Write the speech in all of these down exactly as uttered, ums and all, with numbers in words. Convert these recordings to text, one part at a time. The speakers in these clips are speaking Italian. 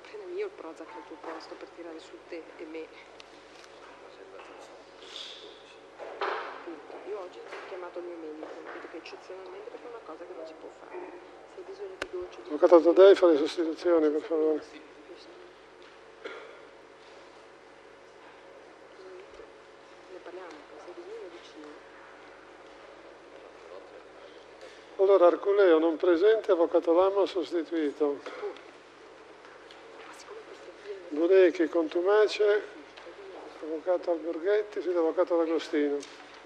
Prendimi io il Prozac al tuo posto per tirare su te e me. Appunto, io oggi ho chiamato il mio medico, vedo che eccezionalmente perché è una cosa che non si può fare. Se hai bisogno di gocce di... Avvocato Taddei, fa le sostituzioni, per favore. Ne parliamo, se hai bisogno vicino. Allora, Arculeo non presente, avvocato Lama sostituito. Burechi, Contumace, avvocato Alberghetti, sì, avvocato D'Agostino.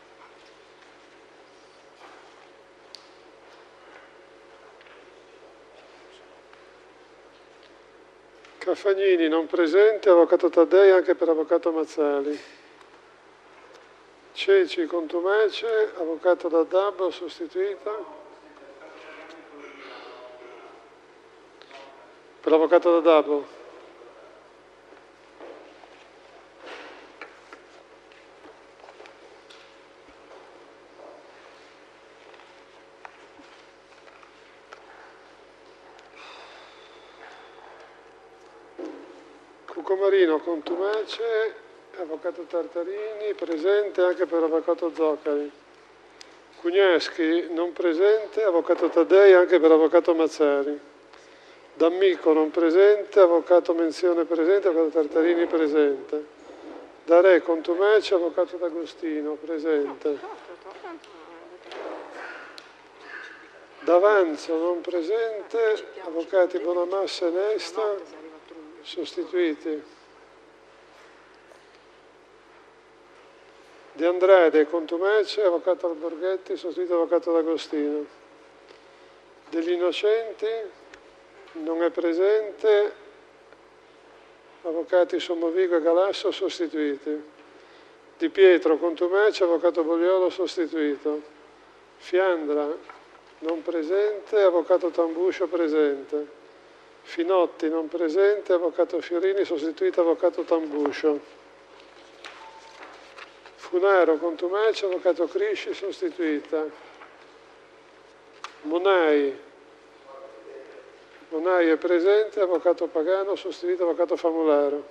Caffagnini non presente, avvocato Taddei anche per avvocato Mazzali. Ceci, Contumace, avvocato D'Addabbo sostituita. Per l'avvocato D'Addabbo. Cucomarino, Contumace, avvocato Tartarini, presente anche per l'avvocato Zoccari. Cugneschi non presente, avvocato Taddei anche per l'avvocato Mazzari. D'Amico non presente, avvocato Menzione presente, avvocato Tartarini presente. Da Re, Contumace, avvocato D'Agostino presente. D'Avanzo non presente, avvocati Bonamassa e Nesta sostituiti. De Andrade, Contumace, avvocato Alberghetti sostituito avvocato D'Agostino. Degli Innocenti non è presente, avvocati Sommovigo e Galasso sostituiti. Di Pietro, Contumace, avvocato Bogliolo sostituito. Fiandra non presente, avvocato Tambuscio presente. Finotti non presente, avvocato Fiorini sostituito avvocato Tambuscio. Funaro, Contumace, avvocato Crisci sostituita. Monai Monai è presente, avvocato Pagano, sostituito avvocato Famularo.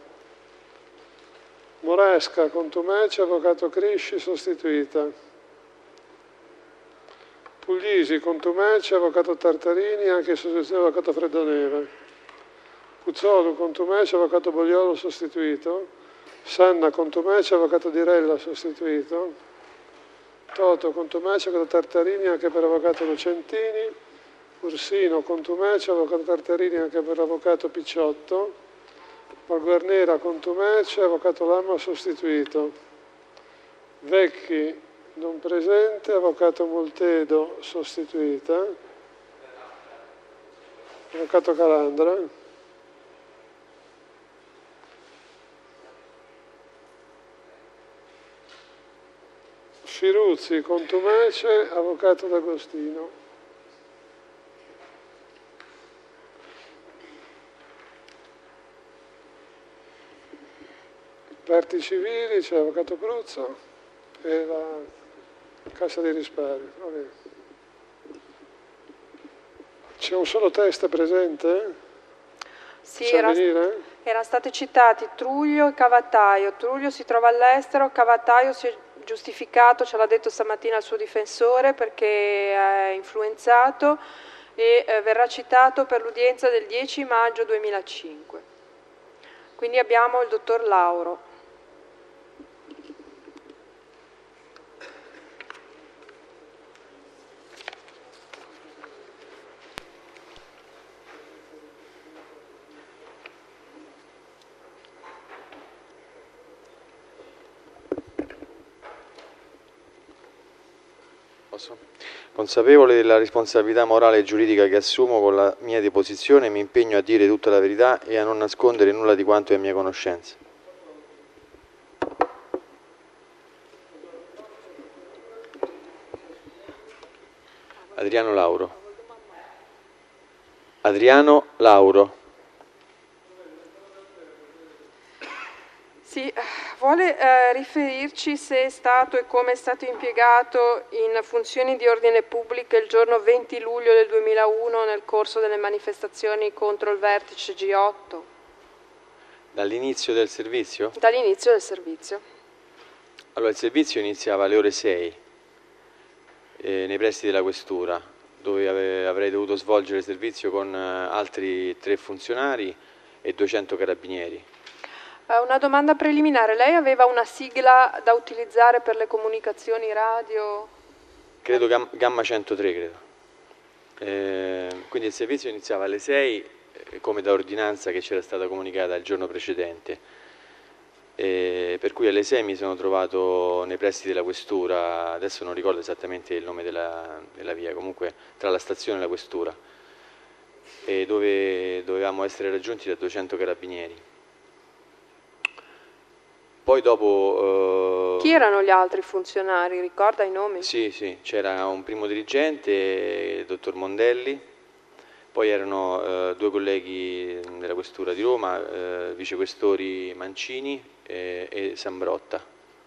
Moresca, Contumace, avvocato Crisci, sostituita. Puglisi, Contumace, avvocato Tartarini, anche sostituito avvocato Freddoneva. Puzzolo, Contumace, avvocato Bogliolo, sostituito. Sanna, Contumace, avvocato Dirella, sostituito. Toto, Contumace, avvocato Tartarini, anche per avvocato Lucentini. Ursino, Contumace, avvocato Tartarini anche per l'avvocato Picciotto. Valguarnera, Contumace, avvocato Lama sostituito. Vecchi non presente, avvocato Moltedo sostituita. Avvocato Calandra. Firuzzi, Contumace, avvocato D'Agostino. Parti civili, c'è l'avvocato Bruzzo e la Cassa di Risparmio. C'è un solo test presente? Sì, era, erano stati citati Truglio e Cavataio. Truglio si trova all'estero, Cavataio si è giustificato, ce l'ha detto stamattina il suo difensore perché è influenzato e eh, verrà citato per l'udienza del dieci maggio duemilacinque. Quindi abbiamo il dottor Lauro. Consapevole della responsabilità morale e giuridica che assumo con la mia deposizione, mi impegno a dire tutta la verità e a non nascondere nulla di quanto è a mia conoscenza. Adriano Lauro. Adriano Lauro. Sì, vuole eh, riferirci se è stato e come è stato impiegato in funzioni di ordine pubblico il giorno venti luglio del duemilauno nel corso delle manifestazioni contro il vertice G otto? Dall'inizio del servizio? Dall'inizio del servizio. Allora, il servizio iniziava alle ore sei eh, nei pressi della questura, dove ave- avrei dovuto svolgere il servizio con eh, altri tre funzionari e duecento carabinieri. Eh, una domanda preliminare, lei aveva una sigla da utilizzare per le comunicazioni radio? Credo Gam- Gamma centotré, credo. Eh, quindi il servizio iniziava alle sei, eh, come da ordinanza che c'era stata comunicata il giorno precedente. Eh, per cui alle sei mi sono trovato nei pressi della questura, adesso non ricordo esattamente il nome della, della via, comunque tra la stazione e la questura, e dove dovevamo essere raggiunti da duecento carabinieri. Poi dopo... Eh... Chi erano gli altri funzionari? Ricorda i nomi? Sì, sì, c'era un primo dirigente, il dottor Mondelli, poi erano eh, due colleghi della questura di Roma, eh, vicequestori Mancini e, e Sambrotta.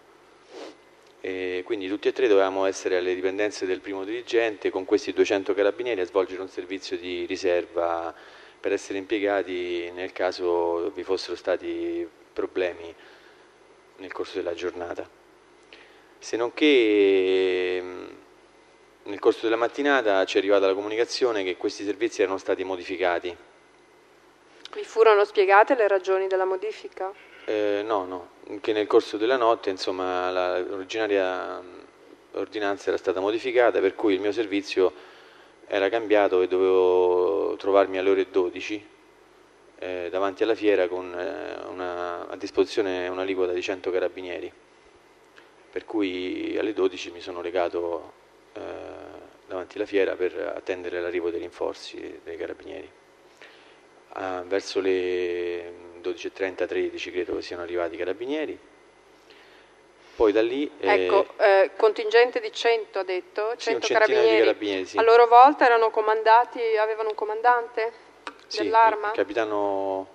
E quindi tutti e tre dovevamo essere alle dipendenze del primo dirigente con questi duecento carabinieri a svolgere un servizio di riserva per essere impiegati nel caso vi fossero stati problemi nel corso della giornata. Se non che nel corso della mattinata ci è arrivata la comunicazione che questi servizi erano stati modificati. Vi furono spiegate le ragioni della modifica? Eh, no, no, che nel corso della notte, insomma, la, l'originaria ordinanza era stata modificata, per cui il mio servizio era cambiato e dovevo trovarmi alle ore dodici eh, davanti alla fiera con eh, una, a disposizione un'aliquota di cento carabinieri, per cui alle dodici mi sono recato eh, davanti alla fiera per attendere l'arrivo dei rinforzi dei carabinieri. Ah, verso le dodici e trenta, tredici credo che siano arrivati i carabinieri. Poi da lì... Ecco, eh, eh, contingente di cento ha detto? cento sì, carabinieri. Di carabinieri sì. A loro volta erano comandati, avevano un comandante sì, dell'arma? Il capitano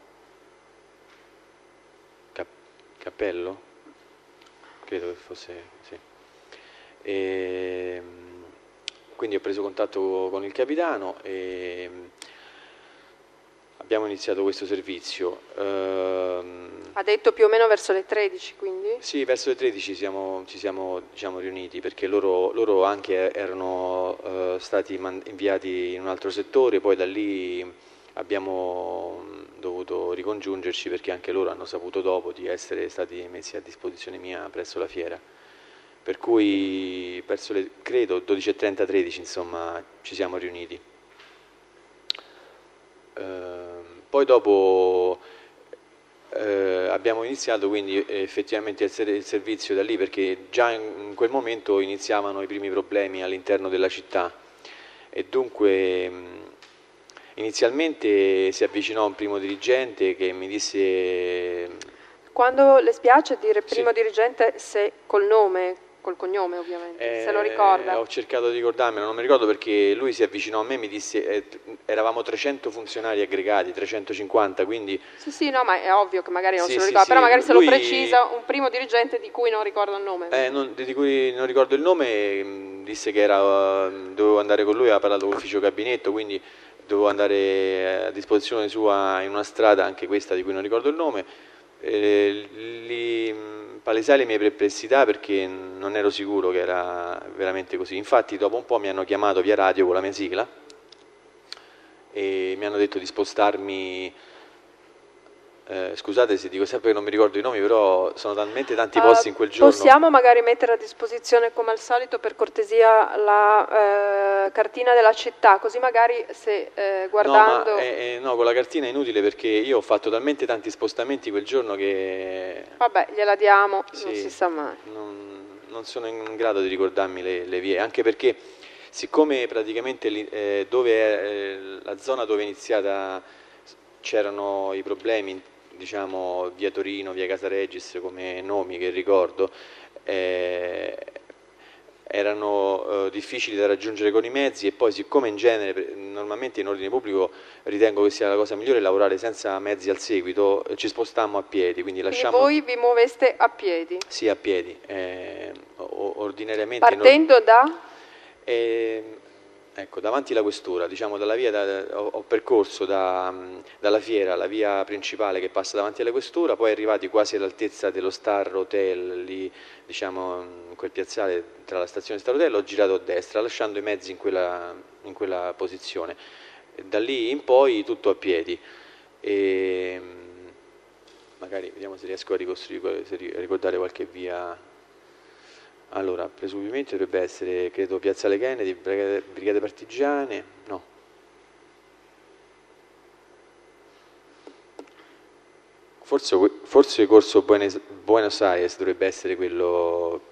Cap- Cappello? Credo che fosse... sì. E, quindi ho preso contatto con il capitano e... abbiamo iniziato questo servizio. Ehm, ha detto più o meno verso le tredici, quindi? Sì, verso le tredici siamo, ci siamo diciamo, riuniti, perché loro, loro anche erano eh, stati man- inviati in un altro settore, poi da lì abbiamo dovuto ricongiungerci perché anche loro hanno saputo dopo di essere stati messi a disposizione mia presso la fiera. Per cui verso le, credo, dodici e trenta, tredici, insomma, ci siamo riuniti. Uh, poi dopo uh, abbiamo iniziato quindi effettivamente il, il servizio da lì, perché già in, in quel momento iniziavano i primi problemi all'interno della città e dunque um, inizialmente si avvicinò un primo dirigente che mi disse... Quando le spiace dire primo sì. dirigente, se col nome... Col cognome ovviamente, eh, se lo ricorda. Ho cercato di ricordarmelo, non mi ricordo perché lui si avvicinò a me e mi disse, eh, eravamo trecento funzionari aggregati, trecentocinquanta, quindi... Sì, sì, no, ma è ovvio che magari non sì, se lo sì, ricorda, sì, però magari se lui... lo precisa, un primo dirigente di cui non ricordo il nome. Eh, non, di cui non ricordo il nome, mh, disse che era, uh, dovevo andare con lui, aveva parlato con l'ufficio gabinetto, quindi dovevo andare a disposizione sua in una strada, anche questa di cui non ricordo il nome, eh, lì... palesai le mie perplessità perché non ero sicuro che era veramente così. Infatti dopo un po' mi hanno chiamato via radio con la mia sigla e mi hanno detto di spostarmi, eh, scusate se dico sempre che non mi ricordo i nomi, però sono talmente tanti uh, posti in quel giorno. Possiamo magari mettere a disposizione come al solito per cortesia la eh, cartina della città, così magari se eh, guardando... No, ma, eh, eh, no, con la cartina è inutile perché io ho fatto talmente tanti spostamenti quel giorno che... Vabbè, gliela diamo, sì, non si sa mai. Non, non sono in grado di ricordarmi le, le vie, anche perché siccome praticamente eh, dove è, la zona dove è iniziata c'erano i problemi, diciamo via Torino, via Casaregis come nomi che ricordo, eh, erano eh, difficili da raggiungere con i mezzi e poi siccome in genere, normalmente in ordine pubblico ritengo che sia la cosa migliore lavorare senza mezzi al seguito, ci spostammo a piedi, quindi lasciamo... Quindi voi vi muoveste a piedi? Sì, a piedi, eh, ordinariamente... Partendo non... da? Eh, ecco, davanti alla questura, diciamo dalla via, da, ho, ho percorso da, dalla fiera la via principale che passa davanti alla questura, poi arrivati quasi all'altezza dello Star Hotel, lì diciamo in quel piazzale tra la stazione e Star Hotel, ho girato a destra lasciando i mezzi in quella, in quella posizione. E da lì in poi tutto a piedi. E magari vediamo se riesco a ricostruire, se a ricordare qualche via. Allora, presumibilmente dovrebbe essere, credo, Piazzale Kennedy, Brigate, Brigate Partigiane, no. Forse, forse Corso Buenos, Buenos Aires dovrebbe essere quello...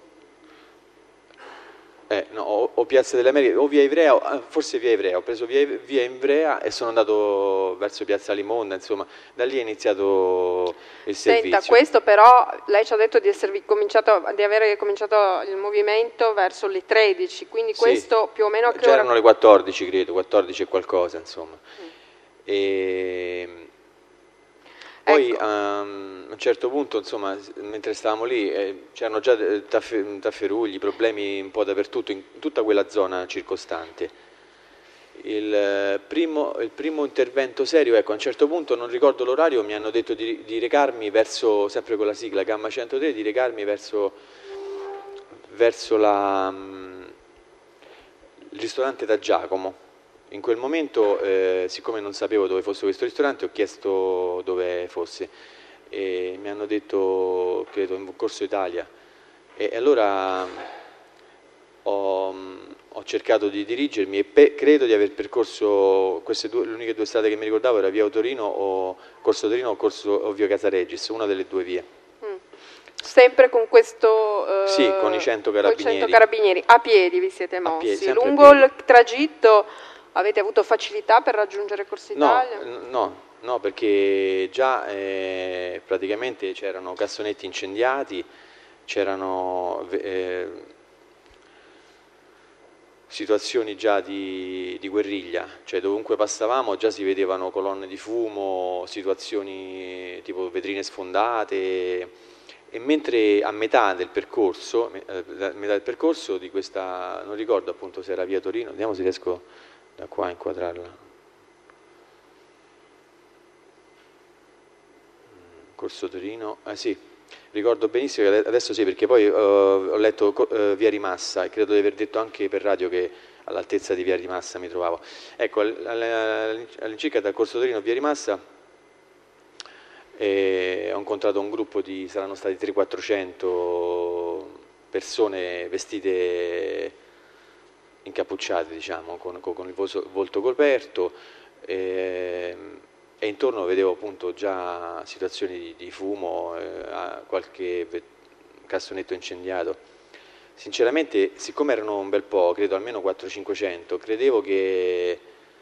Eh, no, o, o Piazza delle Americhe, o via Ivrea, o, forse via Ivrea, ho preso via, via Ivrea e sono andato verso Piazza Limonda, insomma, da lì è iniziato il servizio. Senta, questo però, lei ci ha detto di, esservi cominciato, di avere cominciato il movimento verso le tredici, quindi sì, questo più o meno a che ora? C'erano le quattordici, credo, quattordici e qualcosa, insomma. Mm. E... Poi ecco. um, a un certo punto, insomma, mentre stavamo lì, eh, c'erano già taffe, tafferugli, problemi un po' dappertutto, in tutta quella zona circostante. Il primo, il primo intervento serio, ecco, a un certo punto, non ricordo l'orario, mi hanno detto di, di recarmi verso, sempre con la sigla Gamma centotré, di recarmi verso, verso la, um, il ristorante da Giacomo. In quel momento, eh, siccome non sapevo dove fosse questo ristorante, ho chiesto dove fosse e mi hanno detto, credo, in Corso Italia. E allora ho, ho cercato di dirigermi e pe- credo di aver percorso queste due, le uniche due strade che mi ricordavo era via Torino o Corso Torino o Corso o via Casaregis, una delle due vie. Mm. Sempre con questo... Eh, sì, con i cento carabinieri. cento carabinieri. A piedi vi siete mossi. Piedi, lungo il tragitto avete avuto facilità per raggiungere Corso Italia? No, no, no, perché già eh, praticamente c'erano cassonetti incendiati, c'erano eh, situazioni già di, di guerriglia, cioè dovunque passavamo già si vedevano colonne di fumo, situazioni tipo vetrine sfondate. E mentre a metà del percorso, a metà del percorso di questa, non ricordo appunto se era via Torino, vediamo se riesco da qua a inquadrarla. Corso Torino, eh sì, ricordo benissimo, adesso sì, perché poi uh, ho letto uh, via Rimassa e credo di aver detto anche per radio che all'altezza di via Rimassa mi trovavo. Ecco, all'incirca da Corso Torino a via Rimassa e ho incontrato un gruppo di, saranno stati trecento quattrocento persone vestite incappucciate, diciamo, con, con il volto coperto e, e intorno vedevo appunto già situazioni di, di fumo, eh, qualche cassonetto incendiato. Sinceramente, siccome erano un bel po', credo almeno quattrocento cinquecento, credevo che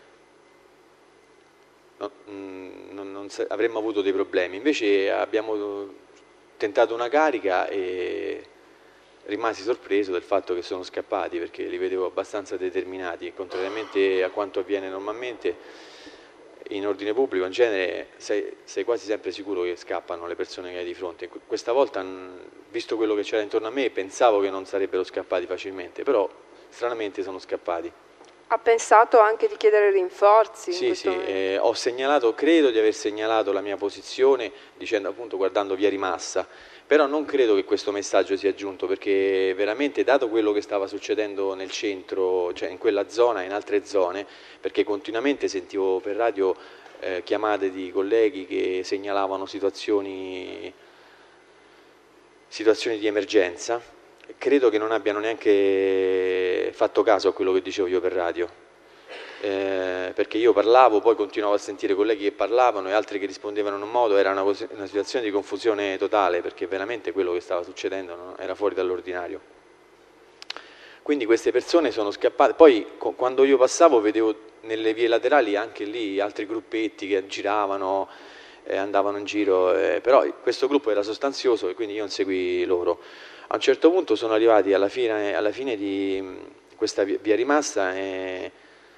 no, non, non avremmo avuto dei problemi. Invece abbiamo tentato una carica e rimasi sorpreso del fatto che sono scappati, perché li vedevo abbastanza determinati, contrariamente a quanto avviene normalmente in ordine pubblico. In genere sei, sei quasi sempre sicuro che scappano le persone che hai di fronte. Questa volta, visto quello che c'era intorno a me, pensavo che non sarebbero scappati facilmente, però stranamente sono scappati. Ha pensato anche di chiedere rinforzi? Sì, sì, eh, ho segnalato, credo di aver segnalato la mia posizione dicendo appunto guardando via Rimassa, però non credo che questo messaggio sia giunto, perché veramente dato quello che stava succedendo nel centro, cioè in quella zona e in altre zone, perché continuamente sentivo per radio eh, chiamate di colleghi che segnalavano situazioni, situazioni di emergenza, credo che non abbiano neanche fatto caso a quello che dicevo io per radio. Eh, perché io parlavo, poi continuavo a sentire colleghi che parlavano e altri che rispondevano in un modo, era una, una situazione di confusione totale, perché veramente quello che stava succedendo no? era fuori dall'ordinario. Quindi queste persone sono scappate, poi co- quando io passavo vedevo nelle vie laterali anche lì altri gruppetti che giravano, eh, andavano in giro, eh, però questo gruppo era sostanzioso e quindi io non seguì loro. A un certo punto sono arrivati alla fine, alla fine di questa via, via Rimassa e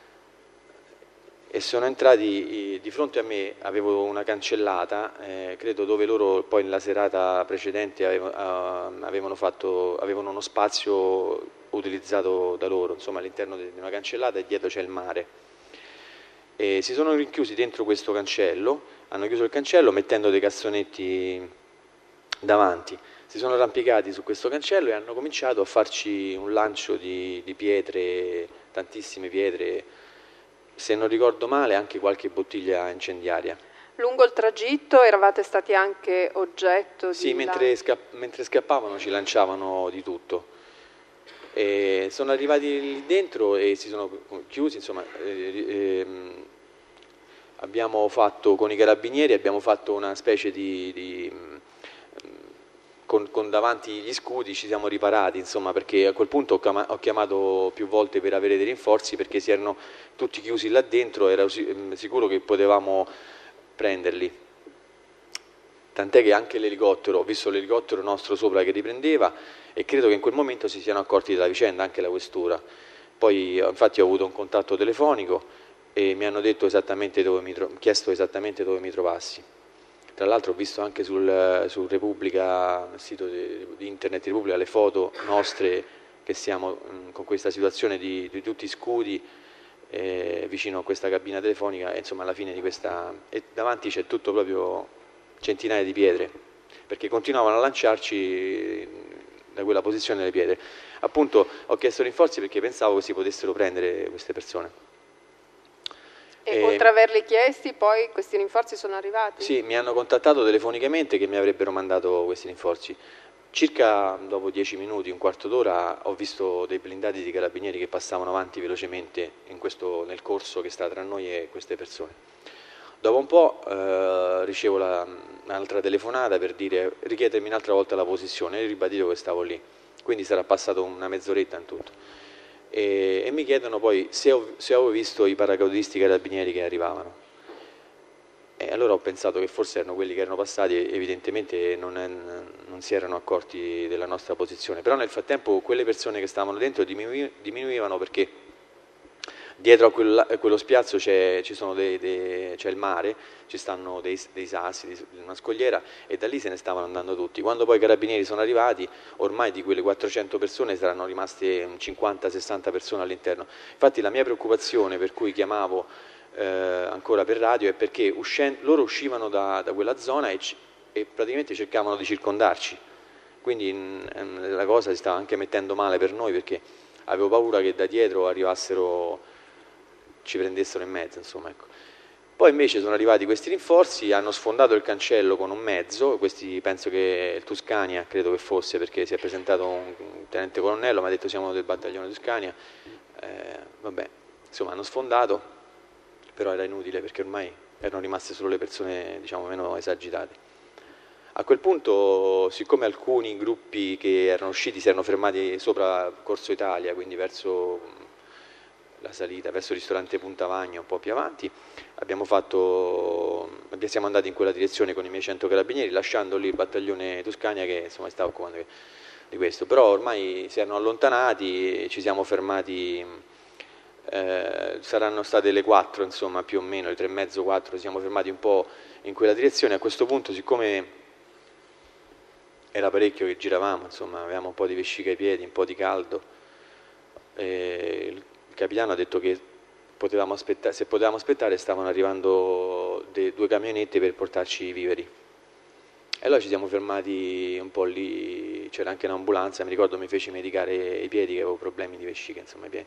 e sono entrati di fronte a me, avevo una cancellata, eh, credo dove loro poi nella serata precedente avevano, avevano, fatto, avevano uno spazio utilizzato da loro, insomma all'interno di una cancellata e dietro c'è il mare. E si sono rinchiusi dentro questo cancello, hanno chiuso il cancello mettendo dei cassonetti davanti, si sono arrampicati su questo cancello e hanno cominciato a farci un lancio di, di pietre, tantissime pietre, se non ricordo male anche qualche bottiglia incendiaria. Lungo il tragitto eravate stati anche oggetto di... Sì, mentre, scapp- mentre scappavano ci lanciavano di tutto. E sono arrivati lì dentro e si sono chiusi, insomma, eh, eh, abbiamo fatto con i carabinieri, abbiamo fatto una specie di... di con, con davanti gli scudi ci siamo riparati, insomma, perché a quel punto ho, chiama- ho chiamato più volte per avere dei rinforzi perché si erano tutti chiusi là dentro, ero sicuro che potevamo prenderli. Tant'è che anche l'elicottero, ho visto l'elicottero nostro sopra che riprendeva e credo che in quel momento si siano accorti della vicenda, anche la questura. Poi infatti ho avuto un contatto telefonico e mi hanno detto esattamente dove mi tro- chiesto esattamente dove mi trovassi. Tra l'altro ho visto anche sul, sul Repubblica, il sito di, di internet di Repubblica, le foto nostre che siamo mh, con questa situazione di, di tutti scudi eh, vicino a questa cabina telefonica e insomma alla fine di questa... e davanti c'è tutto proprio... centinaia di pietre, perché continuavano a lanciarci da quella posizione le pietre. Appunto ho chiesto rinforzi perché pensavo che si potessero prendere queste persone. E, e oltre ad averli chiesti, poi questi rinforzi sono arrivati? Sì, mi hanno contattato telefonicamente che mi avrebbero mandato questi rinforzi. Circa dopo dieci minuti, un quarto d'ora, ho visto dei blindati di carabinieri che passavano avanti velocemente in questo, nel corso che sta tra noi e queste persone. Dopo un po' eh, ricevo la, un'altra telefonata per dire richiedermi un'altra volta la posizione e ribadito che stavo lì, quindi sarà passato una mezz'oretta in tutto. E, e mi chiedono poi se ho, se ho visto i paracadutisti carabinieri che arrivavano. E allora ho pensato che forse erano quelli che erano passati e evidentemente non, è, non si erano accorti della nostra posizione, però nel frattempo quelle persone che stavano dentro diminuivano perché dietro a quello, a quello spiazzo c'è, ci sono dei, dei, c'è il mare, ci stanno dei, dei sassi, una scogliera e da lì se ne stavano andando tutti. Quando poi i carabinieri sono arrivati, ormai di quelle quattrocento persone saranno rimaste cinquanta sessanta persone all'interno. Infatti la mia preoccupazione per cui chiamavo eh, ancora per radio è perché uscendo, loro uscivano da, da quella zona e, e praticamente cercavano di circondarci. Quindi mh, la cosa si stava anche mettendo male per noi perché avevo paura che da dietro arrivassero... ci prendessero in mezzo, insomma, ecco. Poi invece sono arrivati questi rinforzi, hanno sfondato il cancello con un mezzo, questi penso che il Tuscania, credo che fosse, perché si è presentato un tenente colonnello, mi ha detto siamo del battaglione Tuscania, eh, vabbè, insomma hanno sfondato, però era inutile perché ormai erano rimaste solo le persone, diciamo, meno esagitate. A quel punto, siccome alcuni gruppi che erano usciti si erano fermati sopra Corso Italia, quindi verso... la salita verso il ristorante Puntavagno un po' più avanti, abbiamo fatto, siamo andati in quella direzione con i miei cento carabinieri lasciando lì il battaglione Tuscania che insomma stava occupando di questo, però ormai si erano allontanati, ci siamo fermati, eh, saranno state le quattro insomma più o meno, le tre e mezzo, quattro, ci siamo fermati un po' in quella direzione. A questo punto, siccome era parecchio che giravamo, insomma avevamo un po' di vescica ai piedi, un po' di caldo, eh, il capitano ha detto che potevamo aspettare, se potevamo aspettare stavano arrivando de, due camionette per portarci i viveri. E allora ci siamo fermati un po' lì, c'era anche un'ambulanza, mi ricordo mi feci medicare i piedi che avevo problemi di vescica, insomma i piedi.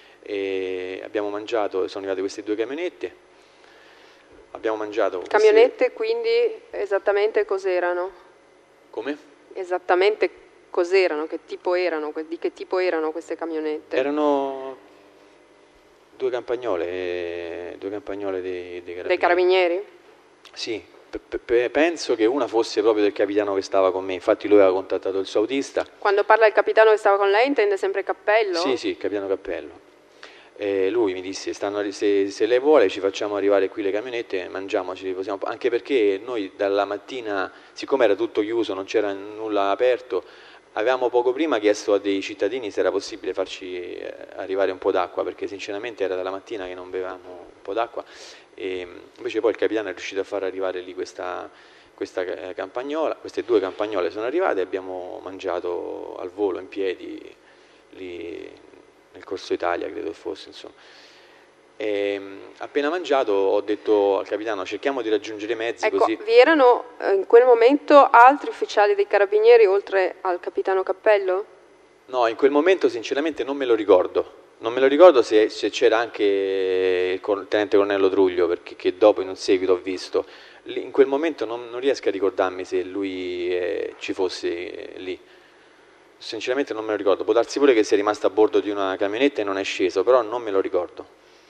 E abbiamo mangiato, sono arrivate queste due camionette, abbiamo mangiato... Camionette queste... quindi esattamente cos'erano? Come? Esattamente cos'erano, che tipo erano, di che tipo erano queste camionette? Erano... Due campagnole, due campagnole dei, dei carabinieri. Dei carabinieri? Sì, p- p- penso che una fosse proprio del capitano che stava con me, infatti lui aveva contattato il suo autista. Quando parla del capitano che stava con lei intende sempre Cappello? Sì, sì, il capitano Cappello. E lui mi disse, stanno, se, se lei vuole ci facciamo arrivare qui le camionette, mangiamo, ci riposiamo, anche perché noi dalla mattina, siccome era tutto chiuso, non c'era nulla aperto, avevamo poco prima chiesto a dei cittadini se era possibile farci arrivare un po' d'acqua, perché sinceramente era dalla mattina che non bevevamo un po' d'acqua, e invece poi il capitano è riuscito a far arrivare lì questa, questa campagnola, queste due campagnole sono arrivate e abbiamo mangiato al volo, in piedi, lì nel Corso Italia, credo fosse, insomma. E, appena mangiato ho detto al capitano cerchiamo di raggiungere i mezzi, ecco, così... vi erano in quel momento altri ufficiali dei carabinieri oltre al capitano Cappello? No, in quel momento sinceramente non me lo ricordo. Non me lo ricordo se, se c'era anche il tenente colonnello Truglio, perché che dopo in un seguito ho visto. In quel momento non, non riesco a ricordarmi se lui eh, ci fosse eh, lì. Sinceramente non me lo ricordo. Può darsi pure che sia rimasto a bordo di una camionetta e non è sceso, però non me lo ricordo.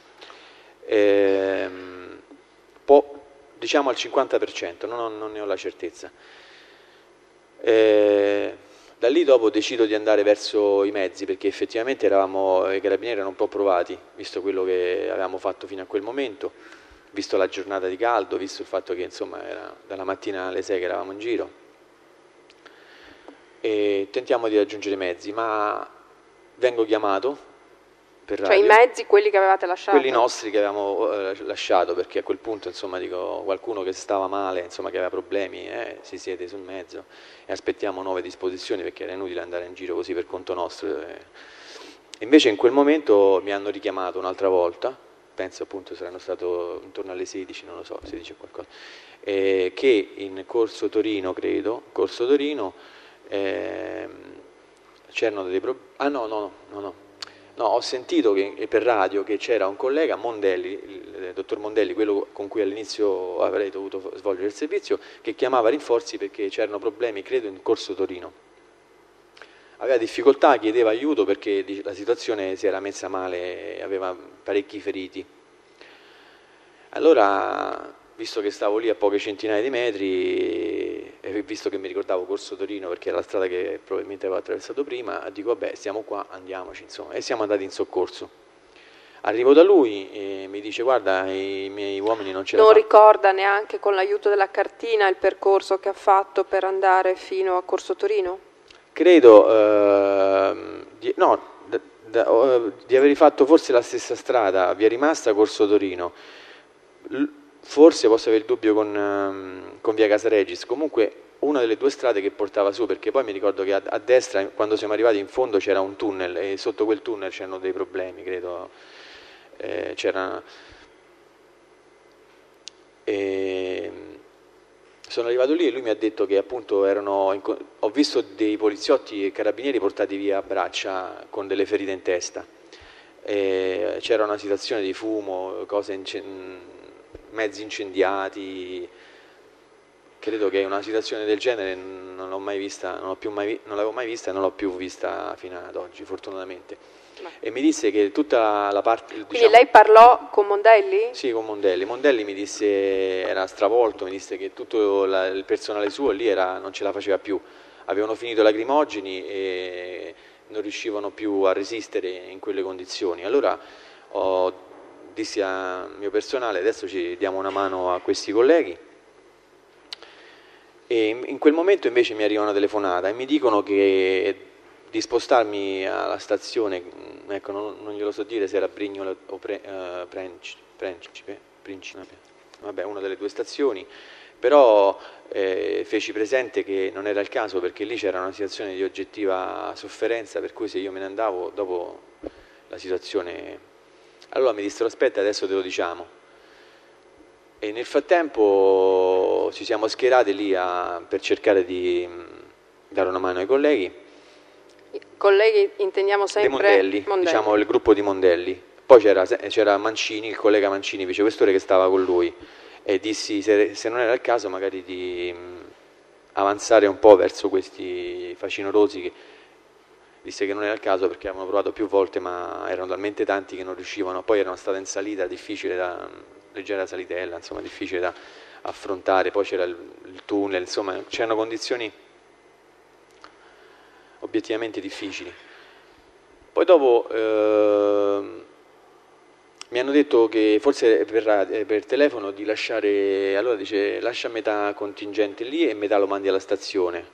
Ehm, può, diciamo al cinquanta per cento, non, non ne ho la certezza. Eh, Da lì dopo decido di andare verso i mezzi, perché effettivamente eravamo, i carabinieri erano un po' provati, visto quello che avevamo fatto fino a quel momento, visto la giornata di caldo, visto il fatto che insomma era dalla mattina alle sei che eravamo in giro. E tentiamo di raggiungere i mezzi, ma vengo chiamato per radio. Cioè i mezzi, quelli che avevate lasciato? Quelli nostri che avevamo eh, lasciato, perché a quel punto insomma dico qualcuno che stava male, insomma che aveva problemi, eh, si siede sul mezzo e aspettiamo nuove disposizioni, perché era inutile andare in giro così per conto nostro. Eh. Invece in quel momento mi hanno richiamato un'altra volta, penso appunto saranno stato intorno alle sedici, non lo so, sedici o qualcosa, eh, che in Corso Torino, credo, Corso Torino, eh, c'erano dei problemi. Ah no, no, no, no. No, ho sentito che, per radio che c'era un collega, Mondelli, il dottor Mondelli, quello con cui all'inizio avrei dovuto svolgere il servizio, che chiamava rinforzi perché c'erano problemi, credo, in Corso Torino. Aveva difficoltà, chiedeva aiuto perché la situazione si era messa male, aveva parecchi feriti. Allora, visto che stavo lì a poche centinaia di metri, e visto che mi ricordavo Corso Torino perché era la strada che probabilmente avevo attraversato prima, dico vabbè, stiamo qua, andiamoci, insomma, e siamo andati in soccorso. Arrivo da lui e mi dice guarda, i miei uomini non ce la fanno. Non ricorda neanche con l'aiuto della cartina il percorso che ha fatto per andare fino a Corso Torino? Credo eh, di, no, da, da, di aver fatto forse la stessa strada, via rimasta Corso Torino. L Forse posso avere il dubbio con, con via Casaregis, comunque una delle due strade che portava su, perché poi mi ricordo che a, a destra, quando siamo arrivati in fondo, c'era un tunnel e sotto quel tunnel c'erano dei problemi, credo. Eh, c'era... E... Sono arrivato lì e lui mi ha detto che appunto erano... In... Ho visto dei poliziotti e carabinieri portati via a braccia con delle ferite in testa. C'era una situazione di fumo, cose... In... mezzi incendiati. Credo che una situazione del genere non l'ho mai vista, non l'ho più mai, non l'avevo mai vista e non l'ho più vista fino ad oggi, fortunatamente. Ma. E mi disse che tutta la parte... Quindi diciamo, lei parlò con Mondelli? Sì, con Mondelli. Mondelli mi disse, era stravolto, mi disse che tutto la, il personale suo lì era, non ce la faceva più. Avevano finito i lacrimogeni e non riuscivano più a resistere in quelle condizioni. Allora ho... dissi al mio personale adesso ci diamo una mano a questi colleghi e in quel momento invece mi arriva una telefonata e mi dicono che di spostarmi alla stazione, ecco non, non glielo so dire se era Brignola o Pre, uh, Principe, Principe, vabbè una delle due stazioni, però eh, feci presente che non era il caso perché lì c'era una situazione di oggettiva sofferenza, per cui se io me ne andavo dopo la situazione... Allora mi dissero aspetta adesso te lo diciamo e nel frattempo ci siamo schierati lì a, per cercare di dare una mano ai colleghi. Colleghi intendiamo sempre dei Mondelli, Mondelli, diciamo il gruppo di Mondelli. Poi c'era Mancini, il collega Mancini, vicequestore che stava con lui e dissi se, se non era il caso magari di mh, avanzare un po' verso questi facinorosi che disse che non era il caso perché avevano provato più volte ma erano talmente tanti che non riuscivano, poi erano state in salita, difficile da, leggera salitella, insomma difficile da affrontare, poi c'era il, il tunnel, insomma c'erano condizioni obiettivamente difficili. Poi dopo eh, mi hanno detto che forse per, per telefono di lasciare, allora dice lascia metà contingente lì e metà lo mandi alla stazione.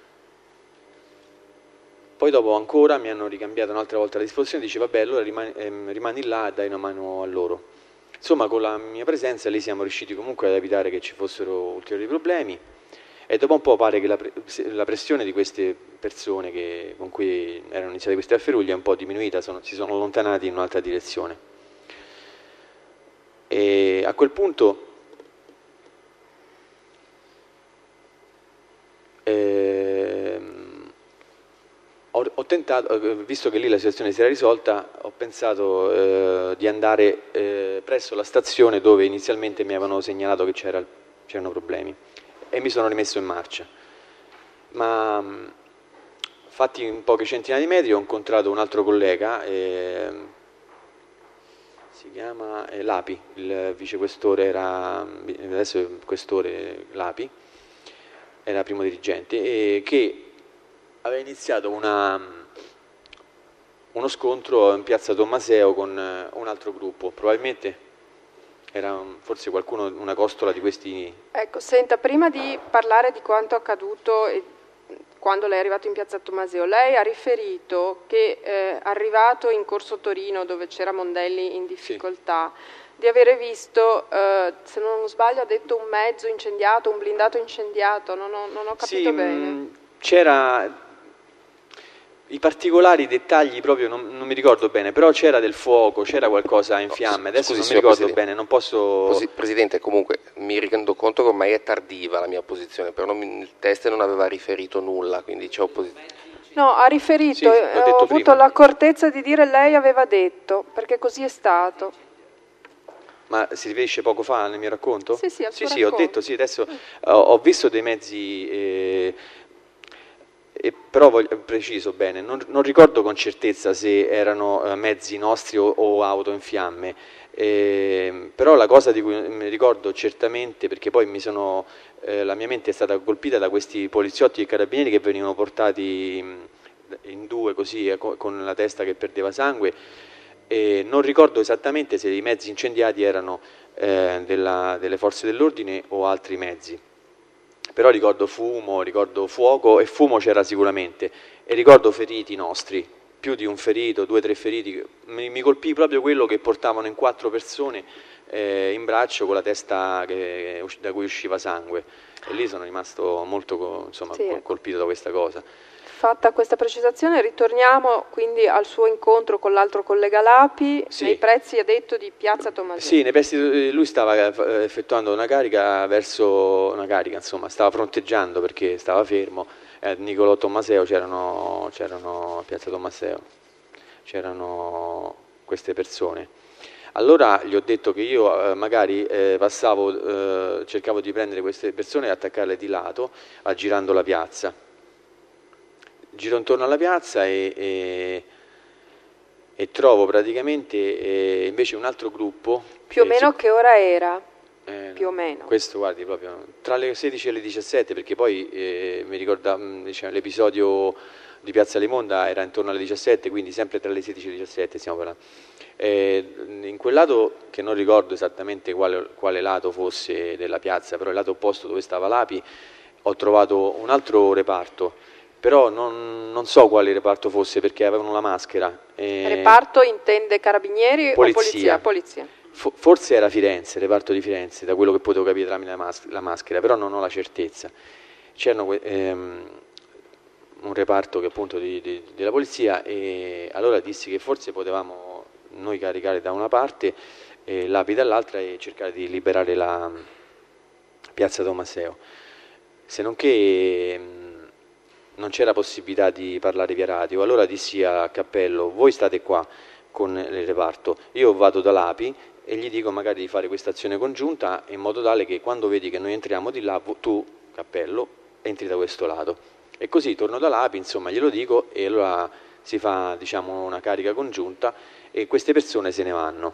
Poi dopo ancora mi hanno ricambiato un'altra volta la disposizione, dice vabbè allora rimani, ehm, rimani là e dai una mano a loro. Insomma con la mia presenza lì siamo riusciti comunque ad evitare che ci fossero ulteriori problemi e dopo un po' pare che la, pre la pressione di queste persone che, con cui erano iniziate queste afferuglie è un po' diminuita, sono, si sono allontanati in un'altra direzione. E a quel punto ehm, ho, ho tentato, visto che lì la situazione si era risolta, ho pensato eh, di andare eh, presso la stazione dove inizialmente mi avevano segnalato che c'erano problemi, e mi sono rimesso in marcia. Ma fatti in poche centinaia di metri ho incontrato un altro collega, eh, si chiama eh, Lapi, il vicequestore era, adesso è il questore Lapi, era primo dirigente, e che aveva iniziato una, uno scontro in piazza Tommaseo con un altro gruppo, probabilmente era forse qualcuno, una costola di questi... Ecco, senta, prima di parlare di quanto accaduto e quando lei è arrivato in piazza Tommaseo, lei ha riferito che eh, arrivato in Corso Torino, dove c'era Mondelli in difficoltà, sì, di avere visto, eh, se non sbaglio ha detto un mezzo incendiato, un blindato incendiato, non ho, non ho capito sì, bene. C'era... I particolari dettagli proprio non, non mi ricordo bene, però c'era del fuoco, c'era qualcosa in fiamme, adesso non mi ricordo bene, non posso... Presidente, comunque mi rendo conto che ormai è tardiva la mia posizione, però non, il test non aveva riferito nulla, quindi c'è opposizione. No, ha riferito, sì, eh, ho, ho avuto prima. l'accortezza di dire lei aveva detto, perché così è stato. Ma si riferisce poco fa nel mio racconto? Sì, sì, al sì, suo sì, ho detto, sì, adesso mm. ho, ho visto dei mezzi... Eh, E però voglio, preciso bene, non, non ricordo con certezza se erano eh, mezzi nostri o, o auto in fiamme, eh, però la cosa di cui mi ricordo certamente, perché poi mi sono, eh, la mia mente è stata colpita da questi poliziotti e carabinieri che venivano portati in due così, eh, con la testa che perdeva sangue, e non ricordo esattamente se i mezzi incendiati erano eh, della, delle forze dell'ordine o altri mezzi. Però ricordo fumo, ricordo fuoco, e fumo c'era sicuramente, e ricordo feriti nostri, più di un ferito, due o tre feriti. Mi, mi colpì proprio quello che portavano in quattro persone eh, in braccio con la testa che, da cui usciva sangue, e lì sono rimasto molto insomma, sì. colpito da questa cosa. Fatta questa precisazione, ritorniamo quindi al suo incontro con l'altro collega Lapi, sì. Nei pressi ha detto di piazza Tommaseo. Sì, nei pressi lui stava effettuando una carica verso una carica, insomma, stava fronteggiando perché stava fermo. A Nicolò Tommaseo c'erano a piazza Tommaseo, c'erano queste persone. Allora gli ho detto che io eh, magari eh, passavo, eh, cercavo di prendere queste persone e attaccarle di lato, aggirando la piazza. Giro intorno alla piazza e, e, e trovo praticamente eh, invece un altro gruppo. Più o meno si... che ora era? Eh, Più o meno. Questo guardi proprio tra le sedici e le diciassette, perché poi eh, mi ricorda diciamo, l'episodio di Piazza Limonda era intorno alle diciassette, quindi sempre tra le sedici e le diciassette stiamo parlando. Eh, in quel lato, che non ricordo esattamente quale, quale lato fosse della piazza, però il lato opposto dove stava l'Api, ho trovato un altro reparto. Però non, non so quale reparto fosse perché avevano la maschera. Eh, reparto intende carabinieri polizia. o polizia? polizia? Forse era Firenze, reparto di Firenze, da quello che potevo capire tramite la, mas la maschera, però non ho la certezza. C'erano ehm, un reparto che appunto di, di, della polizia, e allora dissi che forse potevamo noi caricare da una parte, eh, l'Api dall'altra, e cercare di liberare la piazza Tommaseo. Se non che... Ehm, non c'era possibilità di parlare via radio, allora dissi a Cappello: voi state qua con il reparto, io vado dall'Api e gli dico magari di fare questa azione congiunta in modo tale che quando vedi che noi entriamo di là, tu, Cappello, entri da questo lato. E così torno dall'Api, insomma glielo dico, e allora si fa diciamo una carica congiunta e queste persone se ne vanno.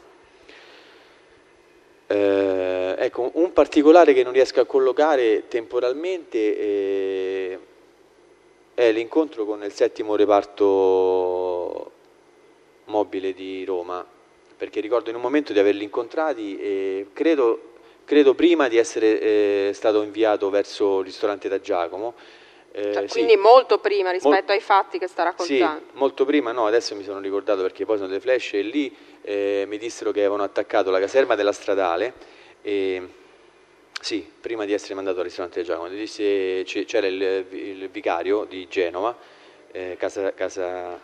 Eh, ecco, un particolare che non riesco a collocare temporalmente eh, è l'incontro con il settimo reparto mobile di Roma, perché ricordo in un momento di averli incontrati e credo, credo prima di essere eh, stato inviato verso il ristorante da Giacomo. Eh, cioè, quindi sì. molto prima rispetto Mol ai fatti che sta raccontando. Sì, molto prima, no, adesso mi sono ricordato perché poi sono delle flash, e lì eh, mi dissero che avevano attaccato la caserma della Stradale, e Sì, prima di essere mandato al ristorante di Giacomo, disse, c'era il, il vicario di Genova, eh, casa, casa,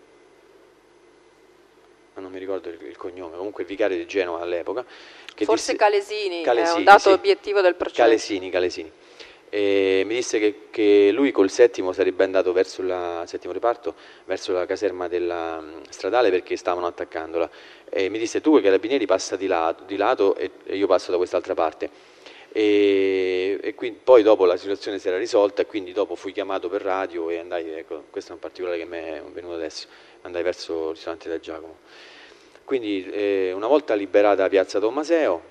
non mi ricordo il, il cognome, comunque il vicario di Genova all'epoca. Forse disse, Calesini, Calesini, è un dato sì, obiettivo del processo. Calesini, Calesini. E mi disse che, che lui col settimo sarebbe andato verso il settimo reparto, verso la caserma della um, stradale perché stavano attaccandola. E mi disse: tu, i carabinieri, passa di lato, di lato e, e io passo da quest'altra parte. E, e quindi, poi dopo la situazione si era risolta e quindi dopo fui chiamato per radio e andai, ecco, questo è un particolare che mi è venuto adesso, andai verso il ristorante del Giacomo. Quindi eh, una volta liberata piazza Tommaseo,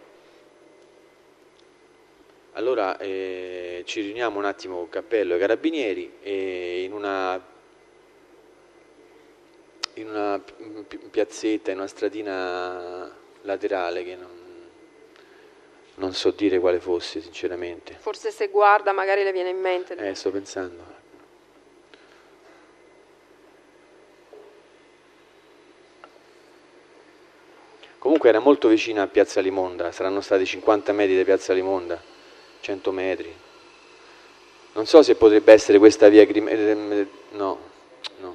allora eh, ci riuniamo un attimo cappello e carabinieri e in una, in una piazzetta, in una stradina laterale che non, non so dire quale fosse sinceramente. Forse se guarda magari le viene in mente. Eh, sto pensando. Comunque era molto vicina a Piazza Limonda, saranno stati cinquanta metri da Piazza Limonda. cento metri. Non so se potrebbe essere questa via Grim... no, no.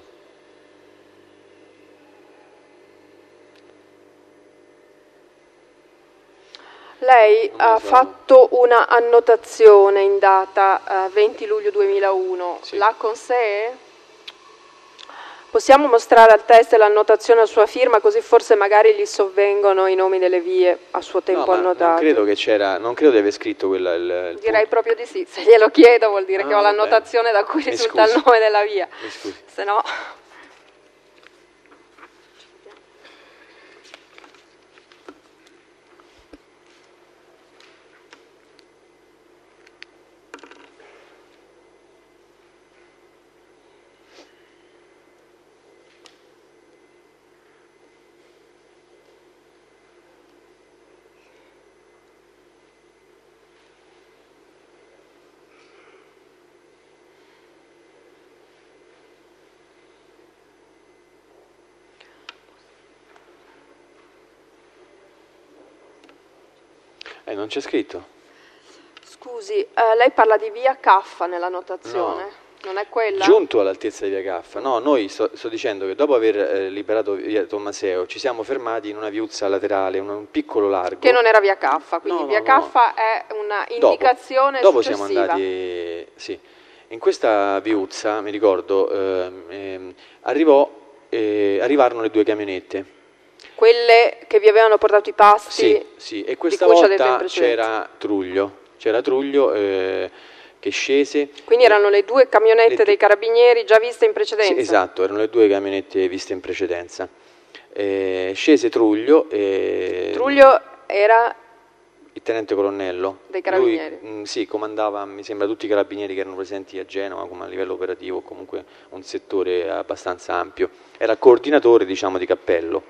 Lei ha so. fatto una annotazione in data uh, venti luglio duemilauno. Sì. L'ha con sé? Possiamo mostrare al test l'annotazione a sua firma, così forse magari gli sovvengono i nomi delle vie a suo tempo no, annotate. Non credo che c'era, non credo di aver scritto quella. Il, il Direi punto. proprio di sì. Se glielo chiedo vuol dire ah, che ho l'annotazione da cui Mi risulta scusi. il nome della via. Mi scusi. Se no. Eh, non c'è scritto. Scusi, eh, lei parla di via Caffa nella notazione? No. Non è quella? Giunto all'altezza di via Caffa. No, noi sto, sto dicendo che dopo aver eh, liberato via Tommaseo ci siamo fermati in una viuzza laterale, un, un piccolo largo. Che non era via Caffa, quindi no, via no, Caffa no. è una indicazione dopo, dopo successiva. Dopo siamo andati, sì. In questa viuzza, mi ricordo, eh, eh, arrivò, eh, arrivarono le due camionette. Quelle che vi avevano portato i pasti? Sì, sì. E questa volta c'era Truglio, c'era Truglio eh, che scese. Quindi erano le due camionette le dei carabinieri già viste in precedenza? Sì, esatto, erano le due camionette viste in precedenza. Eh, scese Truglio. E Truglio era? Il tenente colonnello. Dei carabinieri? Lui, mh, sì, comandava, mi sembra, tutti i carabinieri che erano presenti a Genova, come a livello operativo, comunque un settore abbastanza ampio. Era coordinatore, diciamo, di Cappello.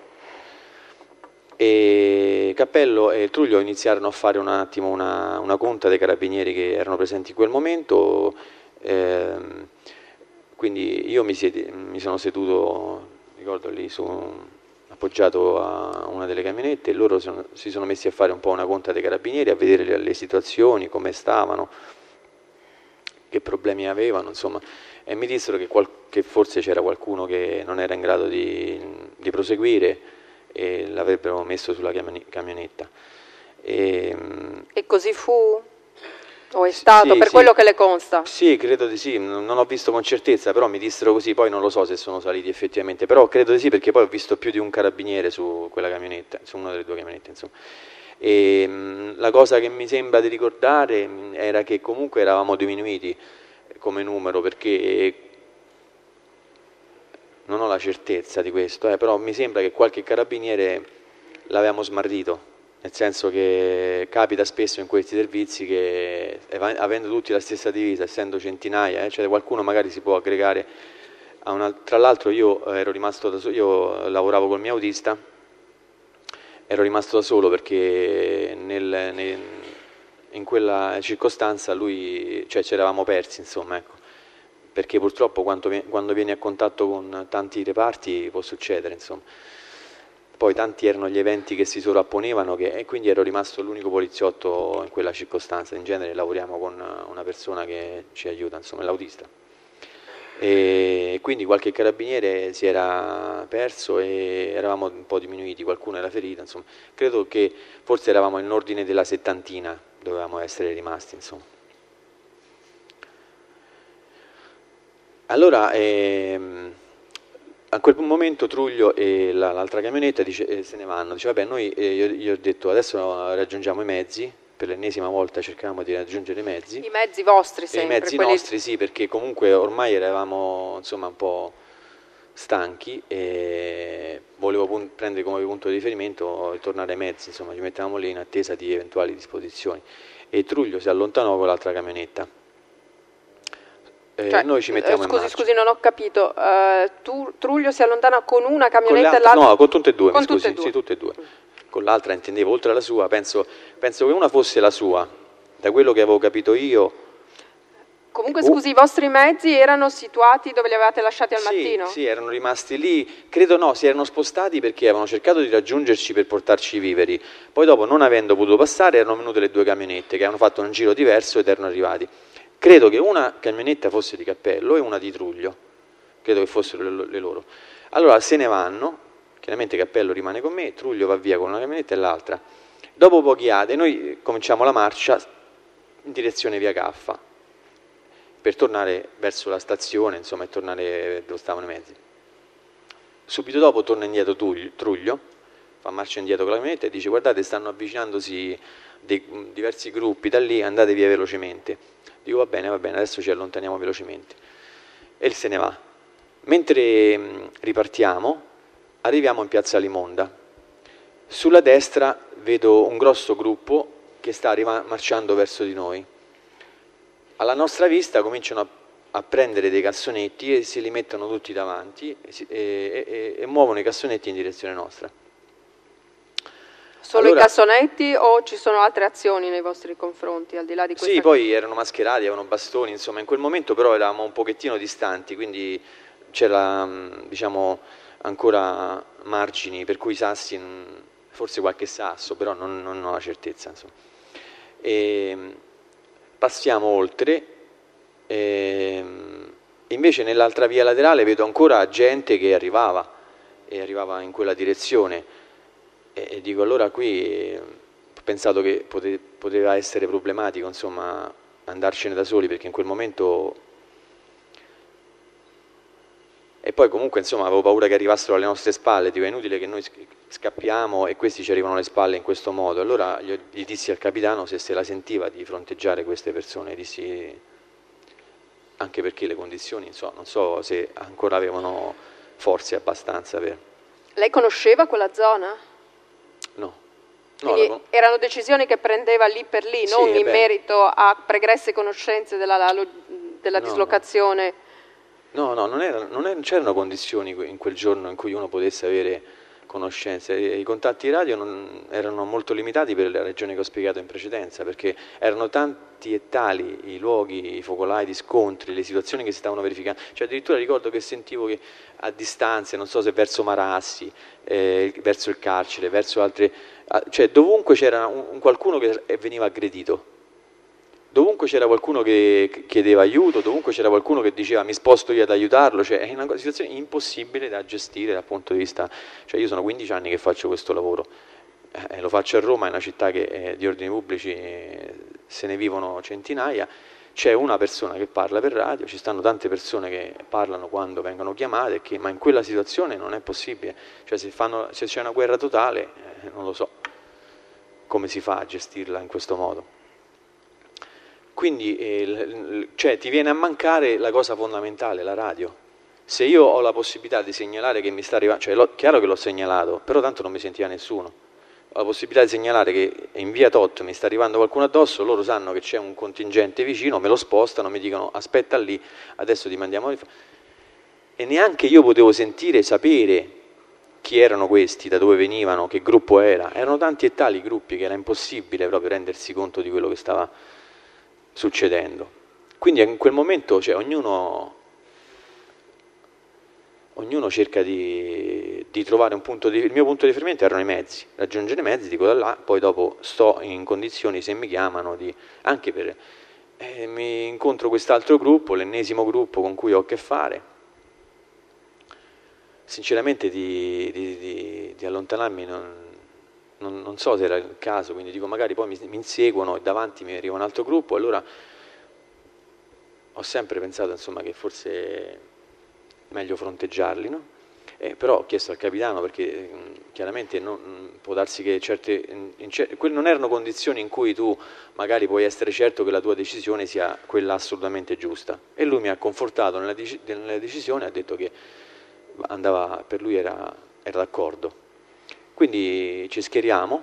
E Cappello e Truglio iniziarono a fare un attimo una, una conta dei carabinieri che erano presenti in quel momento, ehm, quindi io mi, siedi, mi sono seduto, ricordo lì, su, appoggiato a una delle camionette e loro sono, si sono messi a fare un po' una conta dei carabinieri, a vedere le, le situazioni, come stavano, che problemi avevano, insomma, e mi dissero che, qual, che forse c'era qualcuno che non era in grado di, di proseguire e l'avrebbero messo sulla camionetta. E, e così fu? O è stato, sì, per sì. quello che le consta? Sì, credo di sì, non, non ho visto con certezza, però mi dissero così, poi non lo so se sono saliti effettivamente, però credo di sì perché poi ho visto più di un carabiniere su quella camionetta, su una delle due camionette, insomma. E mh, la cosa che mi sembra di ricordare mh, era che comunque eravamo diminuiti come numero, perché non ho la certezza di questo, eh, però mi sembra che qualche carabiniere l'avevamo smarrito, nel senso che capita spesso in questi servizi che avendo tutti la stessa divisa, essendo centinaia, eh, cioè qualcuno magari si può aggregare a una... Tra l'altro io ero rimasto da solo, io lavoravo col mio autista, ero rimasto da solo perché nel, nel, in quella circostanza lui, cioè ci eravamo persi, insomma, ecco. Perché purtroppo quando, quando vieni a contatto con tanti reparti può succedere, insomma. poi tanti erano gli eventi che si sovrapponevano che, e quindi ero rimasto l'unico poliziotto in quella circostanza. In genere lavoriamo con una persona che ci aiuta, insomma, l'autista. E quindi qualche carabiniere si era perso e eravamo un po' diminuiti, qualcuno era ferito, insomma. Credo che forse eravamo in ordine della settantina, dovevamo essere rimasti, insomma. Allora, ehm, a quel momento Truglio e la, l'altra camionetta dice, eh, se ne vanno, dice vabbè noi, eh, io gli ho detto adesso raggiungiamo i mezzi, per l'ennesima volta cercavamo di raggiungere i mezzi. I mezzi vostri sempre? I mezzi quelli... nostri sì, perché comunque ormai eravamo insomma un po' stanchi e volevo pun- prendere come punto di riferimento e tornare ai mezzi, insomma ci mettevamo lì in attesa di eventuali disposizioni e Truglio si allontanò con l'altra camionetta. Eh, cioè, noi ci mettiamo eh, in scusi, marcia. scusi, non ho capito. Uh, tu, Truglio si allontana con una camionetta con e l'altra? No, con tutte e due, con mi scusi, tutte e due. sì, tutte e due. Con l'altra intendevo oltre alla sua, penso, penso che una fosse la sua, da quello che avevo capito io. Comunque scusi, uh, i vostri mezzi erano situati dove li avevate lasciati al sì, mattino? Sì, erano rimasti lì, credo no, si erano spostati perché avevano cercato di raggiungerci per portarci i viveri, poi dopo non avendo potuto passare erano venute le due camionette che hanno fatto un giro diverso ed erano arrivati. Credo che una camionetta fosse di Cappello e una di Truglio, credo che fossero le, le loro. Allora se ne vanno, chiaramente Cappello rimane con me, Truglio va via con una camionetta e l'altra. Dopo pochi ade noi cominciamo la marcia in direzione via Caffa, per tornare verso la stazione, insomma, e tornare dove stavano i mezzi. Subito dopo torna indietro Truglio, fa marcia indietro con la camionetta e dice guardate stanno avvicinandosi dei, diversi gruppi da lì, andate via velocemente. Dico va bene, va bene, adesso ci allontaniamo velocemente. E se ne va. Mentre mh, ripartiamo, arriviamo in piazza Limonda. Sulla destra vedo un grosso gruppo che sta marciando verso di noi. Alla nostra vista cominciano a, a prendere dei cassonetti e se li mettono tutti davanti e, e, e, e muovono i cassonetti in direzione nostra. Solo allora, i cassonetti o ci sono altre azioni nei vostri confronti al di là di questa? Sì, poi erano mascherati, avevano bastoni, insomma in quel momento però eravamo un pochettino distanti, quindi c'era diciamo ancora margini per cui i sassi, forse qualche sasso, però non, non ho la certezza, insomma. E passiamo oltre, e invece nell'altra via laterale vedo ancora gente che arrivava e arrivava in quella direzione e, e dico allora qui ho pensato che pote, poteva essere problematico insomma andarcene da soli perché in quel momento e poi comunque insomma avevo paura che arrivassero alle nostre spalle, dico è inutile che noi scappiamo e questi ci arrivano alle spalle in questo modo. Allora gli, gli dissi al capitano se se la sentiva di fronteggiare queste persone, dissi anche perché le condizioni so, non so se ancora avevano forze abbastanza per... Lei conosceva quella zona? No. Quindi no erano decisioni che prendeva lì per lì, sì, non in beh. merito a pregresse conoscenze della, della no, dislocazione? No, no, non, era, non, era, non c'erano condizioni in quel giorno in cui uno potesse avere conoscenze. I contatti radio non, erano molto limitati per le ragioni che ho spiegato in precedenza, perché erano tanti e tali i luoghi, i focolai di scontri, le situazioni che si stavano verificando. Cioè addirittura ricordo che sentivo che a distanze, non so se verso Marassi, eh, verso il carcere, verso altre... cioè dovunque c'era un, un qualcuno che veniva aggredito. Dovunque c'era qualcuno che chiedeva aiuto, dovunque c'era qualcuno che diceva mi sposto io ad aiutarlo, cioè è una situazione impossibile da gestire dal punto di vista, cioè io sono quindici anni che faccio questo lavoro, eh, lo faccio a Roma, è una città che eh, di ordini pubblici eh, se ne vivono centinaia, c'è una persona che parla per radio, ci stanno tante persone che parlano quando vengono chiamate, che, ma in quella situazione non è possibile, cioè se, fanno, se c'è una guerra totale, eh, non lo so come si fa a gestirla in questo modo. Quindi eh, cioè, ti viene a mancare la cosa fondamentale, la radio. Se io ho la possibilità di segnalare che mi sta arrivando, cioè è chiaro che l'ho segnalato, però tanto non mi sentiva nessuno. Ho la possibilità di segnalare che in via Tot mi sta arrivando qualcuno addosso, loro sanno che c'è un contingente vicino, me lo spostano, mi dicono aspetta lì, adesso ti mandiamo. E neanche io potevo sentire, sapere chi erano questi, da dove venivano, che gruppo era. Erano tanti e tali gruppi che era impossibile proprio rendersi conto di quello che stava succedendo. Quindi in quel momento cioè, ognuno, ognuno cerca di, di trovare un punto di, il mio punto di riferimento erano i mezzi, raggiungere i mezzi, dico da là, poi dopo sto in condizioni, se mi chiamano, di, anche per, eh, mi incontro quest'altro gruppo, l'ennesimo gruppo con cui ho a che fare, sinceramente di, di, di, di allontanarmi non, non, non so se era il caso, quindi dico magari poi mi, mi inseguono e davanti mi arriva un altro gruppo, allora ho sempre pensato insomma che forse è meglio fronteggiarli, no? Eh, però ho chiesto al capitano perché mh, chiaramente non, mh, può darsi che certe, in, in cer non erano condizioni in cui tu magari puoi essere certo che la tua decisione sia quella assolutamente giusta, e lui mi ha confortato nella, dec nella decisione, ha detto che andava, per lui era, era d'accordo, quindi ci schieriamo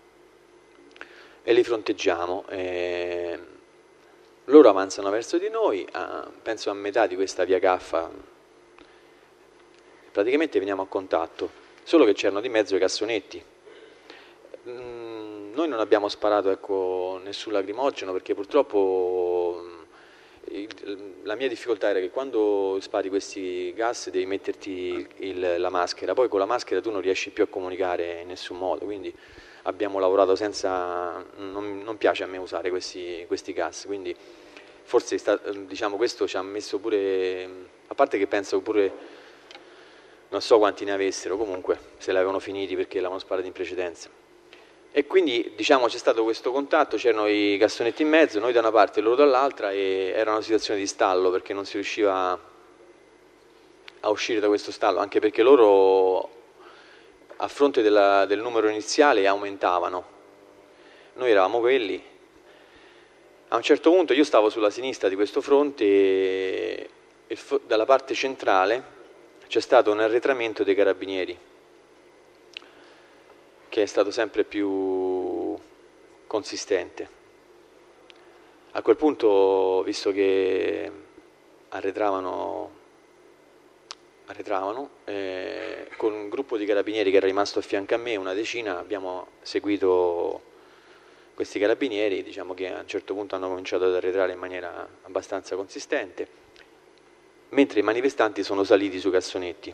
e li fronteggiamo, e loro avanzano verso di noi, a, penso a metà di questa via Caffa. Praticamente veniamo a contatto, solo che c'erano di mezzo i cassonetti. Mm, noi non abbiamo sparato, ecco, nessun lacrimogeno, perché purtroppo il, la mia difficoltà era che quando spari questi gas devi metterti il, il, la maschera, poi con la maschera tu non riesci più a comunicare in nessun modo, quindi abbiamo lavorato senza, non, non piace a me usare questi, questi gas, quindi forse sta, diciamo, questo ci ha messo pure, a parte che penso pure, non so quanti ne avessero, comunque se l'avevano finiti perché l'avevano sparati in precedenza. E quindi diciamo c'è stato questo contatto, c'erano i cassonetti in mezzo, noi da una parte e loro dall'altra, e era una situazione di stallo perché non si riusciva a uscire da questo stallo, anche perché loro a fronte della, del numero iniziale aumentavano. Noi eravamo quelli. A un certo punto io stavo sulla sinistra di questo fronte e, e dalla parte centrale c'è stato un arretramento dei carabinieri, che è stato sempre più consistente. A quel punto, visto che arretravano, arretravano eh, con un gruppo di carabinieri che era rimasto a fianco a me, una decina, abbiamo seguito questi carabinieri, diciamo che a un certo punto hanno cominciato ad arretrare in maniera abbastanza consistente, mentre i manifestanti sono saliti sui cassonetti.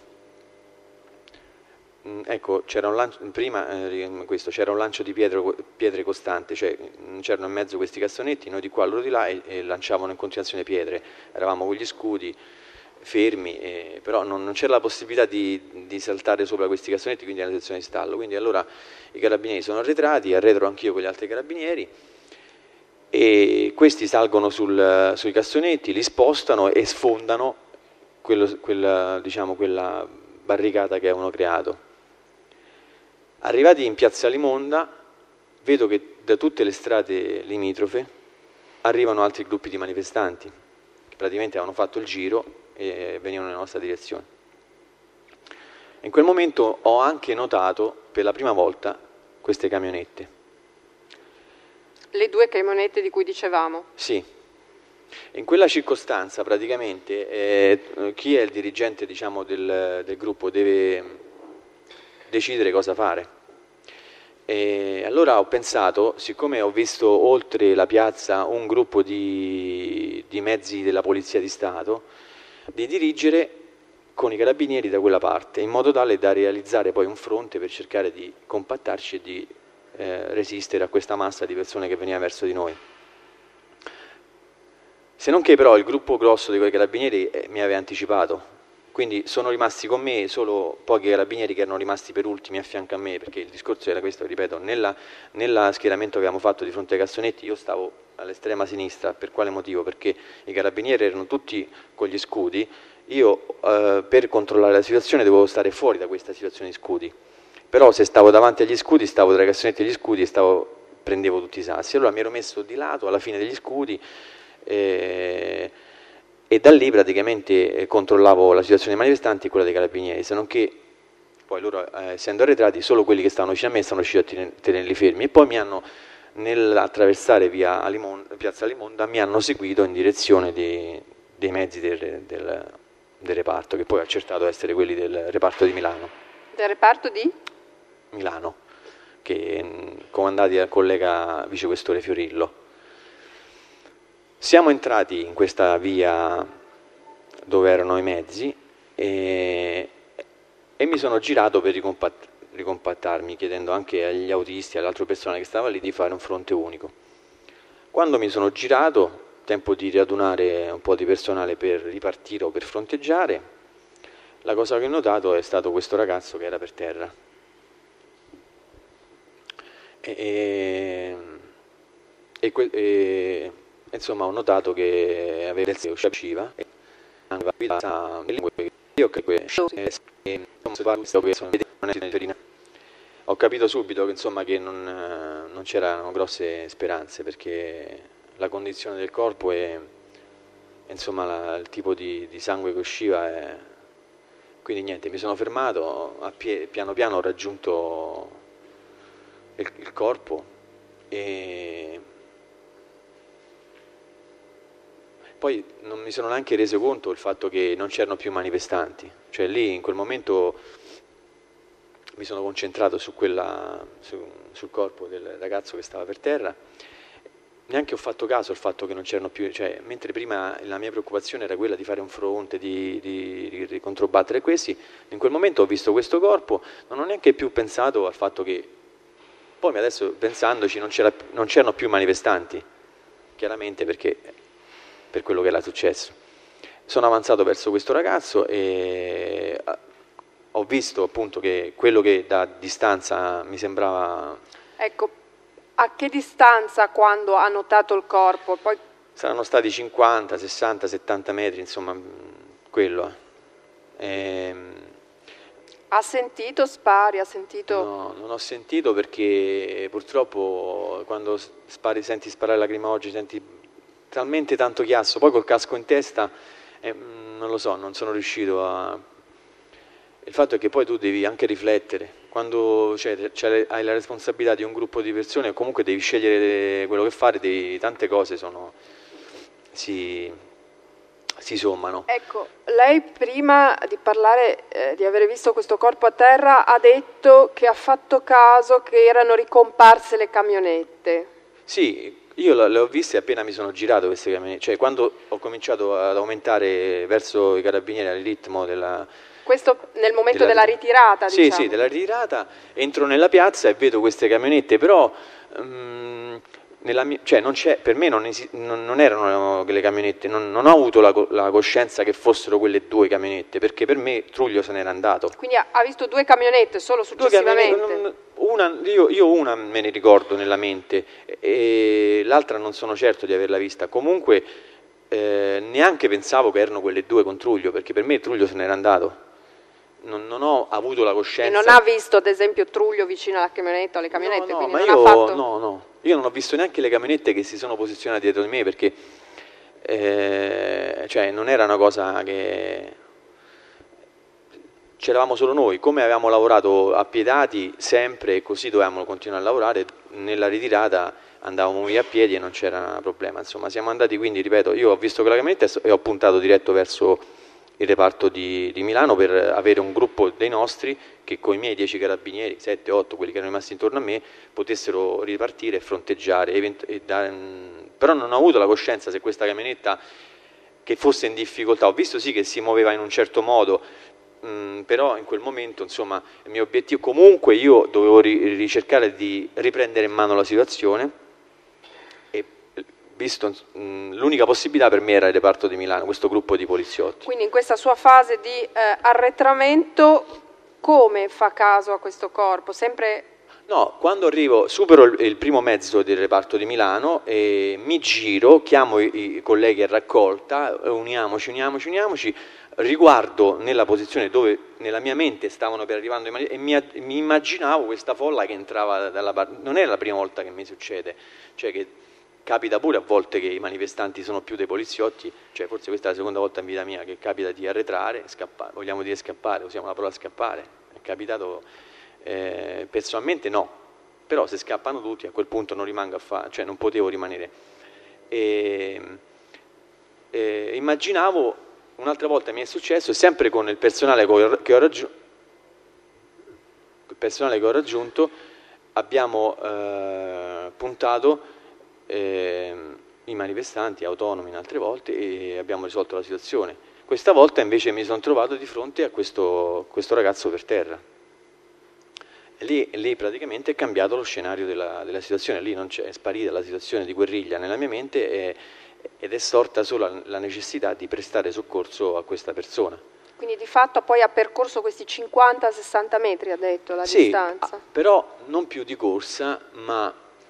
Mm, ecco, c'era un lancio, prima eh, questo, c'era un lancio di pietre, pietre costante, cioè c'erano in mezzo questi cassonetti, noi di qua, loro di là, e, e lanciavano in continuazione pietre. Eravamo con gli scudi fermi, eh, però non, non c'era la possibilità di, di saltare sopra questi cassonetti, quindi era una situazione di stallo. Quindi allora i carabinieri sono arretrati, arretro anch'io con gli altri carabinieri, e questi salgono sul, sui cassonetti, li spostano e sfondano quello, quella, diciamo, quella barricata che avevano creato. Arrivati in piazza Limonda, vedo che da tutte le strade limitrofe arrivano altri gruppi di manifestanti che praticamente avevano fatto il giro e venivano nella nostra direzione. In quel momento ho anche notato per la prima volta queste camionette. Le due camionette di cui dicevamo? Sì. In quella circostanza praticamente eh, chi è il dirigente, diciamo, del, del gruppo deve decidere cosa fare. E allora ho pensato, siccome ho visto oltre la piazza un gruppo di, di mezzi della Polizia di Stato, di dirigere con i carabinieri da quella parte, in modo tale da realizzare poi un fronte per cercare di compattarci e di eh, resistere a questa massa di persone che veniva verso di noi. Se non che però il gruppo grosso di quei carabinieri eh, mi aveva anticipato, quindi sono rimasti con me solo pochi carabinieri che erano rimasti per ultimi a fianco a me, perché il discorso era questo, ripeto, nella, nella schieramento che avevamo fatto di fronte ai cassonetti io stavo all'estrema sinistra. Per quale motivo? Perché i carabinieri erano tutti con gli scudi, io eh, per controllare la situazione dovevo stare fuori da questa situazione di scudi, però se stavo davanti agli scudi, stavo tra i cassonetti e gli scudi e stavo, prendevo tutti i sassi. Allora mi ero messo di lato alla fine degli scudi, E, e da lì praticamente controllavo la situazione dei manifestanti e quella dei carabinieri, se non che poi loro, eh, essendo arretrati, solo quelli che stavano vicino a me stavano riusciti a tenerli fermi, e poi mi hanno, nell'attraversare via Alimonda, piazza Limonda, mi hanno seguito in direzione di, dei mezzi del, del, del reparto, che poi ho accertato essere quelli del reparto di Milano. Del reparto di? Milano, che comandati dal collega vicequestore Fiorillo. Siamo entrati in questa via dove erano i mezzi e e mi sono girato per ricompatt- ricompattarmi, chiedendo anche agli autisti e all'altra persona che stava lì di fare un fronte unico. Quando mi sono girato, tempo di riadunare un po' di personale per ripartire o per fronteggiare, la cosa che ho notato è stato questo ragazzo che era per terra. E, e, e, que- e insomma ho notato che aveva il seno usciva e aveva guidato le lingue. Io ho capito subito che, insomma, che non, non c'erano grosse speranze, perché la condizione del corpo e, insomma, la, il tipo di, di sangue che usciva è... Quindi niente, mi sono fermato, a pie, piano piano ho raggiunto il, il corpo e poi non mi sono neanche reso conto del fatto che non c'erano più manifestanti, cioè lì in quel momento mi sono concentrato su quella, su, sul corpo del ragazzo che stava per terra, neanche ho fatto caso al fatto che non c'erano più, cioè mentre prima la mia preoccupazione era quella di fare un fronte, di, di, di, di controbattere questi, in quel momento ho visto questo corpo, non ho neanche più pensato al fatto che, poi adesso pensandoci non, c'era, non c'erano più manifestanti, chiaramente perché per quello che era successo. Sono avanzato verso questo ragazzo e ho visto appunto che quello che da distanza mi sembrava... Ecco, a che distanza quando ha notato il corpo? Poi... Saranno stati cinquanta, sessanta, settanta metri, insomma, quello. E... Ha sentito spari? Ha sentito... No, non ho sentito perché purtroppo quando spari, senti sparare lacrimogeni, senti talmente tanto chiasso, poi col casco in testa, eh, non lo so, non sono riuscito a... Il fatto è che poi tu devi anche riflettere, quando cioè, cioè, hai la responsabilità di un gruppo di persone, comunque devi scegliere quello che fare, devi, tante cose sono, si, si sommano. Ecco, lei prima di parlare, eh, di avere visto questo corpo a terra, ha detto che ha fatto caso che erano ricomparse le camionette. Sì, io le ho viste appena mi sono girato queste camionette, cioè quando ho cominciato ad aumentare verso i carabinieri al ritmo della... Questo nel momento della, della ritirata, sì, diciamo. Sì, della ritirata, entro nella piazza e vedo queste camionette, però um, nella mia, cioè non c'è, per me non, esi, non, non erano quelle camionette, non, non ho avuto la, la coscienza che fossero quelle due camionette, perché per me Truglio se n'era andato. Quindi ha, ha visto due camionette solo successivamente? Due camionette, una, io, io una me ne ricordo nella mente e l'altra non sono certo di averla vista, comunque eh, neanche pensavo che erano quelle due con Truglio, perché per me Truglio se n'era andato. Non, non ho avuto la coscienza. E non ha visto, ad esempio, Truglio vicino alla camionetta o alle camionette? No, no, quindi ma non io, ha fatto... no, no, io non ho visto neanche le camionette che si sono posizionate dietro di me, perché eh, cioè non era una cosa che... C'eravamo solo noi, come avevamo lavorato appiedati sempre e così dovevamo continuare a lavorare, nella ritirata andavamo via a piedi e non c'era problema. Insomma, siamo andati, quindi, ripeto, io ho visto quella camionetta e ho puntato diretto verso il reparto di, di Milano per avere un gruppo dei nostri che con i miei dieci carabinieri, sette otto, quelli che erano rimasti intorno a me, potessero ripartire e fronteggiare. E da, però non ho avuto la coscienza se questa camionetta che fosse in difficoltà, ho visto sì che si muoveva in un certo modo, mh, però in quel momento, insomma, il mio obiettivo, comunque io dovevo ri, ricercare di riprendere in mano la situazione. Visto mh, l'unica possibilità per me era il reparto di Milano, questo gruppo di poliziotti. Quindi in questa sua fase di eh, arretramento come fa caso a questo corpo? Sempre... No, quando arrivo, supero il, il primo mezzo del reparto di Milano e mi giro, chiamo i, i colleghi a raccolta, uniamoci, uniamoci, uniamoci, riguardo nella posizione dove nella mia mente stavano per arrivando e mi, mi immaginavo questa folla che entrava dalla parte. Non è la prima volta che mi succede, cioè che capita pure a volte che i manifestanti sono più dei poliziotti, cioè forse questa è la seconda volta in vita mia che capita di arretrare, scappare, vogliamo dire scappare, usiamo la parola scappare, è capitato, eh, personalmente no, però se scappano tutti a quel punto non rimango a fare, cioè non potevo rimanere. E, e, immaginavo, un'altra volta mi è successo, sempre con il personale che ho, che ho raggiunto, il personale che ho raggiunto, abbiamo eh, puntato Eh, i manifestanti autonomi in altre volte e abbiamo risolto la situazione. Questa volta invece mi sono trovato di fronte a questo, questo ragazzo per terra. E lì, lì praticamente è cambiato lo scenario della, della situazione, lì non c'è, è sparita la situazione di guerriglia nella mia mente e, ed è sorta solo la necessità di prestare soccorso a questa persona. Quindi di fatto poi ha percorso questi cinquanta sessanta metri, ha detto, la sì, distanza. Però non più di corsa, ma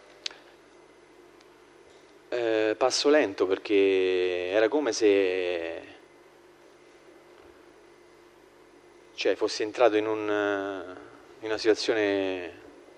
eh, passo lento, perché era come se cioè, fossi entrato in, un, in una situazione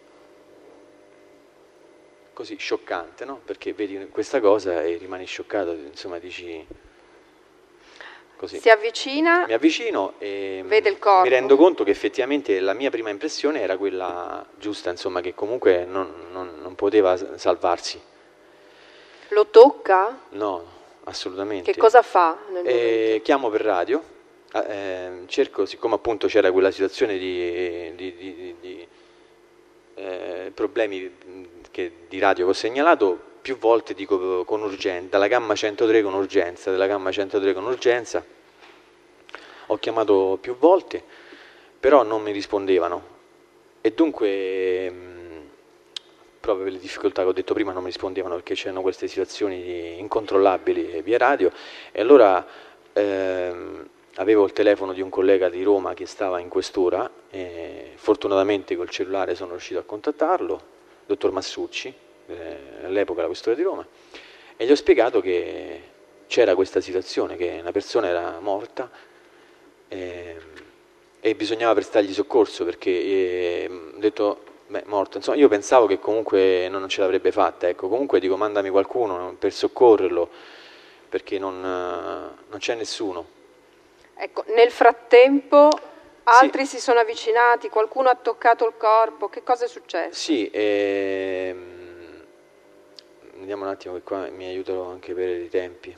così scioccante, no? Perché vedi questa cosa e rimani scioccato, insomma dici così. Si avvicina, mi avvicino e vede il corpo. Mi rendo conto che effettivamente la mia prima impressione era quella giusta, insomma, che comunque non, non, non poteva salvarsi. Lo tocca? No, assolutamente. Che cosa fa nel eh, chiamo per radio, eh, cerco, siccome appunto c'era quella situazione di, di, di, di, di eh, problemi che, di radio che ho segnalato, più volte dico con urgenza, dalla gamma centotré con urgenza, dalla gamma centotré con urgenza, ho chiamato più volte, però non mi rispondevano e dunque mh, proprio per le difficoltà che ho detto prima non mi rispondevano, perché c'erano queste situazioni incontrollabili via radio, e allora ehm, avevo il telefono di un collega di Roma che stava in questura e fortunatamente col cellulare sono riuscito a contattarlo, dottor Massucci, eh, all'epoca la questura di Roma, e gli ho spiegato che c'era questa situazione, che una persona era morta e, e bisognava prestargli soccorso, perché eh, ho detto, beh, morto, insomma, io pensavo che comunque non ce l'avrebbe fatta, ecco, comunque dico mandami qualcuno per soccorrerlo, perché non, non c'è nessuno. Ecco, nel frattempo altri sì. si sono avvicinati, qualcuno ha toccato il corpo, che cosa è successo? Sì, ehm, vediamo un attimo che qua mi aiutano anche per i tempi.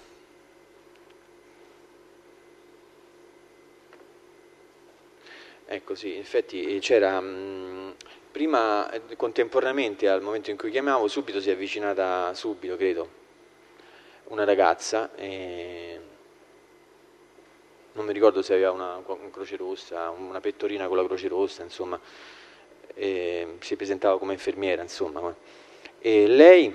Ecco, sì, in effetti c'era, mh, prima, contemporaneamente al momento in cui chiamavo, subito si è avvicinata, subito credo, una ragazza, e non mi ricordo se aveva una, una croce rossa, una pettorina con la croce rossa, insomma, e si presentava come infermiera, insomma. E lei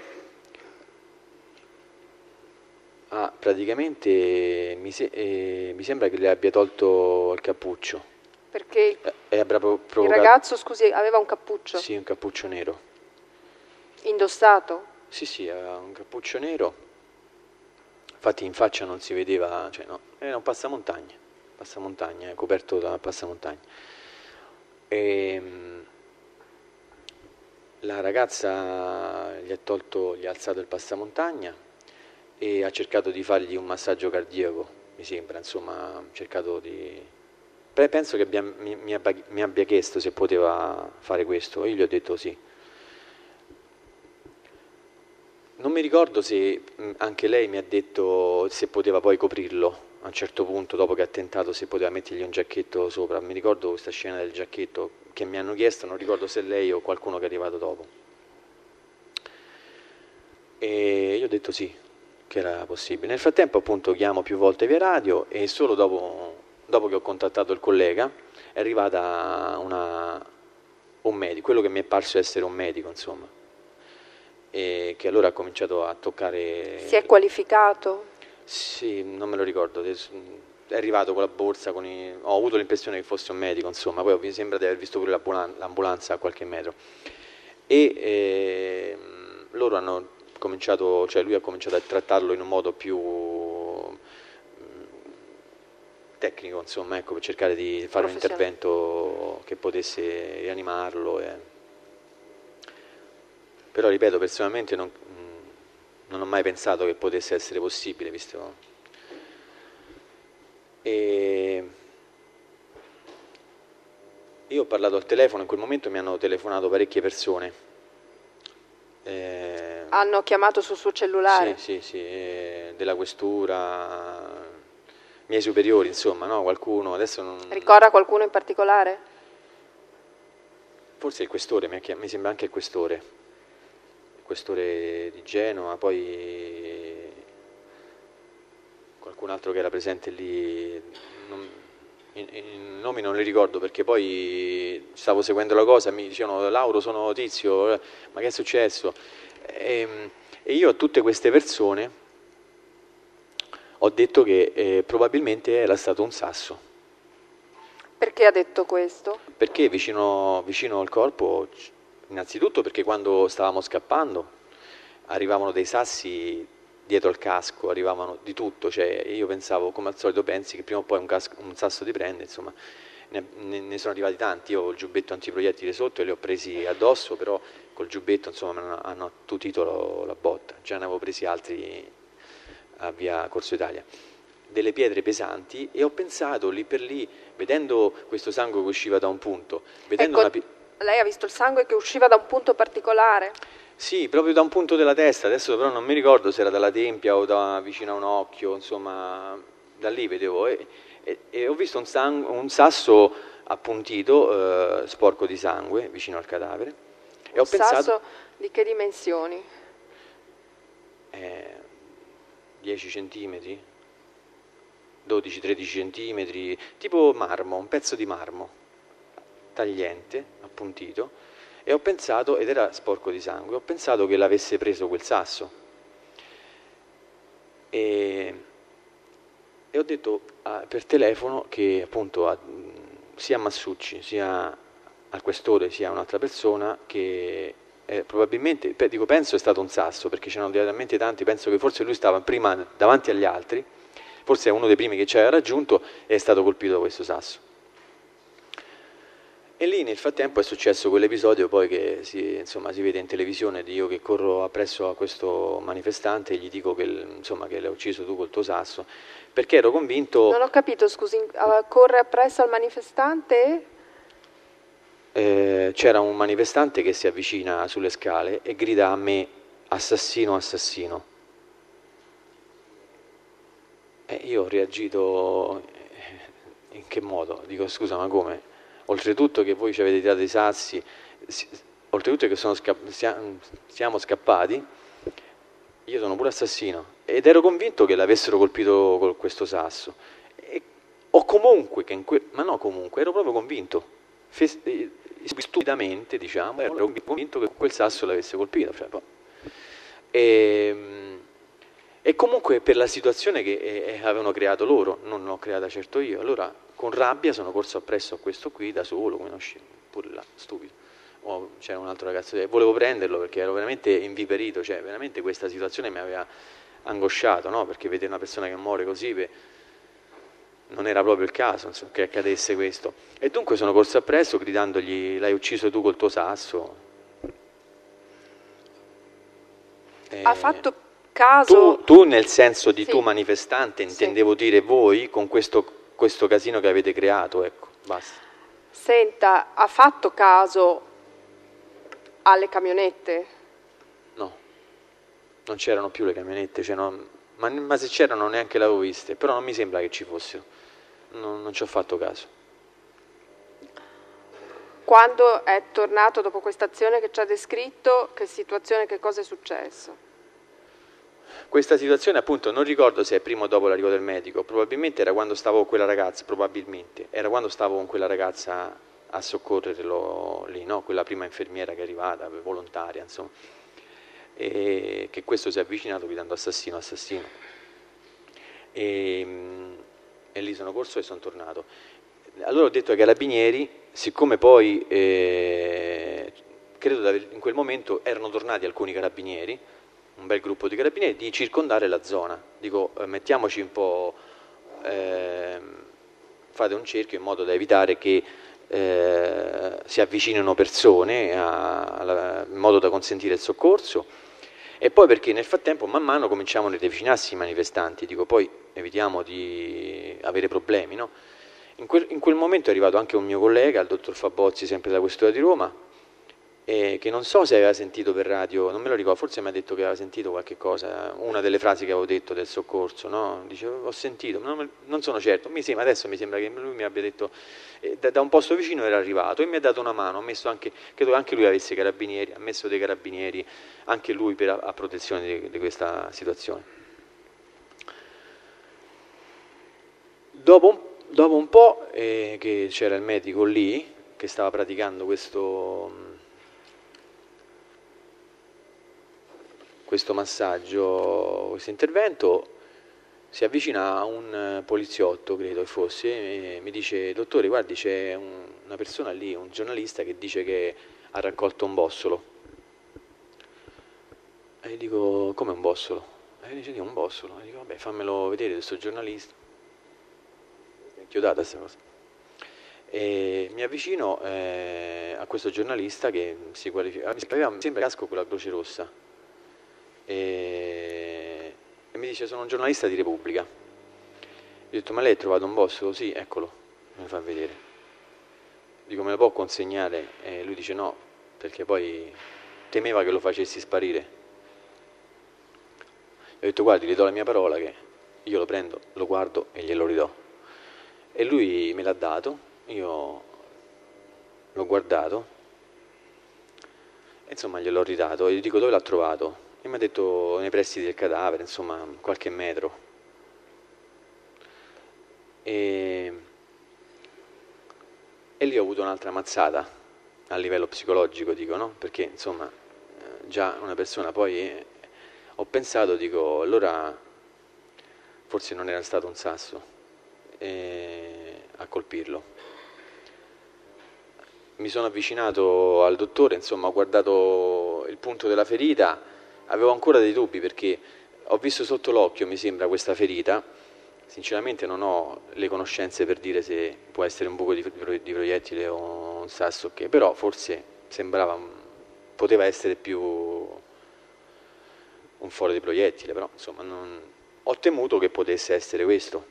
ha praticamente, mi, se, eh, mi sembra che le abbia tolto il cappuccio. Perché e avrà provocato... il ragazzo, scusi, aveva un cappuccio? Sì, un cappuccio nero. Indossato? Sì, sì, aveva un cappuccio nero. Infatti in faccia non si vedeva, cioè no, era un passamontagna, passamontagna, coperto da passamontagna. E la ragazza gli ha tolto, gli ha alzato il passamontagna e ha cercato di fargli un massaggio cardiaco, mi sembra, insomma, ha cercato di... Penso che abbia, mi, mi, abbia, mi abbia chiesto se poteva fare questo, io gli ho detto sì. Non mi ricordo se anche lei mi ha detto se poteva poi coprirlo, a un certo punto, dopo che ha tentato, se poteva mettergli un giacchetto sopra. Mi ricordo questa scena del giacchetto che mi hanno chiesto, non ricordo se lei o qualcuno che è arrivato dopo. E io ho detto sì, che era possibile. Nel frattempo appunto chiamo più volte via radio e solo dopo... dopo che ho contattato il collega, è arrivata una, un medico, quello che mi è parso essere un medico, insomma, e che allora ha cominciato a toccare... Si è qualificato? Sì, non me lo ricordo, è arrivato con la borsa, con i... ho avuto l'impressione che fosse un medico, insomma, poi mi sembra di aver visto pure l'ambulanza a qualche metro. E eh, loro hanno cominciato, cioè lui ha cominciato a trattarlo in un modo più... tecnico, insomma, ecco, per cercare di fare un intervento che potesse rianimarlo. E... Però, ripeto, personalmente non, non ho mai pensato che potesse essere possibile, visto... E... io ho parlato al telefono, in quel momento mi hanno telefonato parecchie persone. E... hanno chiamato sul suo cellulare? Sì, sì, sì, eh, della questura... miei superiori, insomma, no? Qualcuno, adesso non... Ricorda qualcuno in particolare? Forse il questore, mi sembra anche il questore, il questore di Genova, poi qualcun altro che era presente lì, non, i, i nomi non li ricordo perché poi stavo seguendo la cosa, mi dicevano Lauro sono Tizio, ma che è successo? E, e io a tutte queste persone ho detto che eh, probabilmente era stato un sasso. Perché ha detto questo? Perché vicino, vicino al corpo, innanzitutto perché quando stavamo scappando arrivavano dei sassi dietro al casco, arrivavano di tutto, cioè io pensavo, come al solito pensi, che prima o poi un, casco, un sasso ti prende, insomma, ne, ne sono arrivati tanti, io ho il giubbetto antiproiettile sotto e li ho presi addosso, però col giubbetto insomma hanno, hanno attutito la botta, già ne avevo presi altri a via Corso Italia, delle pietre pesanti, e ho pensato lì per lì, vedendo questo sangue che usciva da un punto, vedendo ecco, una... Lei ha visto il sangue che usciva da un punto particolare? Sì, proprio da un punto della testa, adesso però non mi ricordo se era dalla tempia o da vicino a un occhio, insomma, da lì vedevo, e, e, e ho visto un, sang- un sasso appuntito, eh, sporco di sangue, vicino al cadavere. E un ho pensato, sasso di che dimensioni? Eh, dieci centimetri, dodici tredici centimetri, tipo marmo, un pezzo di marmo, tagliente, appuntito. E ho pensato, ed era sporco di sangue, ho pensato che l'avesse preso quel sasso. E, e ho detto ah, per telefono che appunto a, sia a Massucci, sia al questore, sia a un'altra persona, che eh, probabilmente, dico penso è stato un sasso, perché c'erano talmente tanti, penso che forse lui stava prima davanti agli altri, forse è uno dei primi che ci aveva raggiunto e è stato colpito da questo sasso. E lì nel frattempo è successo quell'episodio poi che si, insomma, si vede in televisione di io che corro appresso a questo manifestante e gli dico che, insomma, che l'hai ucciso tu col tuo sasso, perché ero convinto... Non ho capito, scusi, corre appresso al manifestante? Eh, c'era un manifestante che si avvicina sulle scale e grida a me assassino, assassino. E io ho reagito in che modo? Dico scusa ma come? Oltretutto che voi ci avete tirato i sassi, oltretutto che sono scapp- siamo scappati, io sono pure assassino ed ero convinto che l'avessero colpito con questo sasso. E, o comunque, che in que- ma no comunque, ero proprio convinto, Fes- stupidamente diciamo, ero convinto che quel sasso l'avesse colpito. Cioè, e, e comunque per la situazione che eh, avevano creato loro, non l'ho creata certo io, allora... Con rabbia sono corso appresso a questo qui da solo, come non uscì, pure là, stupido. Oh, c'era un altro ragazzo, che volevo prenderlo perché ero veramente inviperito, cioè veramente questa situazione mi aveva angosciato, no? Perché vedere una persona che muore così, beh, non era proprio il caso, insomma, che accadesse questo. E dunque sono corso appresso gridandogli l'hai ucciso tu col tuo sasso. E... Ha fatto caso... Tu, tu nel senso di sì. tu manifestante, intendevo sì. dire voi con questo... questo casino che avete creato, ecco, basta. Senta, ha fatto caso alle camionette? No, non c'erano più le camionette, c'erano, ma, ma se c'erano neanche le avevo viste, però non mi sembra che ci fossero, non, non ci ho fatto caso. Quando è tornato dopo questa azione che ci ha descritto, che situazione, che cosa è successo? Questa situazione appunto non ricordo se è prima o dopo l'arrivo del medico, probabilmente era quando stavo con quella ragazza, probabilmente, era quando stavo con quella ragazza a soccorrerlo lì, no? Quella prima infermiera che è arrivata, volontaria, insomma, e che questo si è avvicinato gridando assassino, assassino. E, e lì sono corso e sono tornato. Allora ho detto ai carabinieri, siccome poi, eh, credo in quel momento erano tornati alcuni carabinieri, un bel gruppo di carabinieri, di circondare la zona. Dico, eh, mettiamoci un po', eh, fate un cerchio in modo da evitare che eh, si avvicinino persone a, a, in modo da consentire il soccorso, e poi perché nel frattempo man mano cominciavano a avvicinarsi i manifestanti, dico poi evitiamo di avere problemi, no? In quel, in quel momento è arrivato anche un mio collega, il dottor Fabozzi, sempre della Questura di Roma, e che non so se aveva sentito per radio, non me lo ricordo, forse mi ha detto che aveva sentito qualche cosa, una delle frasi che avevo detto del soccorso, no? Dice, ho sentito, non, non sono certo, mi sembra, adesso mi sembra che lui mi abbia detto, eh, da, da un posto vicino era arrivato e mi ha dato una mano, ha messo anche, credo che anche lui avesse carabinieri, ha messo dei carabinieri, anche lui per, a protezione di, di questa situazione. Dopo un, dopo un po' eh, che c'era il medico lì, che stava praticando questo, questo massaggio, questo intervento, si avvicina a un poliziotto, credo che fosse, e mi dice: dottore, guardi, c'è un, una persona lì, un giornalista, che dice che ha raccolto un bossolo. E gli dico: come un bossolo? E dice: un bossolo. E dico: vabbè, fammelo vedere questo giornalista. Mi è chiodata questa cosa. E mi avvicino eh, a questo giornalista che si qualifica, mi sembra casco con la Croce Rossa, e, e mi dice: sono un giornalista di Repubblica. Gli ho detto: ma lei ha trovato un bossolo? Sì, eccolo, mi fa vedere. Dico: me lo può consegnare? E lui dice: no, perché poi temeva che lo facessi sparire. Gli ho detto: guardi, le do la mia parola che io lo prendo, lo guardo e glielo ridò. E lui me l'ha dato, io l'ho guardato, e insomma gliel'ho ridato, e gli dico: dove l'ha trovato? E mi ha detto: nei pressi del cadavere, insomma, qualche metro. E, e lì ho avuto un'altra mazzata a livello psicologico, dico, no? Perché insomma già una persona, poi eh, ho pensato, dico, allora forse non era stato un sasso eh, a colpirlo. Mi sono avvicinato al dottore, insomma, ho guardato il punto della ferita, avevo ancora dei dubbi perché ho visto sotto l'occhio, mi sembra, questa ferita. Sinceramente non ho le conoscenze per dire se può essere un buco di, di proiettile o un sasso, che però forse sembrava, poteva essere più un foro di proiettile, però insomma non, ho temuto che potesse essere questo.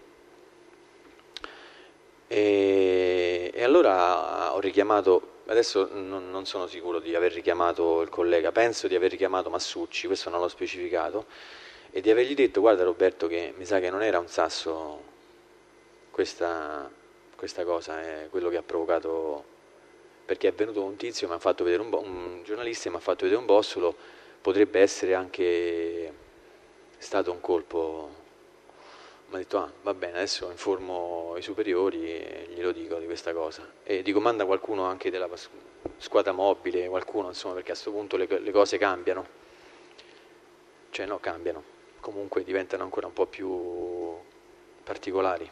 E, e allora ho richiamato, adesso non, non sono sicuro di aver richiamato il collega, penso di aver richiamato Massucci, questo non l'ho specificato, e di avergli detto: guarda Roberto, che mi sa che non era un sasso questa, questa cosa, è quello che ha provocato, perché è venuto un tizio, mi ha fatto vedere un, un giornalista mi ha fatto vedere un bossolo, potrebbe essere anche stato un colpo. Mi ha detto: ah, va bene, adesso informo i superiori e glielo dico di questa cosa. E dico: manda qualcuno anche della squadra mobile, qualcuno, insomma, perché a questo punto le, le cose cambiano. Cioè no, cambiano. Comunque diventano ancora un po' più particolari.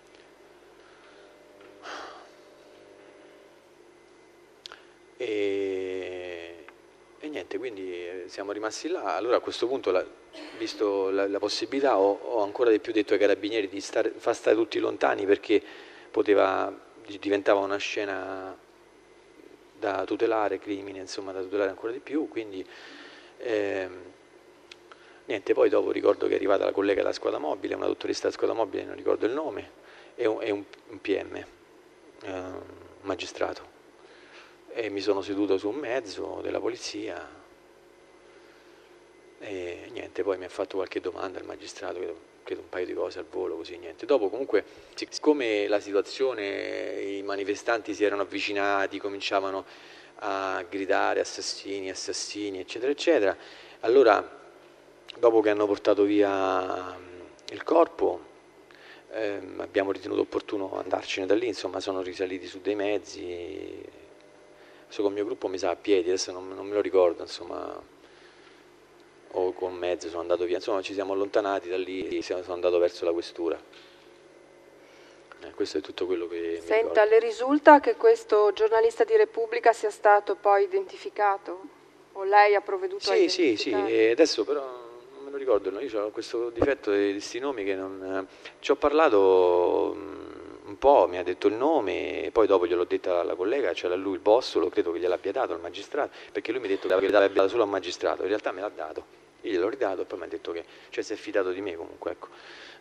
E, e niente, quindi siamo rimasti là. Allora a questo punto, la, visto la, la possibilità, ho, ho ancora di più detto ai carabinieri di stare, far stare tutti lontani, perché poteva, diventava una scena da tutelare, crimine, insomma, da tutelare ancora di più. Quindi ehm, niente, poi dopo ricordo che è arrivata la collega della squadra mobile, una dottoressa della squadra mobile, non ricordo il nome, e un, e un, un P M, eh, un magistrato. E mi sono seduto su un mezzo della polizia e niente, poi mi ha fatto qualche domanda il magistrato, credo, credo un paio di cose al volo, così niente. Dopo comunque, siccome la situazione, i manifestanti si erano avvicinati, cominciavano a gridare assassini, assassini, eccetera, eccetera, allora dopo che hanno portato via il corpo ehm, abbiamo ritenuto opportuno andarcene da lì, insomma sono risaliti su dei mezzi. Con il mio gruppo mi sa a piedi, adesso non, non me lo ricordo, insomma, o con mezzo sono andato via, insomma ci siamo allontanati da lì e sono andato verso la questura. Eh, questo è tutto quello che Senta, mi ricordo. le risulta che questo giornalista di Repubblica sia stato poi identificato? O lei ha provveduto sì, a identificare? Sì, sì, e adesso però non me lo ricordo, io ho questo difetto di questi nomi che non... Ci ho parlato un po', mi ha detto il nome, e poi dopo gliel'ho detto alla collega, c'era lui il bossolo, credo che gliel'abbia dato al magistrato, perché lui mi ha detto che l'aveva dato solo al magistrato, in realtà me l'ha dato, io gliel'ho ridato e poi mi ha detto che, cioè, si è fidato di me comunque, ecco.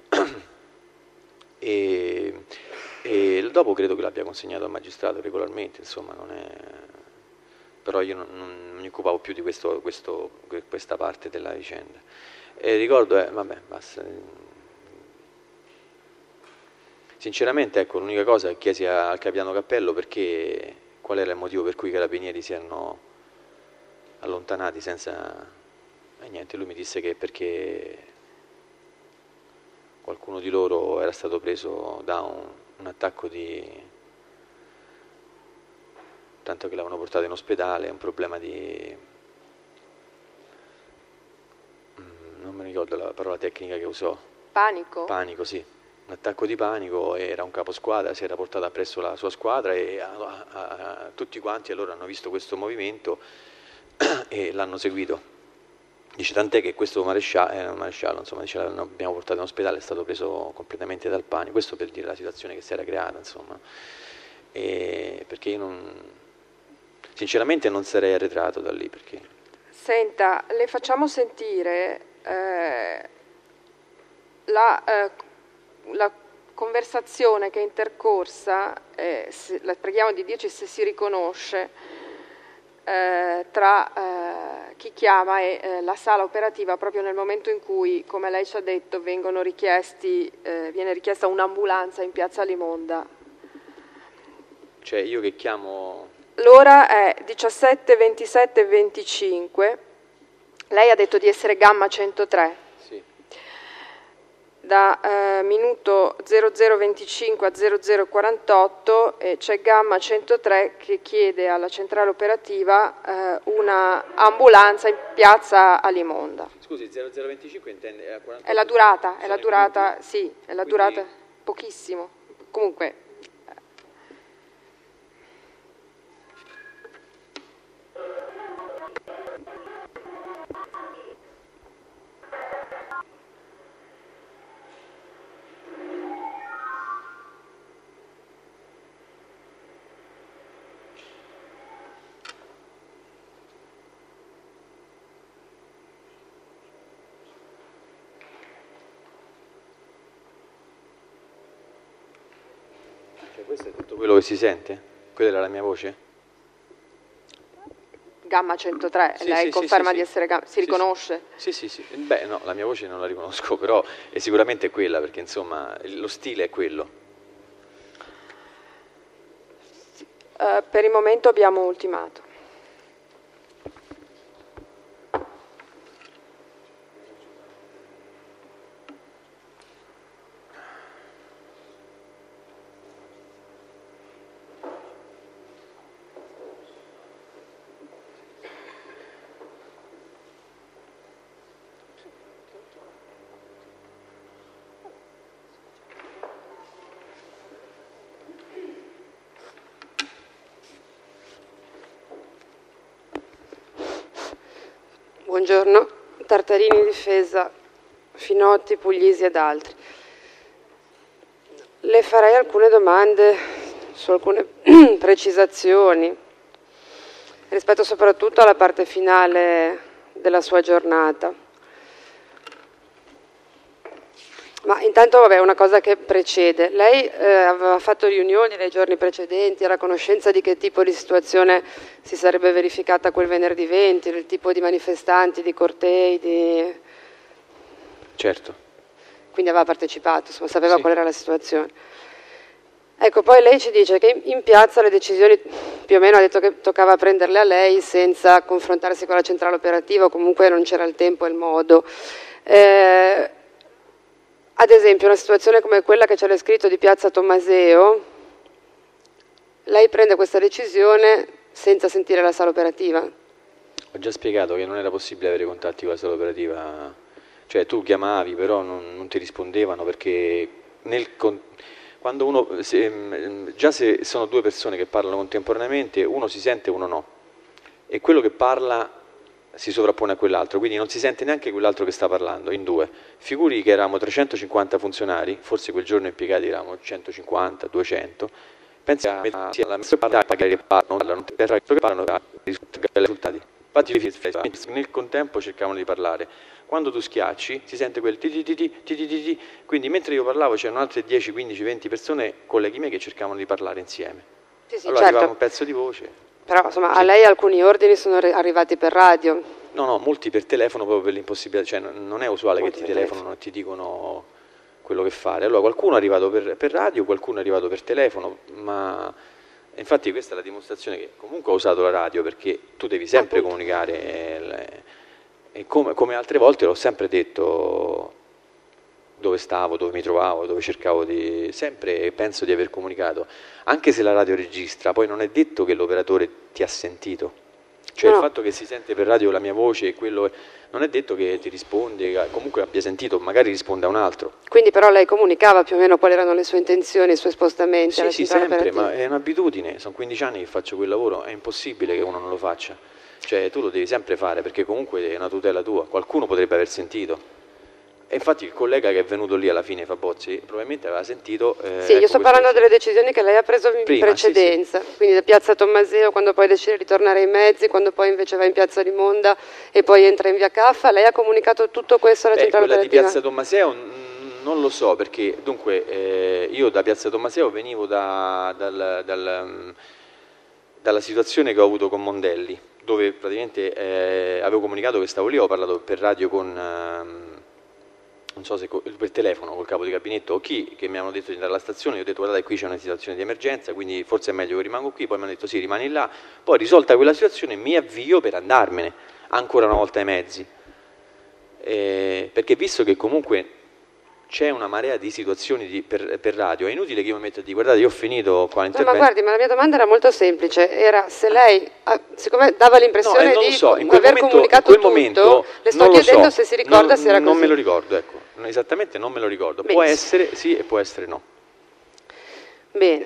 e, e dopo credo che l'abbia consegnato al magistrato regolarmente, insomma, non è... però io non, non mi occupavo più di questo, questo, questa parte della vicenda. E ricordo, eh, vabbè, basta... Sinceramente, ecco, l'unica cosa è che chiesi al capitano Cappello perché, qual era il motivo per cui i carabinieri si erano allontanati senza... E niente, lui mi disse che perché qualcuno di loro era stato preso da un, un attacco di... tanto che l'avevano portato in ospedale, un problema di... non mi ricordo la parola tecnica che usò. Panico? Panico, sì. Un attacco di panico, era un caposquadra, si era portato appresso la sua squadra e a, a, a, tutti quanti allora hanno visto questo movimento e l'hanno seguito. Dice tant'è che questo maresciallo, eh, maresciallo insomma, dice, l'abbiamo portato in ospedale, è stato preso completamente dal panico. Questo per dire la situazione che si era creata, insomma. E perché io non, sinceramente non sarei arretrato da lì. Perché... Senta, le facciamo sentire eh, la... Eh, la conversazione che è intercorsa, eh, se, la preghiamo di dirci se si riconosce, eh, tra eh, chi chiama e eh, la sala operativa proprio nel momento in cui, come lei ci ha detto, vengono richiesti, eh, viene richiesta un'ambulanza in piazza Limonda. Cioè io che chiamo... L'ora è diciassette, ventisette e venticinque, lei ha detto di essere gamma centotré. Da eh, minuto zero zero venticinque a zero zero quarantotto eh, c'è Gamma centotré che chiede alla centrale operativa eh, una ambulanza in piazza Alimonda. Scusi, zero zero venticinque intende a quarantotto? È la durata, è la durata, sì, è la durata pochissimo. Comunque questo è tutto quello che si sente? Quella era la mia voce? Gamma centotré, sì, lei sì, conferma sì, di sì. essere gamma, si sì, riconosce? Sì, sì, sì. Beh, no, la mia voce non la riconosco, però è sicuramente quella, perché insomma lo stile è quello. Uh, per il momento abbiamo ultimato. Buongiorno, Tartarini Difesa, Finotti, Puglisi ed altri. Le farei alcune domande su alcune precisazioni rispetto soprattutto alla parte finale della sua giornata. Ma intanto, vabbè, una cosa che precede. Lei eh, aveva fatto riunioni nei giorni precedenti, era a conoscenza di che tipo di situazione si sarebbe verificata quel venerdì venti, del tipo di manifestanti, di cortei, di... Certo. Quindi aveva partecipato, insomma, sapeva Sì. qual era la situazione. Ecco, poi lei ci dice che in piazza le decisioni più o meno ha detto che toccava prenderle a lei senza confrontarsi con la centrale operativa, o comunque non c'era il tempo e il modo. Eh, Ad esempio, una situazione come quella che c'è scritto di piazza Tommaseo, lei prende questa decisione senza sentire la sala operativa? Ho già spiegato che non era possibile avere contatti con la sala operativa, cioè tu chiamavi però non, non ti rispondevano perché nel, quando uno, se, già se sono due persone che parlano contemporaneamente, uno si sente e uno no, e quello che parla si sovrappone a quell'altro, quindi non si sente neanche quell'altro che sta parlando, in due. Figuri che eravamo trecentocinquanta funzionari, forse quel giorno impiegati eravamo centocinquanta, duecento, pensa sia la maggior parte che parlano, che parlano dei risultati. Infatti nel contempo cercavano di parlare. Quando tu schiacci si sente quel ti ti ti ti ti ti ti, quindi mentre io parlavo c'erano altre dieci, quindici, venti persone, colleghi miei, che cercavano di parlare insieme. Sì, sì, allora certo. arrivava un pezzo di voce. Però insomma, Sì. A lei alcuni ordini sono arrivati per radio. No, no, molti per telefono proprio per l'impossibilità, cioè non è usuale molti che ti telefonano e ti dicono quello che fare. Allora qualcuno è arrivato per, per radio, qualcuno è arrivato per telefono, ma infatti questa è la dimostrazione che comunque ho usato la radio, perché tu devi sempre ah, comunicare, e come, come altre volte l'ho sempre detto, dove stavo, dove mi trovavo, dove cercavo di... sempre penso di aver comunicato. Anche se la radio registra, poi non è detto che l'operatore ti ha sentito. Cioè no. Il fatto che si sente per radio la mia voce e quello... non è detto che ti risponde, comunque abbia sentito, magari risponde a un altro. Quindi però lei comunicava più o meno quali erano le sue intenzioni, i suoi spostamenti? Sì, sì, sempre, operativa. Ma è un'abitudine, sono quindici anni che faccio quel lavoro, è impossibile che uno non lo faccia. Cioè tu lo devi sempre fare, perché comunque è una tutela tua, qualcuno potrebbe aver sentito. E infatti il collega che è venuto lì alla fine, Fabozzi, probabilmente aveva sentito... Eh, sì, ecco, io sto parlando delle decisioni che lei ha preso in Prima, precedenza, sì, sì. Quindi da Piazza Tommaseo, quando poi decide di ritornare ai mezzi, quando poi invece va in Piazza Rimonda e poi entra in via Caffa, lei ha comunicato tutto questo alla Beh, centrale quella operativa? Di Piazza Tommaseo non lo so, perché dunque eh, io da Piazza Tommaseo venivo da, dal, dal, dalla situazione che ho avuto con Mondelli, dove praticamente eh, avevo comunicato che stavo lì, ho parlato per radio con... Eh, non so se per telefono col capo di gabinetto o chi, che mi hanno detto di andare alla stazione, io ho detto guardate qui c'è una situazione di emergenza, quindi forse è meglio che rimango qui, poi mi hanno detto sì, rimani là, poi risolta quella situazione mi avvio per andarmene, ancora una volta ai mezzi, eh, perché visto che comunque c'è una marea di situazioni di, per, per radio, è inutile che io mi metta a dire guardate io ho finito qua l'intervento. No, ma guardi, ma la mia domanda era molto semplice, era se lei, siccome dava l'impressione no, eh, di so. in aver momento, comunicato in tutto, momento, le sto chiedendo so. se si ricorda non, se era così. Non me lo ricordo, ecco, esattamente non me lo ricordo, Benissimo. Può essere sì e può essere no. Bene.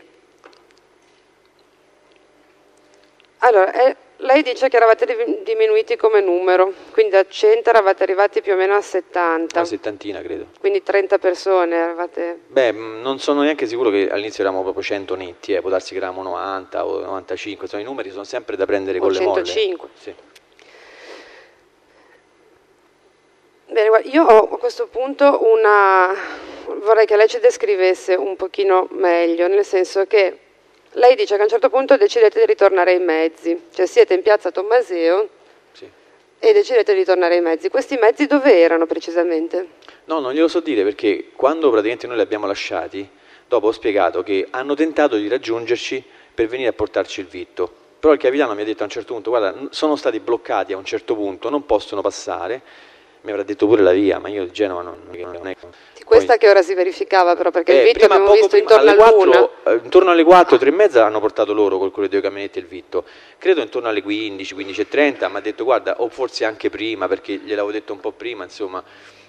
Allora, eh, lei dice che eravate diminuiti come numero, quindi da cento eravate arrivati più o meno a settanta. Una settantina, credo. Quindi trenta persone eravate... Beh, non sono neanche sicuro che all'inizio eravamo proprio cento netti, eh. Può darsi che eravamo novanta o novantacinque, insomma i numeri sono sempre da prendere o con le molle. centocinque. Sì. Bene, guarda, io ho a questo punto una... vorrei che lei ci descrivesse un pochino meglio, nel senso che lei dice che a un certo punto decidete di ritornare ai mezzi, cioè siete in piazza Tommaseo sì. e decidete di ritornare ai mezzi. Questi mezzi dove erano precisamente? No, non glielo so dire perché quando praticamente noi li abbiamo lasciati, dopo ho spiegato che hanno tentato di raggiungerci per venire a portarci il vitto, però il capitano mi ha detto a un certo punto guarda sono stati bloccati a un certo punto, non possono passare, mi avrà detto pure la via, ma io di Genova non, non è... Questa Poi, che ora si verificava però, perché eh, il vitto abbiamo visto prima, intorno all'una. Eh, intorno alle quattro, tre e mezza hanno portato loro con quei due camionetti il vitto. Credo intorno alle quindici, quindici e trenta, mi ha detto guarda, o forse anche prima, perché gliel'avevo detto un po' prima, insomma,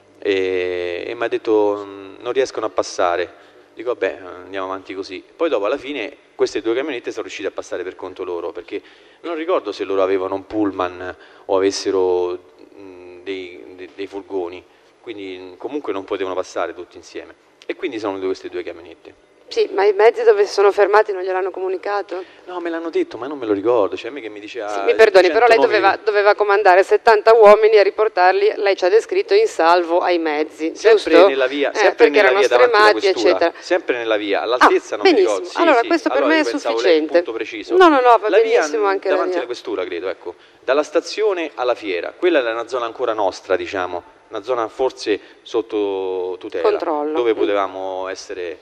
e, e mi ha detto non riescono a passare. Dico vabbè, andiamo avanti così. Poi dopo alla fine queste due camionette sono riuscite a passare per conto loro, perché non ricordo se loro avevano un pullman o avessero mh, dei, dei, dei furgoni, quindi comunque non potevano passare tutti insieme. E quindi sono queste due camionette. Sì, ma i mezzi dove si sono fermati non gliel'hanno comunicato? No, me l'hanno detto, ma non me lo ricordo. Cioè a me che mi diceva... Sì, mi perdoni, però lei doveva, doveva comandare settanta uomini e riportarli, lei ci ha descritto, in salvo ai mezzi, sempre giusto? nella via, eh, sempre perché nella erano via stremati, eccetera. Sempre nella via, all'altezza ah, non mi benissimo. ricordo. Sì, allora sì. questo allora, per me è sufficiente. Il punto preciso. No, no, no, va la benissimo via, anche la davanti via. alla questura, credo, ecco. Dalla stazione alla fiera, quella è una zona ancora nostra, diciamo, una zona forse sotto tutela, controllo, dove potevamo essere...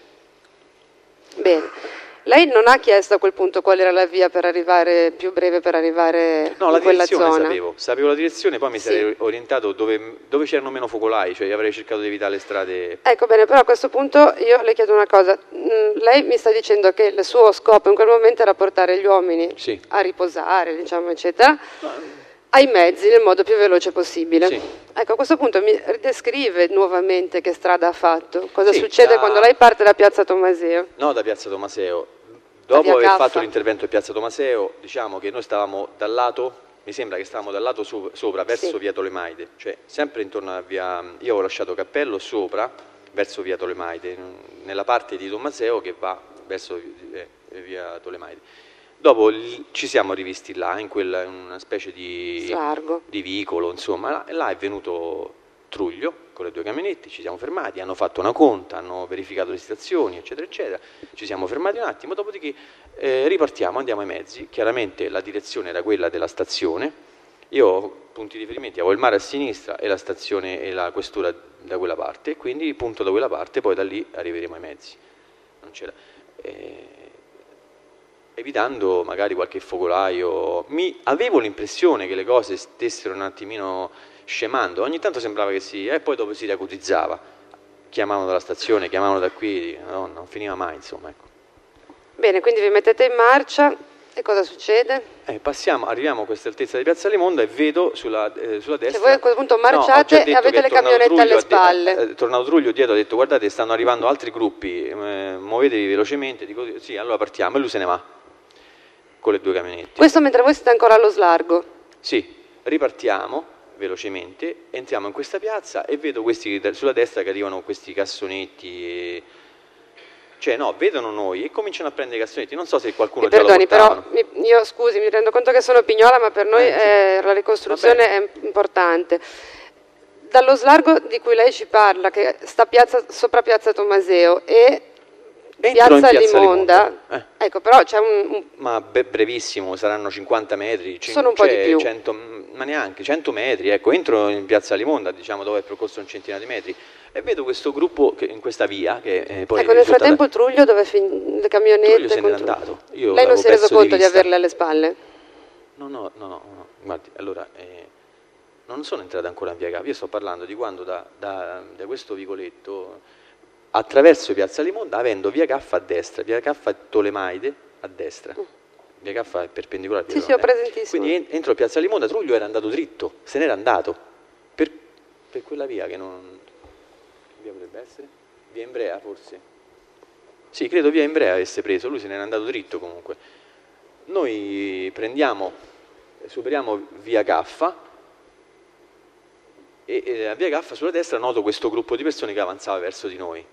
Bene. Lei non ha chiesto a quel punto qual era la via per arrivare, più breve per arrivare no, in la quella direzione zona? sapevo, sapevo la direzione, poi mi sì. sarei orientato dove, dove c'erano meno focolai, cioè avrei cercato di evitare le strade. Ecco bene, però a questo punto io le chiedo una cosa, lei mi sta dicendo che il suo scopo in quel momento era portare gli uomini sì. a riposare, diciamo, eccetera, no. ai mezzi nel modo più veloce possibile. Sì. Ecco, a questo punto mi descrive nuovamente che strada ha fatto, cosa sì, succede da... quando lei parte da Piazza Tommaseo? No, da Piazza Tommaseo. Dopo aver Caffa. fatto l'intervento a Piazza Tommaseo, diciamo che noi stavamo dal lato, mi sembra che stavamo dal lato so, sopra, verso sì. via Tolemaide, cioè sempre intorno a via, io avevo lasciato Cappello sopra, verso via Tolemaide, nella parte di Tommaseo che va verso eh, via Tolemaide. Dopo li, ci siamo rivisti là, in, quella, in una specie di, di vicolo, insomma, là è venuto Truglio con le due camionette, ci siamo fermati, hanno fatto una conta, hanno verificato le stazioni, eccetera, eccetera, ci siamo fermati un attimo, dopodiché eh, ripartiamo, andiamo ai mezzi, chiaramente la direzione era quella della stazione, io ho punti di riferimento, avevo il mare a sinistra e la stazione e la questura da quella parte, quindi punto da quella parte, poi da lì arriveremo ai mezzi, non c'era... Eh, evitando magari qualche focolaio, mi avevo l'impressione che le cose stessero un attimino scemando, ogni tanto sembrava che sì, e poi dopo si riacutizzava. chiamavano dalla stazione, chiamavano da qui, no, non finiva mai, insomma, ecco. Bene, quindi vi mettete in marcia e cosa succede? Eh, passiamo, arriviamo a questa altezza di Piazza Limonda e vedo sulla, eh, sulla destra... Cioè voi a quel punto marciate no, e avete le camionette alle spalle. È tornato Truglio dietro, ha detto guardate stanno arrivando altri gruppi, eh, muovetevi velocemente, dico sì, allora partiamo, e lui se ne va con le due camionette. Questo mentre voi siete ancora allo slargo? Sì, ripartiamo velocemente, entriamo in questa piazza e vedo questi sulla destra che arrivano questi cassonetti e... Cioè no, vedono noi e cominciano a prendere i cassonetti, non so se qualcuno mi già perdoni, lo portavano. Però mi, io scusi, mi rendo conto che sono pignola, ma per noi eh, sì. è, la ricostruzione è importante. Dallo slargo di cui lei ci parla, che sta piazza, sopra Piazza Tomaseo e Entro Piazza, Piazza Limonda, Limonda. Eh. ecco, però c'è un, un... Ma be- brevissimo, saranno cinquanta metri, cin- sono un po' di più. cento, ma neanche, cento metri, ecco, entro in Piazza Limonda, diciamo, dove è percorso un centinaio di metri, e vedo questo gruppo che, in questa via, che eh, poi... Ecco, nel frattempo il Truglio dove fin- le camionette... Truglio se n'era andato. Io lei non si è reso conto di, di averle alle spalle? No, no, no, no, no. Guardi, allora, eh, non sono entrato ancora in via Caffa, io sto parlando di quando da, da, da questo vicoletto... attraverso Piazza Limonda, avendo via Caffa a destra, via Caffa Tolemaide a destra. Via Caffa è perpendicolare. Sì, sì, ho presentissimo. Quindi entro a Piazza Limonda, Truglio era andato dritto, se n'era andato per, per quella via che non... Via potrebbe essere? Via Embrea forse? Sì, credo via Embrea avesse preso, lui se n'era andato dritto comunque. Noi prendiamo, superiamo via Caffa e, e a via Caffa sulla destra noto questo gruppo di persone che avanzava verso di noi.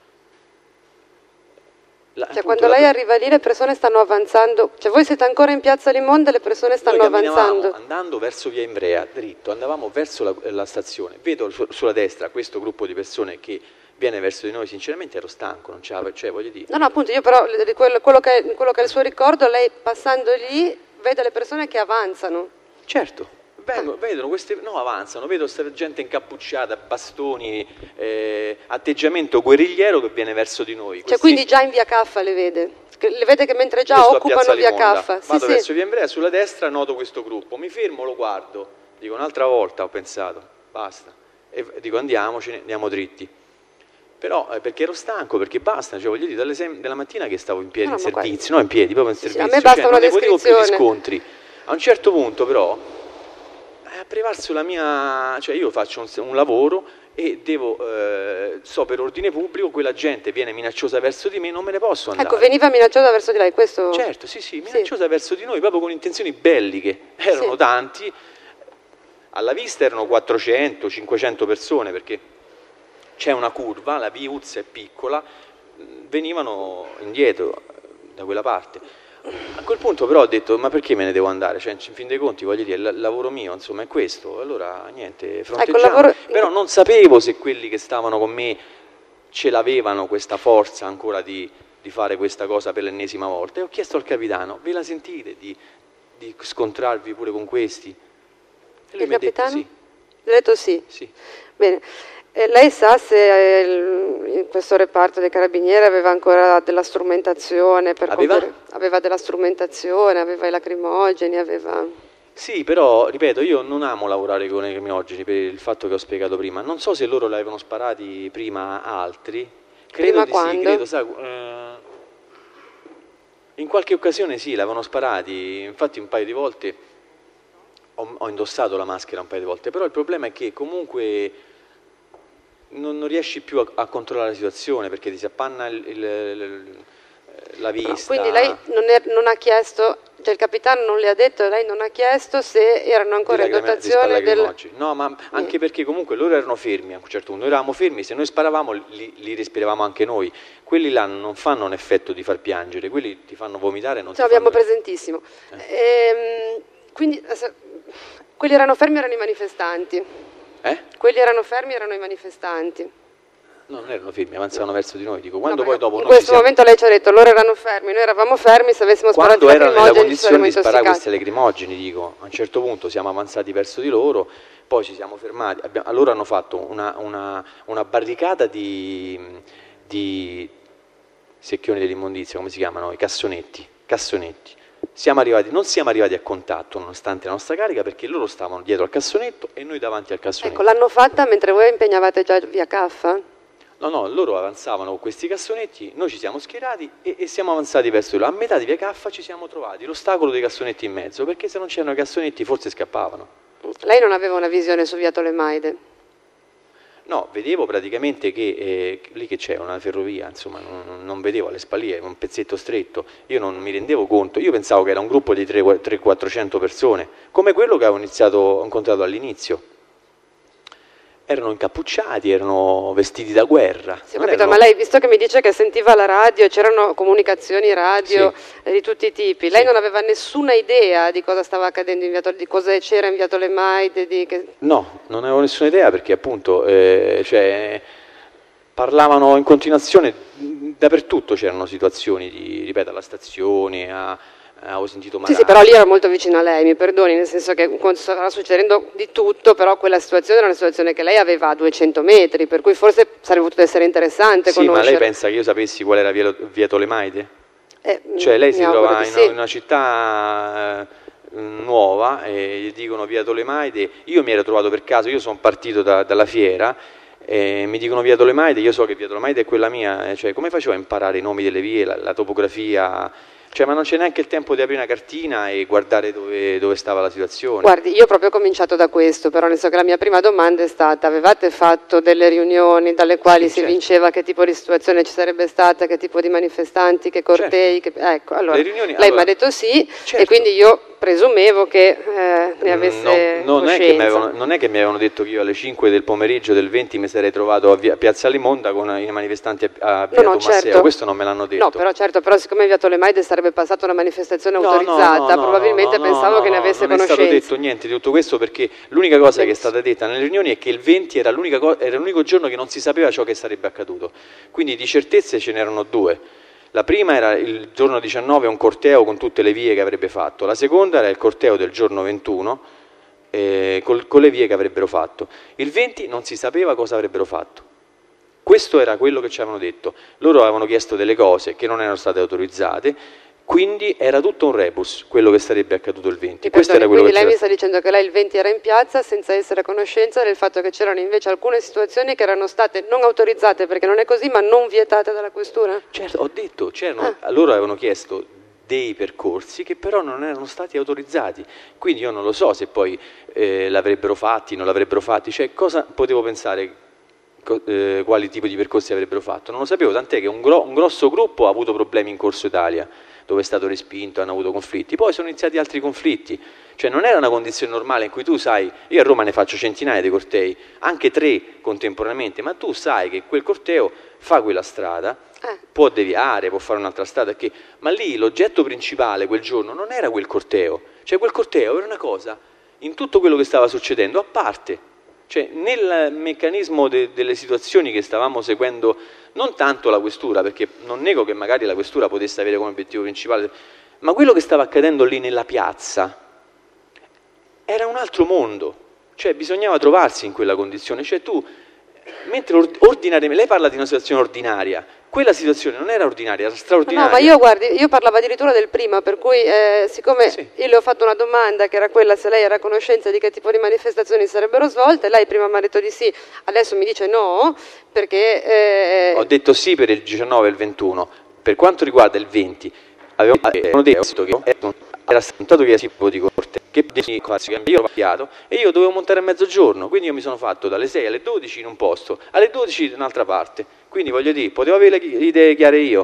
La, cioè appunto, quando lei la... arriva lì le persone stanno avanzando, cioè voi siete ancora in Piazza Limonda e le persone stanno avanzando? Andando verso via Embrea, dritto, andavamo verso la, la stazione, vedo su, sulla destra questo gruppo di persone che viene verso di noi, sinceramente ero stanco, non c'era, cioè voglio dire... No, no, appunto, io però di quello, quello, che, quello che è il suo ricordo, lei passando lì vede le persone che avanzano. Certo. Vengono, vedono queste, no, avanzano, vedo questa gente incappucciata, bastoni, eh, atteggiamento guerrigliero che viene verso di noi. Cioè questi... quindi già in via Caffa le vede? Le vede che mentre già occupano via Caffa? Vado sì, verso sì. via Embrea, sulla destra noto questo gruppo, mi fermo, lo guardo, dico un'altra volta ho pensato, basta, e dico andiamocene, andiamo dritti. Però eh, perché ero stanco, perché basta, cioè voglio dire, dalle sei della mattina che stavo in piedi no, in servizio, qua... no in piedi, proprio in sì, servizio, a me basta cioè, una non ne potevo più di descrizione. scontri. A un certo punto però... ha prevalso la mia, cioè io faccio un, un lavoro e devo, eh, so per ordine pubblico, quella gente viene minacciosa verso di me, non me ne posso andare. Ecco, veniva minacciosa verso di lei, questo? Certo, sì, sì, minacciosa sì. verso di noi, proprio con intenzioni belliche, erano sì. tanti, alla vista erano quattrocento cinquecento persone, perché c'è una curva, la viuzza è piccola, venivano indietro da quella parte. A quel punto però ho detto, ma perché me ne devo andare? Cioè, in fin dei conti, voglio dire, il lavoro mio, insomma, è questo. Allora, niente, fronteggiamo. Ecco, lavoro... Però non sapevo se quelli che stavano con me ce l'avevano questa forza ancora di, di fare questa cosa per l'ennesima volta. E ho chiesto al capitano, ve la sentite di, di scontrarvi pure con questi? E lui il mi ha capitano? detto sì. Ha detto sì? Sì. Bene. E lei sa se il, questo reparto dei carabinieri aveva ancora della strumentazione? Per aveva? Compiere, aveva della strumentazione, aveva i lacrimogeni, aveva... Sì, però, ripeto, io non amo lavorare con i lacrimogeni per il fatto che ho spiegato prima. Non so se loro l'avevano sparati prima a altri. Credo prima di quando? Sì, credo, sa, eh, in qualche occasione sì, l'avevano sparati. Infatti un paio di volte ho, ho indossato la maschera un paio di volte. Però il problema è che comunque... Non, non riesci più a, a controllare la situazione perché ti si appanna il, il, il, la vista. No, quindi lei non, è, non ha chiesto, cioè il capitano non le ha detto, lei non ha chiesto se erano ancora in dotazione del... No, ma anche perché comunque loro erano fermi a un certo punto, noi eravamo fermi, se noi sparavamo li, li respiravamo anche noi. Quelli là non fanno un effetto di far piangere, quelli ti fanno vomitare. Non sì, ti abbiamo fanno... presentissimo. Eh. Ehm, quindi quelli erano fermi, erano i manifestanti. Eh? Quelli erano fermi, erano i manifestanti. No, non erano fermi, avanzavano verso di noi. Dico, quando no, poi dopo in noi questo siamo... momento lei ci ha detto, loro erano fermi, noi eravamo fermi, se avessimo sparato quando erano nella lacrimogeni ci saremmo condizione di sparare intossicati. queste lacrimogeni, dico, a un certo punto siamo avanzati verso di loro, poi ci siamo fermati, abbiamo... allora hanno fatto una, una, una barricata di, di secchioni dell'immondizia, come si chiamano? I cassonetti, cassonetti. Siamo arrivati, non siamo arrivati a contatto nonostante la nostra carica perché loro stavano dietro al cassonetto e noi davanti al cassonetto. Ecco, l'hanno fatta mentre voi impegnavate già via Caffa? No, no, loro avanzavano con questi cassonetti, noi ci siamo schierati e, e siamo avanzati verso loro. A metà di via Caffa ci siamo trovati l'ostacolo dei cassonetti in mezzo, perché se non c'erano i cassonetti forse scappavano. Lei non aveva una visione su via Tolemaide? No, vedevo praticamente che eh, lì che c'è una ferrovia, insomma, non, non vedevo alle spalle, un pezzetto stretto, io non mi rendevo conto, io pensavo che era un gruppo di tre quattrocento persone, come quello che avevo iniziato, ho incontrato all'inizio. Erano incappucciati, erano vestiti da guerra. Sì, ho capito, erano... ma lei, visto che mi dice che sentiva la radio, c'erano comunicazioni radio sì. di tutti i tipi, lei sì. non aveva nessuna idea di cosa stava accadendo in via Tole... di cosa c'era in via Tolemaide? Di che... No, non avevo nessuna idea perché appunto eh, cioè, parlavano in continuazione, dappertutto c'erano situazioni di, ripeto, alla stazione, a... avevo sentito male. Sì, sì, però lì era molto vicino a lei, mi perdoni, nel senso che stava succedendo di tutto, però quella situazione era una situazione che lei aveva a duecento metri, per cui forse sarebbe potuto essere interessante sì, conoscere. Ma lei pensa che io sapessi qual era via, via Tolemaide? Eh, cioè lei si trova in, sì. in una città eh, nuova e gli dicono via Tolemaide, io mi ero trovato per caso, io sono partito da, dalla fiera e mi dicono via Tolemaide, io so che via Tolemaide è quella mia, cioè come facevo a imparare i nomi delle vie, la, la topografia... Cioè, ma non c'è neanche il tempo di aprire una cartina e guardare dove, dove stava la situazione. Guardi, io proprio ho cominciato da questo, però nel senso che la mia prima domanda è stata: avevate fatto delle riunioni dalle quali sì, si certo. vinceva che tipo di situazione ci sarebbe stata, che tipo di manifestanti, che cortei, certo. che... ecco, allora, riunioni, lei allora, mi ha detto sì, certo. e quindi io presumevo che eh, ne avesse no, non, è che mi avevano, non è che mi avevano detto che io alle cinque del pomeriggio del venti mi sarei trovato a via, Piazza Limonda con i manifestanti a, a Via no, no, Tomasseo, certo. questo non me l'hanno detto. No, però certo, però siccome via Tolemaide sarebbe passata una manifestazione no, autorizzata, no, no, no, probabilmente no, pensavo no, che ne no, avesse non conoscenza. Non è stato detto niente di tutto questo perché l'unica cosa Penso. che è stata detta nelle riunioni è che il venti era, l'unica co- era l'unico giorno che non si sapeva ciò che sarebbe accaduto, quindi di certezze ce n'erano due. La prima era il giorno diciannove, un corteo con tutte le vie che avrebbe fatto, la seconda era il corteo del giorno ventuno eh, col, con le vie che avrebbero fatto. Il venti non si sapeva cosa avrebbero fatto. Questo era quello che ci avevano detto. Loro avevano chiesto delle cose che non erano state autorizzate, quindi era tutto un rebus quello che sarebbe accaduto il venti. Questo era quello quindi che lei mi sta dicendo che lei il venti era in piazza senza essere a conoscenza del fatto che c'erano invece alcune situazioni che erano state non autorizzate, perché non è così, ma non vietate dalla questura? Certo, ho detto, c'erano, ah. loro avevano chiesto dei percorsi che però non erano stati autorizzati, quindi io non lo so se poi eh, l'avrebbero fatti, non l'avrebbero fatti, cioè cosa potevo pensare, co- eh, quali tipi di percorsi avrebbero fatto, non lo sapevo, tant'è che un, gro- un grosso gruppo ha avuto problemi in Corso Italia, dove è stato respinto, hanno avuto conflitti, poi sono iniziati altri conflitti, cioè non era una condizione normale in cui tu sai, io a Roma ne faccio centinaia di cortei, anche tre contemporaneamente, ma tu sai che quel corteo fa quella strada, eh. può deviare, può fare un'altra strada, che... ma lì l'oggetto principale quel giorno non era quel corteo, cioè quel corteo era una cosa, in tutto quello che stava succedendo, a parte. Cioè, nel meccanismo de- delle situazioni che stavamo seguendo, non tanto la questura, perché non nego che magari la questura potesse avere come obiettivo principale, ma quello che stava accadendo lì nella piazza era un altro mondo, cioè bisognava trovarsi in quella condizione, cioè tu, mentre ordinariamente, lei parla di una situazione ordinaria, quella situazione non era ordinaria, era straordinaria. No, ma io guardi, io parlavo addirittura del prima, per cui eh, siccome sì. io le ho fatto una domanda che era quella se lei era a conoscenza di che tipo di manifestazioni sarebbero svolte, lei prima mi ha detto di sì, adesso mi dice no, perché... Eh... Ho detto sì per il diciannove e il ventuno, per quanto riguarda il venti, avevano detto che era stato che tipo di corte, che io ero pacchiato e io dovevo montare a mezzogiorno, quindi io mi sono fatto dalle sei alle dodici in un posto, alle dodici in un'altra parte, quindi voglio dire, potevo avere le idee chiare io.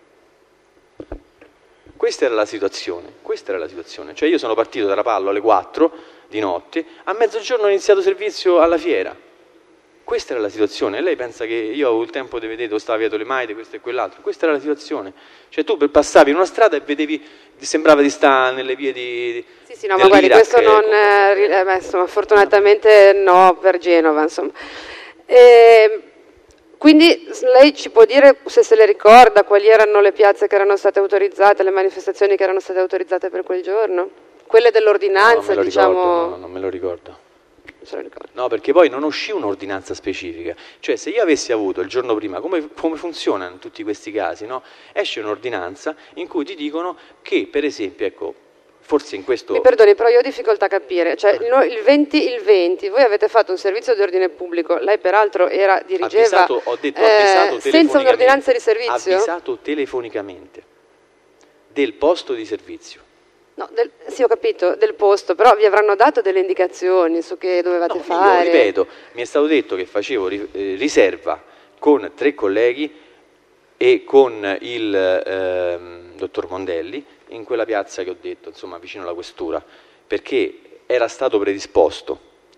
Questa era la situazione, questa era la situazione, cioè io sono partito da Rapallo alle quattro di notte, a mezzogiorno ho iniziato servizio alla fiera, questa era la situazione, e lei pensa che io avevo il tempo di vedere dove stava via Tolemaide, questo e quell'altro, questa era la situazione, cioè tu passavi in una strada e vedevi, ti sembrava di stare nelle vie di... Sì, sì, no, ma guardi, questo non, eh, beh, insomma, fortunatamente no per Genova, insomma. E, quindi lei ci può dire se se le ricorda quali erano le piazze che erano state autorizzate, le manifestazioni che erano state autorizzate per quel giorno? Quelle dell'ordinanza, no, diciamo... Ricordo, no, non me lo ricordo. No, perché poi non uscì un'ordinanza specifica, cioè se io avessi avuto il giorno prima, come, come funziona in tutti questi casi, no? Esce un'ordinanza in cui ti dicono che, per esempio, ecco, Forse in questo... Mi perdoni, però io ho difficoltà a capire. Cioè, noi, il venti, il venti, voi avete fatto un servizio di ordine pubblico, lei peraltro era, dirigeva... Avvisato, ho detto avvisato eh, senza un'ordinanza di servizio? Avvisato telefonicamente del posto di servizio. No, del, sì, ho capito, del posto, però vi avranno dato delle indicazioni su che dovevate no, fare. Io ripeto, mi è stato detto che facevo eh, riserva con tre colleghi e con il eh, dottor Mondelli in quella piazza che ho detto, insomma, vicino alla questura, perché era stato predisposto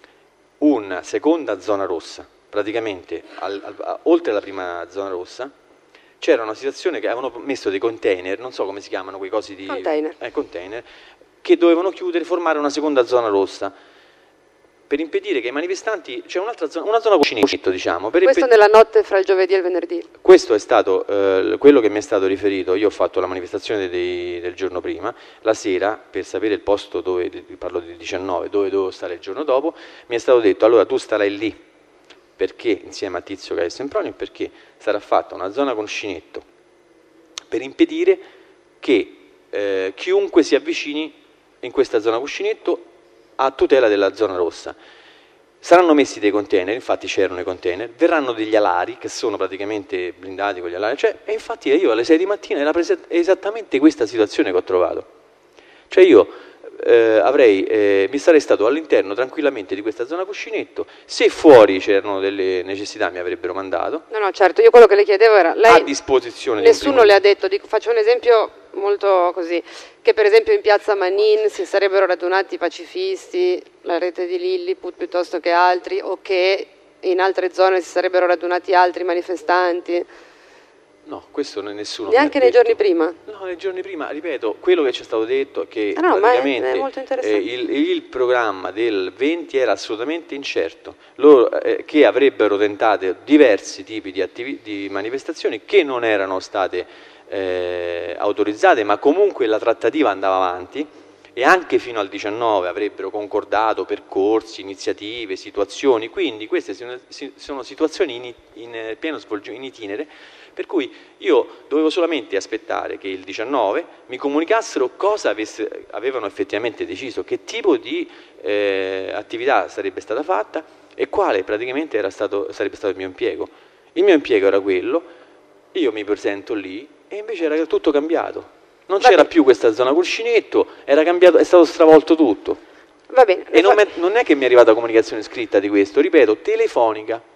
una seconda zona rossa, praticamente al, al, oltre la prima zona rossa, c'era una situazione che avevano messo dei container, non so come si chiamano quei cosi di... Container. Eh, container, che dovevano chiudere, formare una seconda zona rossa, per impedire che i manifestanti, c'è cioè un'altra zona, una zona cuscinetto, diciamo. Per Questo nella notte fra il giovedì e il venerdì? Questo è stato eh, quello che mi è stato riferito. Io ho fatto la manifestazione dei, del giorno prima, la sera, per sapere il posto dove, parlo del diciannove, dove dovevo stare il giorno dopo, mi è stato detto, allora tu starai lì, perché insieme a Tizio Caio Sempronio, perché sarà fatta una zona cuscinetto, per impedire che eh, chiunque si avvicini in questa zona cuscinetto a tutela della zona rossa. Saranno messi dei container, infatti c'erano i container, verranno degli alari che sono praticamente blindati con gli alari, cioè, e infatti io alle sei di mattina era esattamente questa situazione che ho trovato. Cioè io eh, avrei, eh, mi sarei stato all'interno tranquillamente di questa zona cuscinetto, se fuori c'erano delle necessità mi avrebbero mandato. No, no, certo, io quello che le chiedevo era, lei, a disposizione nessuno le ha detto, dico, faccio un esempio molto così, che per esempio in piazza Manin si sarebbero radunati i pacifisti, la rete di Lilliput piuttosto che altri, o che in altre zone si sarebbero radunati altri manifestanti. No, questo nessuno. Neanche nei giorni prima? No, nei giorni prima, ripeto, quello che ci è stato detto è che ah, no, praticamente ma è, è molto interessante. Eh, il, il programma del venti era assolutamente incerto, loro eh, che avrebbero tentato diversi tipi di, attivi, di manifestazioni che non erano state eh, autorizzate, ma comunque la trattativa andava avanti e anche fino al diciannove avrebbero concordato percorsi, iniziative, situazioni, quindi queste sono, sono situazioni in, in pieno svolgimento, in itinere, per cui io dovevo solamente aspettare che il diciannove mi comunicassero cosa avesse, avevano effettivamente deciso, che tipo di eh, attività sarebbe stata fatta e quale praticamente era stato, sarebbe stato il mio impiego. Il mio impiego era quello, io mi presento lì e invece era tutto cambiato. Non c'era più questa zona cuscinetto, era cambiato, è stato stravolto tutto. Va bene. E non, non è che mi è arrivata comunicazione scritta di questo, ripeto, telefonica.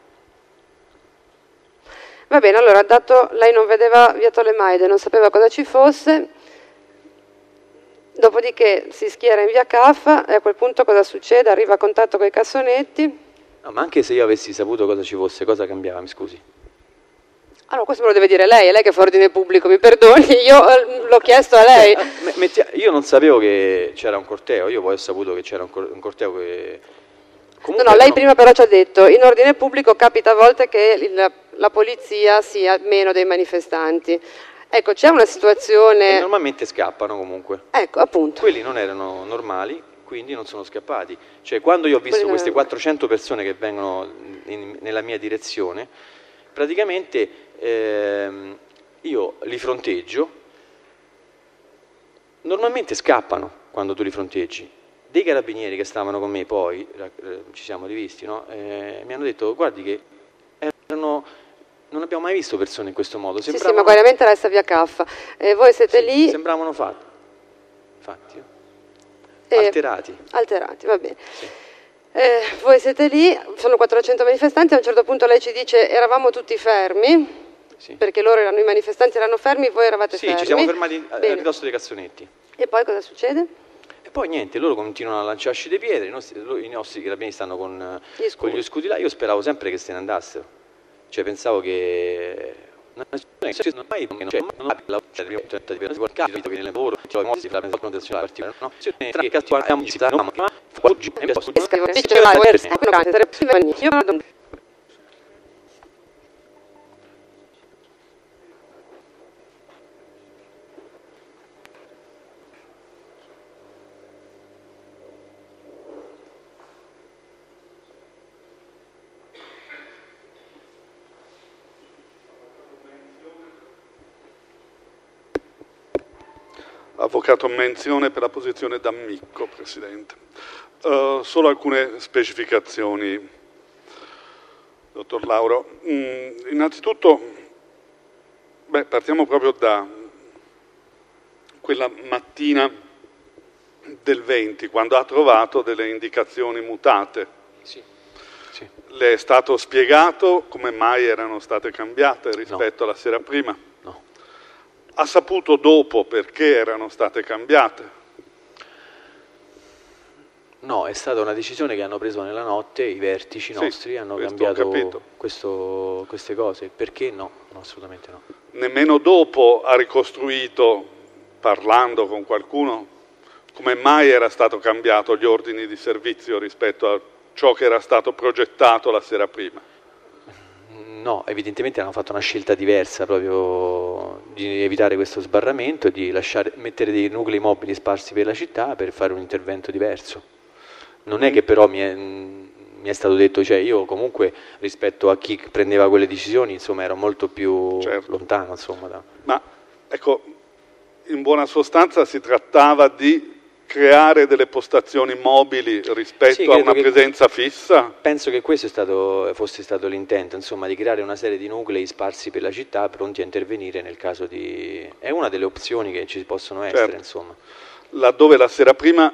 Va bene, allora, dato lei non vedeva via Tolemaide, non sapeva cosa ci fosse, dopodiché si schiera in via Caffa e a quel punto cosa succede? Arriva a contatto con i cassonetti. No, ma anche se io avessi saputo cosa ci fosse, cosa cambiava, mi scusi? Allora, questo me lo deve dire lei, è lei che fa ordine pubblico, mi perdoni, io eh, l'ho chiesto a lei. Cioè, io non sapevo che c'era un corteo, io poi ho saputo che c'era un, cor- un corteo che... Comunque no, no, lei no. Prima però ci ha detto, in ordine pubblico capita a volte che il, la polizia sia meno dei manifestanti. Ecco, c'è una situazione... E normalmente scappano comunque. Ecco, appunto. Quelli non erano normali, quindi non sono scappati. Cioè, quando io ho visto Quelli queste quattrocento persone che vengono in, nella mia direzione, praticamente ehm, io li fronteggio, normalmente scappano quando tu li fronteggi. Dei carabinieri che stavano con me poi, eh, ci siamo rivisti, no? eh, mi hanno detto, guardi che erano, non abbiamo mai visto persone in questo modo. Sì, sì, ma chiaramente resta via Caffa. Eh, voi siete sì, lì... Sembravano fatti, fatti eh, alterati. Alterati, va bene. Sì. Eh, voi siete lì, sono quattrocento manifestanti, a un certo punto lei ci dice eravamo tutti fermi, sì. Perché loro erano, i manifestanti erano fermi, voi eravate sì, fermi. Sì, ci siamo fermati a ridosso dei cassonetti. E poi cosa succede? E poi niente, loro continuano a lanciarci delle pietre, i nostri, i nostri carabinieri stanno con gli, con gli scudi là, io speravo sempre che se ne andassero, cioè pensavo che... Non è mai cioè, non ha la tenta di qualche capito che nel lavoro cioè si fa la connotazione particolare no che cazzo abbiamo di città ma oggi è un po' Avvocato Menzione per la posizione d'Ammicco, Presidente. Uh, solo alcune specificazioni, dottor Lauro. Mm, innanzitutto, beh, partiamo proprio da quella mattina del venti, quando ha trovato delle indicazioni mutate. Sì. Sì. Le è stato spiegato come mai erano state cambiate rispetto No. alla sera prima? No. Ha saputo dopo perché erano state cambiate? No, è stata una decisione che hanno preso nella notte, i vertici Sì, nostri hanno questo cambiato ho capito. questo, queste cose. Perché no? No, assolutamente no. Nemmeno dopo ha ricostruito, parlando con qualcuno, come mai era stato cambiato gli ordini di servizio rispetto a ciò che era stato progettato la sera prima? No, evidentemente hanno fatto una scelta diversa proprio di evitare questo sbarramento e di lasciare, mettere dei nuclei mobili sparsi per la città per fare un intervento diverso. Non è che però mi è, mi è stato detto, cioè io comunque rispetto a chi prendeva quelle decisioni, insomma, ero molto più certo. lontano, insomma. Da... Ma ecco, in buona sostanza si trattava di creare delle postazioni mobili rispetto sì, a una che, presenza fissa? Penso che questo è stato, fosse stato l'intento, insomma, di creare una serie di nuclei sparsi per la città pronti a intervenire nel caso di... È una delle opzioni che ci possono essere, certo. insomma. Laddove la sera prima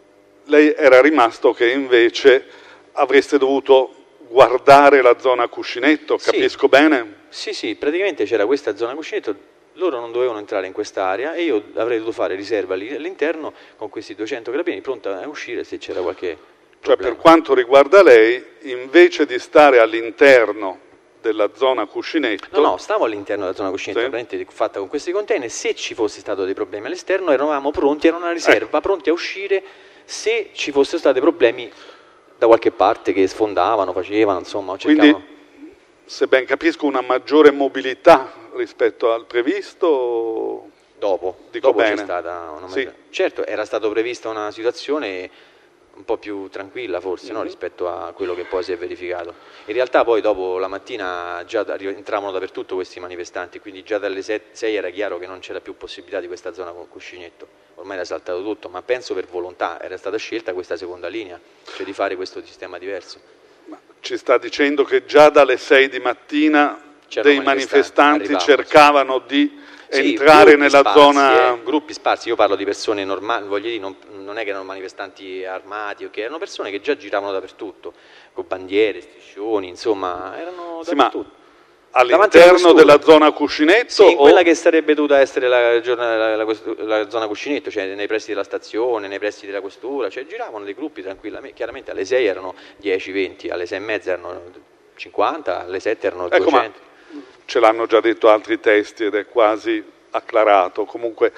lei era rimasto che invece avreste dovuto guardare la zona cuscinetto, capisco sì. bene? Sì, sì, praticamente c'era questa zona cuscinetto, loro non dovevano entrare in quest'area e io avrei dovuto fare riserva lì all'interno con questi duecento carabinieri pronti a uscire se c'era qualche problema. Cioè, per quanto riguarda lei, invece di stare all'interno della zona cuscinetto... No, no, stavo all'interno della zona cuscinetto, sì. veramente fatta con questi container. Se ci fosse stato dei problemi all'esterno eravamo pronti, era una riserva, ecco. Pronti a uscire se ci fossero stati problemi da qualche parte che sfondavano, facevano, insomma, cercavano... Quindi, se ben capisco, una maggiore mobilità rispetto al previsto? Dopo, Dico dopo bene. c'è stata una sì. Certo, era stata prevista una situazione un po' più tranquilla forse, mm-hmm. no? Rispetto a quello che poi si è verificato. In realtà poi dopo la mattina già entravano dappertutto questi manifestanti, quindi già dalle sei era chiaro che non c'era più possibilità di questa zona con cuscinetto. Ormai era saltato tutto, ma penso per volontà era stata scelta questa seconda linea, cioè di fare questo sistema diverso. Ma ci sta dicendo che già dalle sei di mattina dei manifestanti, manifestanti cercavano di sì, entrare nella sparsi, zona... Eh, gruppi sparsi, io parlo di persone normali, voglio dire, non, non è che erano manifestanti armati, okay? Erano persone che già giravano dappertutto, con bandiere, striscioni, insomma, erano sì, dappertutto. All'interno della zona cuscinetto? Sì, in o... quella che sarebbe dovuta essere la, la, la, la, la zona cuscinetto, cioè nei pressi della stazione, nei pressi della questura, cioè giravano dei gruppi tranquillamente, chiaramente alle sei erano dieci venti, alle sei e mezza erano cinquanta, alle sette erano ecco, duecento. Ma ce l'hanno già detto altri testi ed è quasi acclarato, comunque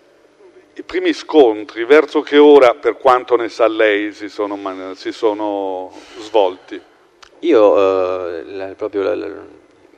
i primi scontri verso che ora, per quanto ne sa lei, si sono, si sono svolti? Io eh, la, proprio... La, la,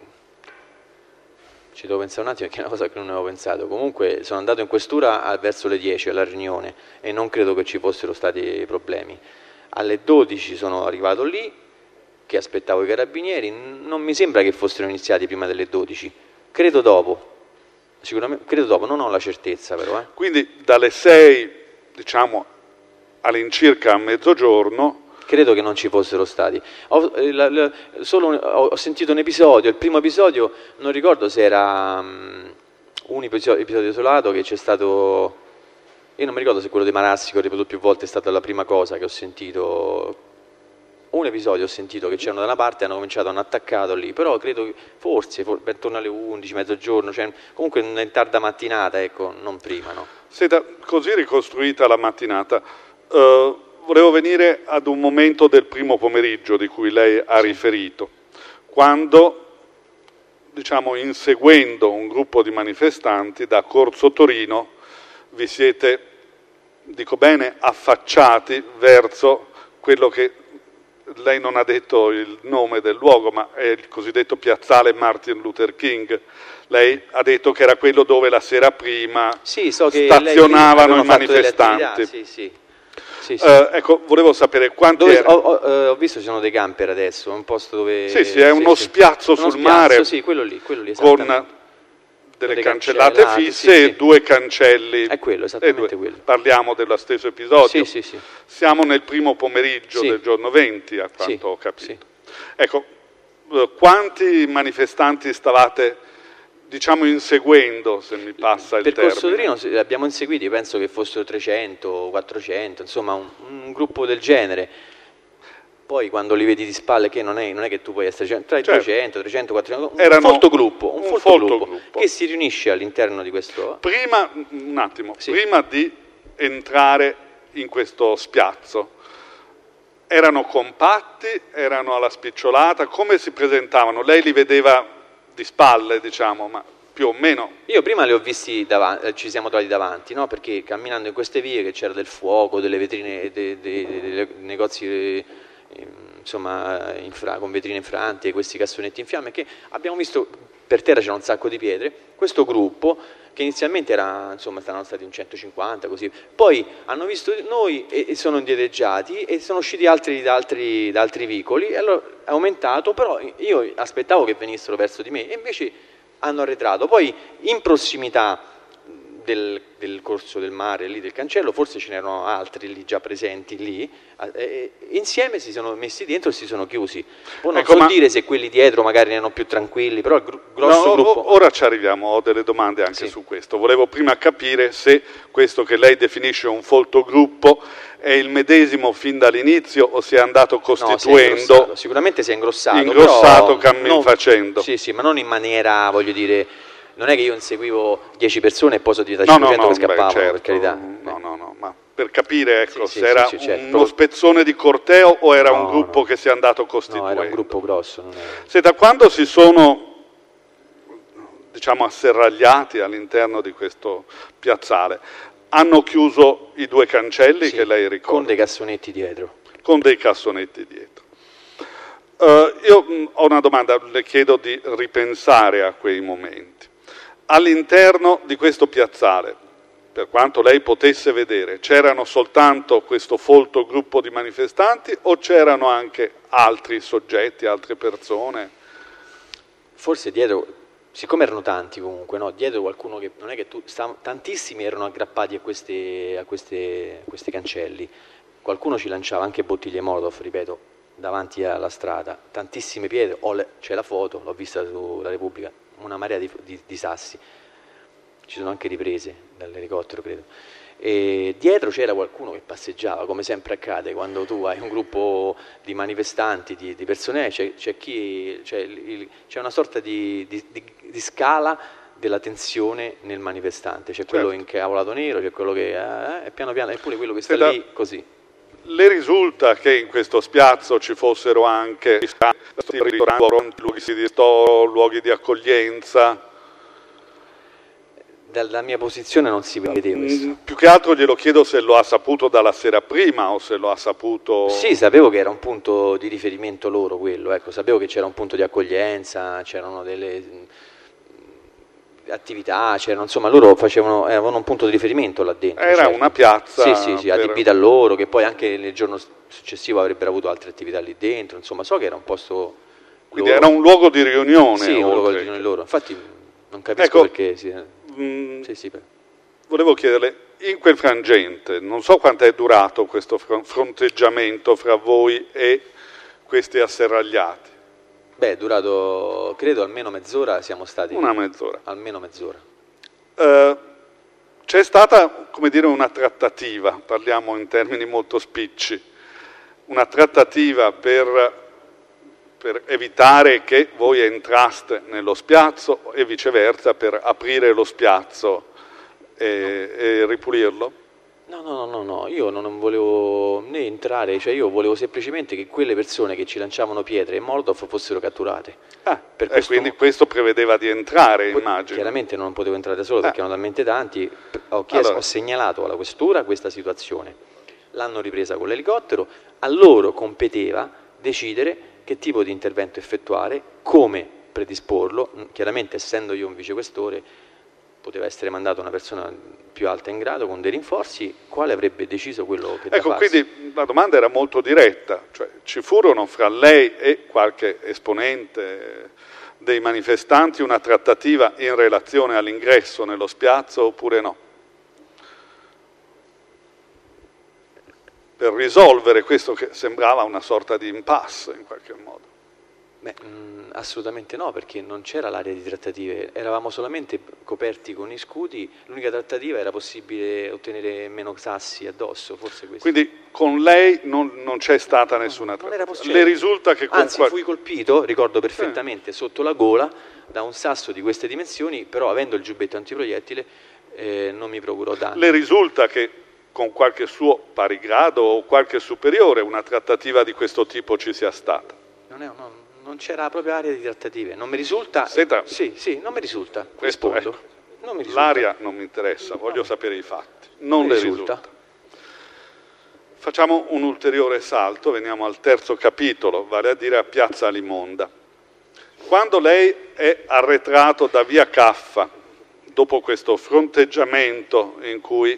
ci devo pensare un attimo perché è una cosa che non avevo pensato. Comunque sono andato in questura a, verso le dieci alla riunione e non credo che ci fossero stati problemi. Alle dodici sono arrivato lì che aspettavo i carabinieri, non mi sembra che fossero iniziati prima delle dodici, credo dopo, sicuramente credo dopo, non ho la certezza però. Eh. Quindi dalle sei, diciamo, all'incirca a mezzogiorno... Credo che non ci fossero stati. Ho, eh, la, la, solo un, ho sentito un episodio, il primo episodio, non ricordo se era um, un episodio, episodio isolato che c'è stato, io non mi ricordo se quello di Marassi che ho ripetuto più volte è stata la prima cosa che ho sentito, un episodio ho sentito che c'erano da una parte e hanno cominciato, hanno attaccato lì, però credo che forse, for, attorno alle undici, mezzogiorno, cioè comunque in tarda mattinata, ecco, non prima, no? Senta, così ricostruita la mattinata, uh, volevo venire ad un momento del primo pomeriggio di cui lei ha sì. riferito, quando, diciamo, inseguendo un gruppo di manifestanti da Corso Torino, vi siete, dico bene, affacciati verso quello che lei non ha detto il nome del luogo, ma è il cosiddetto piazzale Martin Luther King. Lei ha detto che era quello dove la sera prima sì, so che stazionavano i manifestanti. Sì, sì. Sì, sì. Uh, ecco, volevo sapere quanti dove, erano... ho, ho, ho visto ci sono dei camper adesso, un posto dove... Sì, sì, è uno sì, spiazzo sì. sul uno spiazzo, mare sì, quello lì, quello lì, con delle, delle cancellate, cancellate fisse sì, e sì. due cancelli. È quello, esattamente quello. Parliamo dello stesso episodio. Sì, sì, sì. Siamo nel primo pomeriggio sì. del giorno venti, a quanto sì, ho capito. Sì. Ecco, quanti manifestanti stavate, diciamo, inseguendo, se mi passa il, il termine? Percorso Torino li abbiamo inseguiti, penso che fossero trecento, quattrocento, insomma un, un gruppo del genere. Poi quando li vedi di spalle, che non è, non è che tu puoi essere tra i certo. duecento, trecento, quattrocento, un Erano folto gruppo, un, un folto folto gruppo, gruppo che si riunisce all'interno di questo... Prima, un attimo, sì. prima di entrare in questo spiazzo, erano compatti, erano alla spicciolata, come si presentavano? Lei li vedeva di spalle, diciamo, ma più o meno? Io prima li ho visti davanti, ci siamo trovati davanti, no? Perché camminando in queste vie che c'era del fuoco, delle vetrine, dei, dei, dei negozi... insomma infra, con vetrine infranti e questi cassonetti in fiamme, che abbiamo visto per terra c'era un sacco di pietre. Questo gruppo che inizialmente era, insomma, stavano stati un centocinquanta così, poi hanno visto noi e, e sono indietreggiati e sono usciti altri da altri, da altri vicoli e allora è aumentato, però io aspettavo che venissero verso di me e invece hanno arretrato. Poi in prossimità Del, del corso del mare, lì del cancello, forse ce n'erano altri lì già presenti lì, e insieme si sono messi dentro e si sono chiusi. Poi non ecco, so ma... dire se quelli dietro magari erano più tranquilli, però il gr grosso no, gruppo... Ora ci arriviamo, ho delle domande anche sì. su questo. Volevo prima capire se questo che lei definisce un folto gruppo è il medesimo fin dall'inizio o si è andato costituendo... No, si sicuramente si è ingrossato. Ingrossato, però cammin non, facendo. Sì, sì, ma non in maniera, voglio dire... Non è che io inseguivo dieci persone e poi sono diventato no, cinquecento no, no, che scappavano, beh, certo, per carità. No, no, no, ma per capire, ecco, sì, se sì, era sì, certo. uno spezzone di corteo o era no, un gruppo no. che si è andato costituendo? No, era un gruppo grosso. Non era... Se da quando si sono, diciamo, asserragliati all'interno di questo piazzale, hanno chiuso i due cancelli sì, che lei ricorda? Con dei cassonetti dietro. Con dei cassonetti dietro. Uh, io mh, ho una domanda, le chiedo di ripensare a quei momenti. All'interno di questo piazzale, per quanto lei potesse vedere, c'erano soltanto questo folto gruppo di manifestanti o c'erano anche altri soggetti, altre persone? Forse dietro, siccome erano tanti comunque, no? Dietro qualcuno che, non è che tu, stav, tantissimi erano aggrappati a, queste, a, queste, a questi cancelli, qualcuno ci lanciava anche bottiglie Molotov, ripeto, davanti alla strada, tantissime pietre, c'è la foto, l'ho vista sulla Repubblica, una marea di, di, di sassi, ci sono anche riprese dall'elicottero credo, e dietro c'era qualcuno che passeggiava, come sempre accade quando tu hai un gruppo di manifestanti, di, di persone, c'è, c'è chi, c'è, c'è una sorta di, di, di, di scala della tensione nel manifestante, c'è certo. quello incavolato nero, c'è quello che eh, piano piano, eppure quello che sta Se lì da... così. Le risulta che in questo spiazzo ci fossero anche ristoranti, luoghi di sto, luoghi di accoglienza? Dalla mia posizione non si vede questo. Mm, più che altro glielo chiedo se lo ha saputo dalla sera prima o se lo ha saputo... Sì, sapevo che era un punto di riferimento loro quello, ecco, sapevo che c'era un punto di accoglienza, c'erano delle attività, c'erano, insomma loro facevano, avevano un punto di riferimento là dentro. Era certo. una piazza sì, sì, sì, per... adibita a loro, che poi anche nel giorno successivo avrebbero avuto altre attività lì dentro, insomma so che era un posto... Quindi loro. Era un luogo di riunione. Sì, un luogo di riunione loro, infatti non capisco ecco, perché... Sì. Mh, sì, sì, per... Volevo chiederle, in quel frangente, non so quanto è durato questo fronteggiamento fra voi e questi asserragliati. Beh, è durato, credo, almeno mezz'ora, siamo stati... Una mezz'ora. Almeno mezz'ora. Uh, c'è stata, come dire, una trattativa, parliamo in termini molto spicci, una trattativa per, per evitare che voi entraste nello spiazzo e viceversa per aprire lo spiazzo e, no. e ripulirlo? No, no, no, no, io non volevo né entrare, cioè io volevo semplicemente che quelle persone che ci lanciavano pietre e Molotov fossero catturate. Ah, per e questo, quindi questo prevedeva di entrare, poi, immagino. Chiaramente non potevo entrare da solo perché ah. erano talmente tanti, ho, chiesto, allora. ho segnalato alla questura questa situazione, l'hanno ripresa con l'elicottero, a loro competeva decidere che tipo di intervento effettuare, come predisporlo, chiaramente essendo io un vicequestore, poteva essere mandata una persona più alta in grado con dei rinforzi, quale avrebbe deciso quello che ecco, da farsi? Quindi la domanda era molto diretta, cioè ci furono fra lei e qualche esponente dei manifestanti una trattativa in relazione all'ingresso nello spiazzo oppure no? Per risolvere questo che sembrava una sorta di impasse in qualche modo. Beh, mh, assolutamente no, perché non c'era l'area di trattative, eravamo solamente coperti con i scudi, l'unica trattativa era possibile ottenere meno sassi addosso, forse questo. Quindi con lei non, non c'è stata nessuna trattativa? Le risulta che con Anzi, qual... fui colpito, ricordo perfettamente, eh. sotto la gola da un sasso di queste dimensioni, però avendo il giubbetto antiproiettile eh, non mi procurò danni. Le risulta che con qualche suo pari grado o qualche superiore una trattativa di questo tipo ci sia stata? Non è un... Non c'era proprio area di trattative, non mi risulta. Senta, sì, sì, non mi risulta. Questo, rispondo. Ecco, non mi risulta. L'area non mi interessa, voglio no. sapere i fatti. Non, non le risulta. risulta. Facciamo un ulteriore salto, veniamo al terzo capitolo, vale a dire a Piazza Alimonda. Quando lei è arretrato da via Caffa, dopo questo fronteggiamento in cui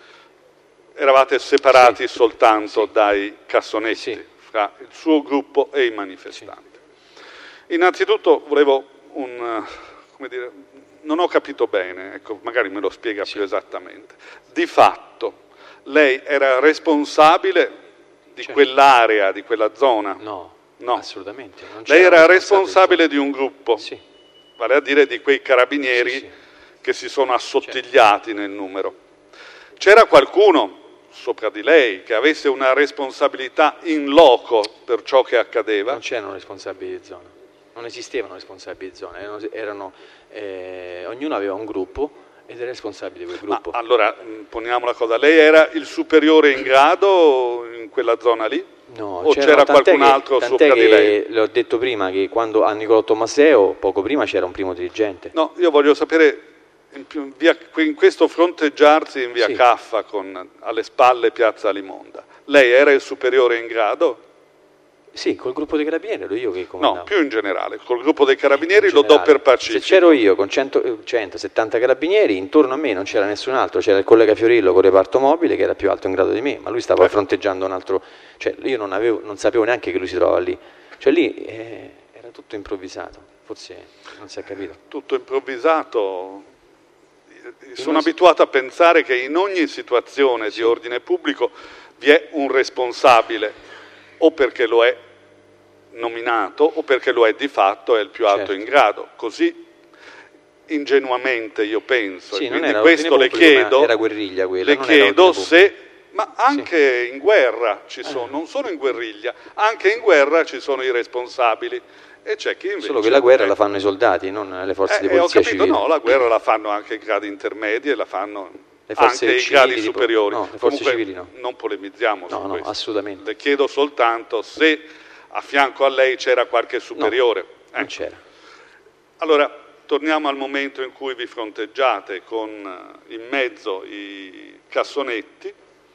eravate separati sì. soltanto sì. dai cassonetti, sì. fra il suo gruppo e i manifestanti. Sì. Innanzitutto volevo un, come dire, non ho capito bene, ecco, magari me lo spiega sì. più esattamente. Di fatto, lei era responsabile di certo. quell'area, di quella zona? No, no. assolutamente. Non lei era responsabile di un gruppo, sì. vale a dire di quei carabinieri sì, sì. che si sono assottigliati certo. nel numero. C'era qualcuno sopra di lei che avesse una responsabilità in loco per ciò che accadeva? Non c'erano responsabili di zona. Non esistevano responsabili di zona, erano, erano, eh, ognuno aveva un gruppo ed era responsabile di quel gruppo. Ma allora, poniamo la cosa, lei era il superiore in grado in quella zona lì? No, o c'era qualcun che, altro sopra che, di lei? Le ho detto prima che quando a Nicolò Tommaseo, poco prima c'era un primo dirigente. No, io voglio sapere, in, via, in questo fronteggiarsi in via sì. Caffa con alle spalle Piazza Alimonda, lei era il superiore in grado? Sì, col gruppo dei carabinieri ero io che comandavo. No, più in generale, col gruppo dei carabinieri lo do per pacifico. Se c'ero io con cento, centosettanta carabinieri, intorno a me non c'era nessun altro, c'era il collega Fiorillo con il reparto mobile che era più alto in grado di me, ma lui stava eh. fronteggiando un altro, cioè io non, avevo, non sapevo neanche che lui si trovava lì, cioè lì eh, era tutto improvvisato, forse non si è capito. Tutto improvvisato, sono abituato a pensare che in ogni situazione sì. di ordine pubblico vi è un responsabile, o perché lo è nominato o perché lo è di fatto, è il più alto certo. in grado. Così ingenuamente io penso, sì, e quindi era questo le chiedo, era guerriglia quella, le non chiedo era se, ma anche sì. in guerra ci sono, eh. non solo in guerriglia, anche in guerra ci sono i responsabili. E c'è chi invece... Solo che la guerra è... la fanno i soldati, non le forze eh, di polizia ho capito, civile. No, la guerra la fanno anche i gradi intermedi e la fanno... Le forze anche i gradi superiori. No, le forze Comunque, civili no. Non polemizziamo no, su no, questo. Assolutamente. Le chiedo soltanto se a fianco a lei c'era qualche superiore. No, ecco. Non c'era. Allora, torniamo al momento in cui vi fronteggiate con in mezzo i cassonetti.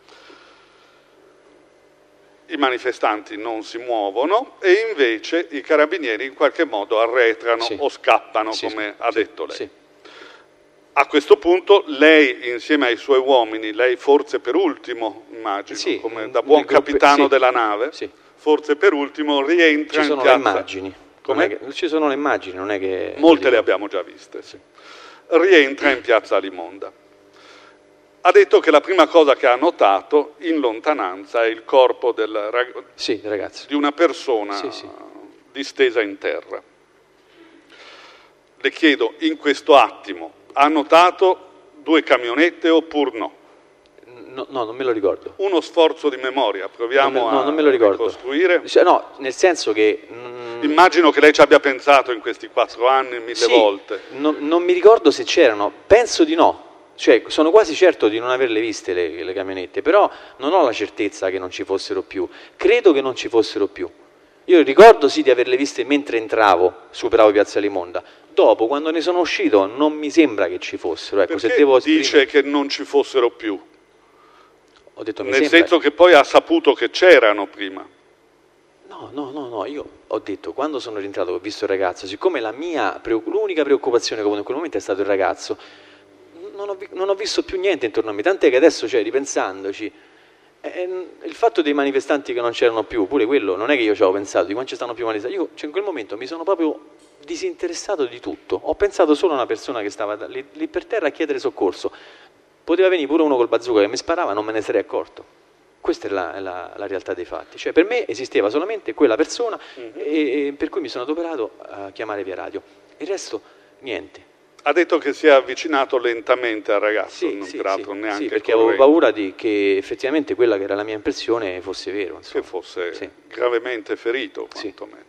I manifestanti non si muovono e invece i carabinieri in qualche modo arretrano sì. o scappano, sì, come sì. ha detto lei. Sì. A questo punto lei, insieme ai suoi uomini, lei forse per ultimo, immagino, sì, come da buon capitano sì. della nave, sì. forse per ultimo rientra in piazza... Ci sono le immagini. Non è che, ci sono le immagini, non è che... Molte le abbiamo già viste, sì. Rientra in piazza Alimonda. Ha detto che la prima cosa che ha notato in lontananza è il corpo del rag... sì, ragazzo. di una persona sì, sì. distesa in terra. Le chiedo, in questo attimo, ha notato due camionette oppure no? No, no, non me lo ricordo. Uno sforzo di memoria, proviamo no, no, a non me lo ricordo. ricostruire. No, nel senso che... Mm, immagino che lei ci abbia pensato in questi quattro anni mille sì, volte. No, non mi ricordo se c'erano, penso di no. Cioè, sono quasi certo di non averle viste le, le camionette, però non ho la certezza che non ci fossero più. Credo che non ci fossero più. Io ricordo sì di averle viste mentre entravo, superavo Piazza Alimonda. Dopo, quando ne sono uscito, non mi sembra che ci fossero. Ecco, perché se devo dice che non ci fossero più? Ho detto, mi Nel sembra... senso che poi ha saputo che c'erano prima. No, no, no, no, io ho detto, quando sono rientrato, ho visto il ragazzo, siccome la mia, l'unica preoccupazione che ho avuto in quel momento è stato il ragazzo, non, ho, non ho visto più niente intorno a me, tant'è che adesso, cioè, ripensandoci, eh, il fatto dei manifestanti che non c'erano più, pure quello, non è che io ci avevo pensato, di quando ci stanno più manifestanti, io cioè, in quel momento mi sono proprio disinteressato di tutto, ho pensato solo a una persona che stava lì, lì per terra a chiedere soccorso, poteva venire pure uno col bazooka che mi sparava, non me ne sarei accorto. Questa è la, la, la realtà dei fatti, cioè per me esisteva solamente quella persona mm-hmm. e, e per cui mi sono adoperato a chiamare via radio, il resto niente. Ha detto che si è avvicinato lentamente al ragazzo, sì, non sì, tirato sì, neanche sì, perché correndo. avevo paura di che effettivamente quella che era la mia impressione fosse vero. Insomma. Che fosse sì. gravemente ferito, quantomeno.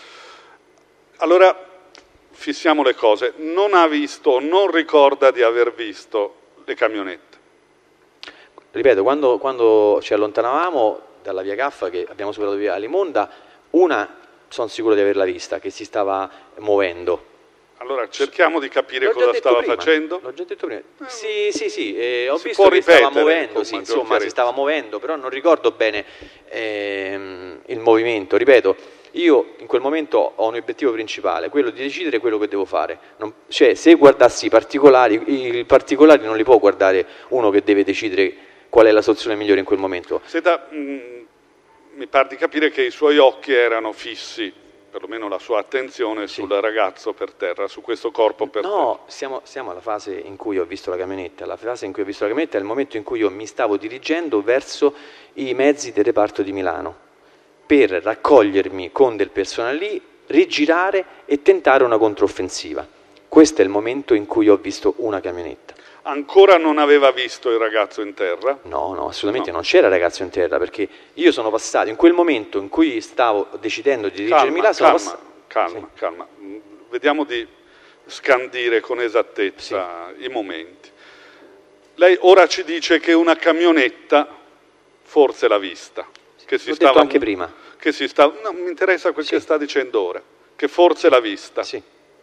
Sì. Allora, fissiamo le cose. Non ha visto, non ricorda di aver visto le camionette. Ripeto, quando, quando ci allontanavamo dalla via Caffa, che abbiamo superato via Limonda, una sono sicuro di averla vista, che si stava muovendo. Allora cerchiamo di capire cosa stava prima. facendo. L'ho già detto prima. Sì, sì, sì, eh, ho si visto che stava muovendo, sì, insomma, chiarezza. si stava muovendo, però non ricordo bene ehm, il movimento. Ripeto, io in quel momento ho un obiettivo principale, quello di decidere quello che devo fare. Non, cioè, se guardassi i particolari, i particolari non li può guardare uno che deve decidere qual è la soluzione migliore in quel momento. Senta, mh, mi pare di capire che i suoi occhi erano fissi, perlomeno la sua attenzione, sì. sul ragazzo per terra, su questo corpo per no, terra. No, siamo, siamo alla fase in cui ho visto la camionetta. La fase in cui ho visto la camionetta è il momento in cui io mi stavo dirigendo verso i mezzi del reparto di Milano per raccogliermi con del personale lì, rigirare e tentare una controffensiva. Questo è il momento in cui ho visto una camionetta. Ancora non aveva visto il ragazzo in terra? No, no, assolutamente no. non c'era il ragazzo in terra, perché io sono passato, in quel momento in cui stavo decidendo di dirigermi là, sono calma, passato... calma, sì. calma, vediamo di scandire con esattezza sì. i momenti. Lei ora ci dice che una camionetta forse l'ha vista. Che si L'ho stava, detto anche prima. Che si stava, no, mi interessa quel sì. che sta dicendo ora, che forse l'ha vista. Sì.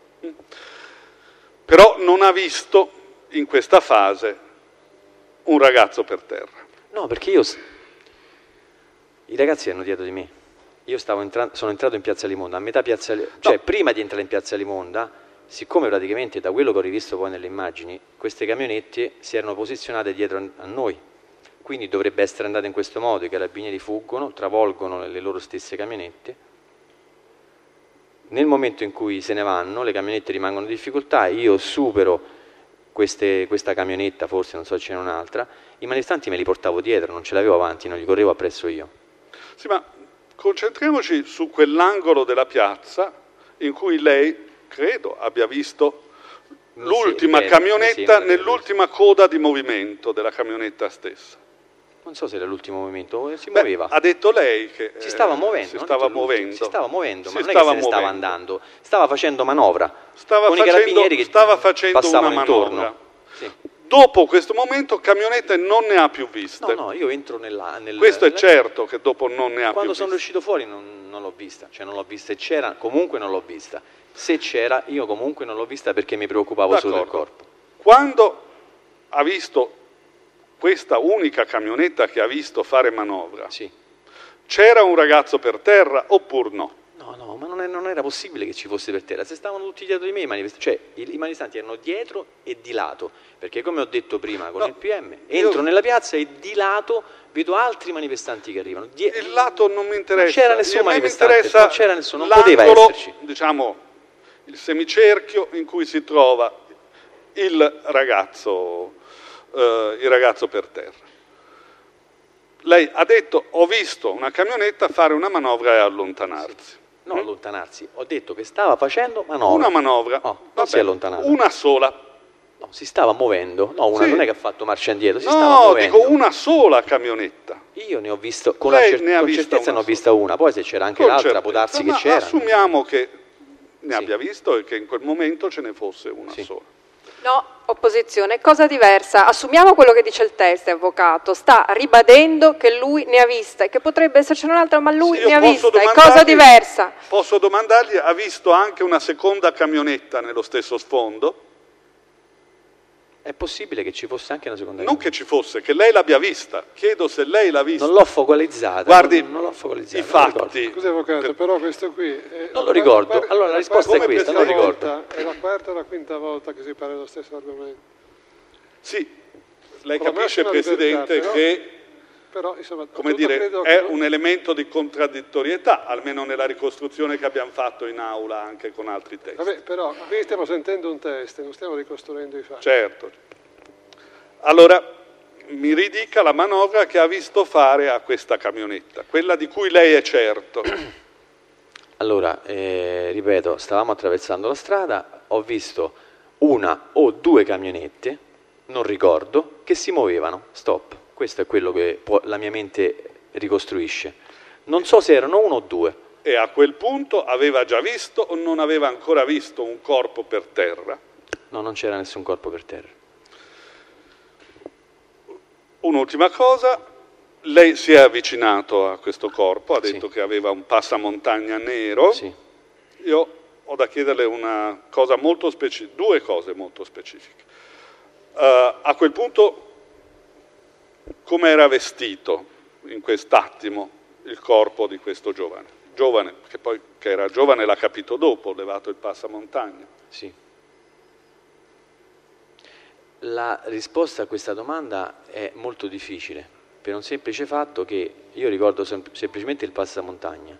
Però non ha visto in questa fase un ragazzo per terra. No, perché io... I ragazzi erano dietro di me. Io stavo entrando, sono entrato in Piazza Limonda, a metà Piazza Limonda, cioè no. prima di entrare in Piazza Limonda, siccome praticamente da quello che ho rivisto poi nelle immagini, queste camionette si erano posizionate dietro a noi. Quindi dovrebbe essere andato in questo modo, i carabinieri fuggono, travolgono le loro stesse camionette. Nel momento in cui se ne vanno, le camionette rimangono in difficoltà, io supero queste, questa camionetta, forse non so se c'è un'altra, i manifestanti me li portavo dietro, non ce l'avevo avanti, non li correvo appresso io. Sì, ma concentriamoci su quell'angolo della piazza in cui lei, credo, abbia visto l'ultima camionetta nell'ultima coda di movimento della camionetta stessa. Non so se era l'ultimo movimento, si Beh, muoveva. Ha detto lei che si stava muovendo, si stava muovendo, si stava muovendo, si ma non stava è che se ne stava andando, stava facendo manovra. Stava con facendo, i carabinieri che stava facendo passavano una manovra. intorno. Sì. Dopo questo momento camionette non ne ha più viste. No, no, io entro nella... Nel, questo è nella... certo che dopo non ne ha Quando più sono viste. uscito fuori non, non l'ho vista, cioè non l'ho vista e c'era, comunque non l'ho vista. Se c'era, io comunque non l'ho vista perché mi preoccupavo D'accordo. solo del corpo. Quando ha visto questa unica camionetta che ha visto fare manovra, sì. c'era un ragazzo per terra oppure no? No, no, ma non, è, non era possibile che ci fosse per terra. Se stavano tutti dietro di me i manifestanti, cioè i, i manifestanti erano dietro e di lato, perché come ho detto prima con no, il P M, entro io... nella piazza e di lato vedo altri manifestanti che arrivano. Die... Il lato non mi interessa. Non c'era nessun io, manifestante, non c'era nessuno, non poteva esserci. Diciamo, il semicerchio in cui si trova il ragazzo, eh, il ragazzo per terra. Lei ha detto, ho visto una camionetta fare una manovra e allontanarsi. Non allontanarsi, ho detto che stava facendo manovra. Una manovra? No, non Vabbè, si è allontanato. Una sola? No, si stava muovendo. No, una sì. non è che ha fatto marcia indietro, si no, stava muovendo. No, dico una sola camionetta. Io ne ho visto, con, Lei cer- ne ha con vista certezza ne ho vista una, poi se c'era anche con l'altra certezza. può darsi Ma che c'era. Assumiamo che ne sì. abbia visto e che in quel momento ce ne fosse una sì. sola. No, opposizione, cosa diversa. Assumiamo quello che dice il test, avvocato. Sta ribadendo che lui ne ha vista e che potrebbe esserci un'altra, ma lui sì, ne ha vista. È cosa diversa. Posso domandargli, ha visto anche una seconda camionetta nello stesso sfondo? È possibile che ci fosse anche una seconda Non camionetta. Che ci fosse, che lei l'abbia vista. Chiedo se lei l'ha vista. Non l'ho focalizzata. Guardi, non, non l'ho focalizzata, i fatti. Scusi avvocato, per... però questo qui... È non lo ricordo. Par- allora la risposta è questa, non lo ricordo. È la quarta o la quinta volta che si parla dello stesso argomento. Sì, lei capisce, Presidente, libertà, però, che però, insomma, come dire, è che... un elemento di contraddittorietà, almeno nella ricostruzione che abbiamo fatto in aula anche con altri testi. Vabbè, però qui stiamo sentendo un test, non stiamo ricostruendo i fatti. Certo. Allora, mi ridica la manovra che ha visto fare a questa camionetta, quella di cui lei è certo. Allora, eh, ripeto, stavamo attraversando la strada, ho visto una o due camionette, non ricordo, che si muovevano, stop. Questo è quello che può, la mia mente ricostruisce. Non so se erano uno o due. E a quel punto aveva già visto o non aveva ancora visto un corpo per terra? No, non c'era nessun corpo per terra. Un'ultima cosa, lei si è avvicinato a questo corpo, ha detto sì. che aveva un passamontagna nero. Sì. Io ho da chiederle una cosa molto specifica, due cose molto specifiche. Uh, a quel punto, come era vestito in quest'attimo il corpo di questo giovane? Giovane, che poi che era giovane l'ha capito dopo, levato il passamontagna. Sì. La risposta a questa domanda è molto difficile, per un semplice fatto che io ricordo sem- semplicemente il passamontagna.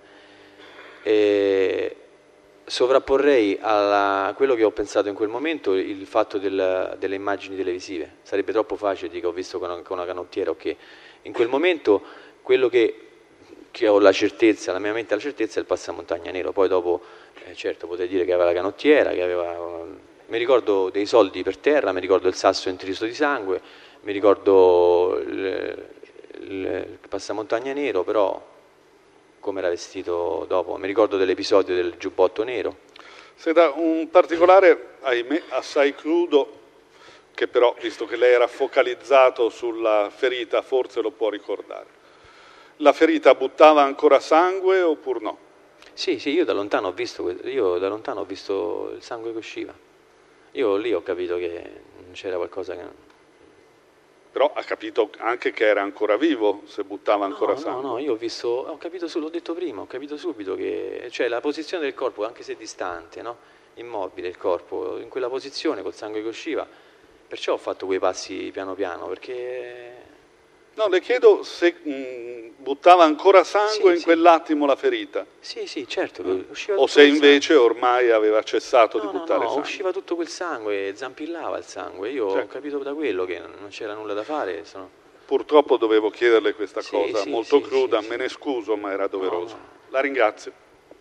E sovrapporrei a quello che ho pensato in quel momento il fatto del, delle immagini televisive. Sarebbe troppo facile dire che ho visto con una, con una canottiera o che in quel momento quello che, che ho la certezza, la mia mente ha la certezza è il passamontagna nero. Poi dopo, eh, certo, potrei dire che aveva la canottiera, che aveva... Mi ricordo dei soldi per terra, mi ricordo il sasso intriso di sangue, mi ricordo il, il, il passamontagna nero, però come era vestito dopo. Mi ricordo dell'episodio del giubbotto nero. Senta, un particolare, ahimè, assai crudo, che però, visto che lei era focalizzato sulla ferita, forse lo può ricordare. La ferita buttava ancora sangue oppure no? Sì, sì, io da lontano ho visto, io da lontano ho visto il sangue che usciva. Io lì ho capito che c'era qualcosa che... Però ha capito anche che era ancora vivo, se buttava ancora no, sangue. No, no, io ho visto, ho capito, l'ho detto prima, ho capito subito che... Cioè la posizione del corpo, anche se distante, no? Immobile il corpo, in quella posizione col sangue che usciva. Perciò ho fatto quei passi piano piano, perché... No, le chiedo se mh, buttava ancora sangue sì, in sì. quell'attimo la ferita. Sì, sì, certo. Che usciva o se invece sangue. Ormai aveva cessato no, di buttare no, no, sangue. usciva tutto quel sangue, zampillava il sangue. Io certo. ho capito da quello che non c'era nulla da fare. Sono... Purtroppo dovevo chiederle questa sì, cosa, sì, molto sì, cruda, sì, me sì. ne scuso, ma era doveroso. No, no. La ringrazio.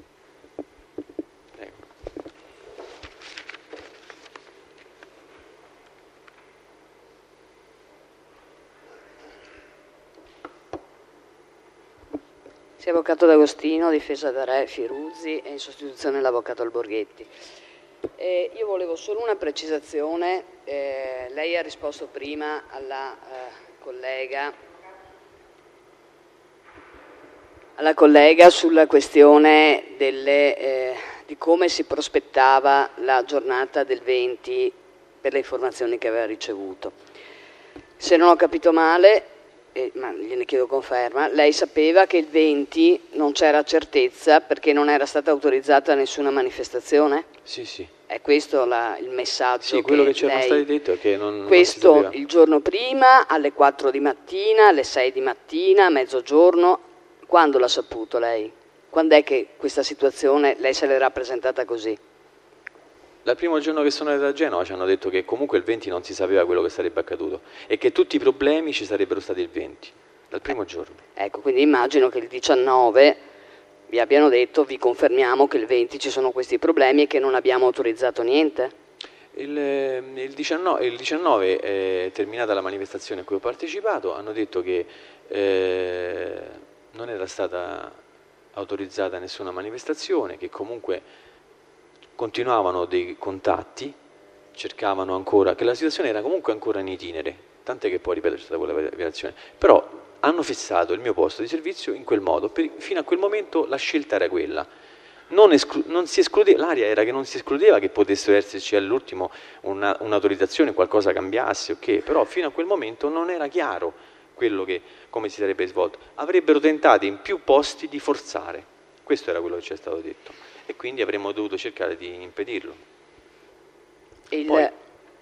Sì, avvocato D'Agostino, difesa da Re Firuzzi e in sostituzione l'avvocato Alborghetti. Eh, io volevo solo una precisazione, eh, lei ha risposto prima alla eh, collega alla collega sulla questione delle, eh, di come si prospettava la giornata del venti per le informazioni che aveva ricevuto. Se non ho capito male, Eh, ma gliene chiedo conferma, lei sapeva che il venti non c'era certezza perché non era stata autorizzata nessuna manifestazione? Sì, sì. È questo la, il messaggio? Sì, quello che, che c'era stato detto è che non, questo non si sapeva. Il giorno prima, alle quattro di mattina, alle sei di mattina, a mezzogiorno, quando l'ha saputo lei? Quando è che questa situazione lei se l'è rappresentata così? Dal primo giorno che sono andato a Genova ci hanno detto che comunque il venti non si sapeva quello che sarebbe accaduto e che tutti i problemi ci sarebbero stati il venti, dal primo eh, giorno. Ecco, quindi immagino che il diciannove vi abbiano detto, vi confermiamo che il venti ci sono questi problemi e che non abbiamo autorizzato niente? Il, il diciannove, il diciannove è terminata la manifestazione a cui ho partecipato, hanno detto che eh, non era stata autorizzata nessuna manifestazione, che comunque continuavano dei contatti, cercavano ancora, che la situazione era comunque ancora in itinere, tant'è che poi, ripeto, c'è stata quella violazione, però hanno fissato il mio posto di servizio in quel modo, per, fino a quel momento la scelta era quella, non, esclu- non si escludeva, l'aria era che non si escludeva che potessero esserci all'ultimo una, un'autorizzazione, qualcosa cambiasse, ok, però fino a quel momento non era chiaro quello che, come si sarebbe svolto, avrebbero tentato in più posti di forzare, questo era quello che ci è stato detto. E quindi avremmo dovuto cercare di impedirlo. Il, Poi,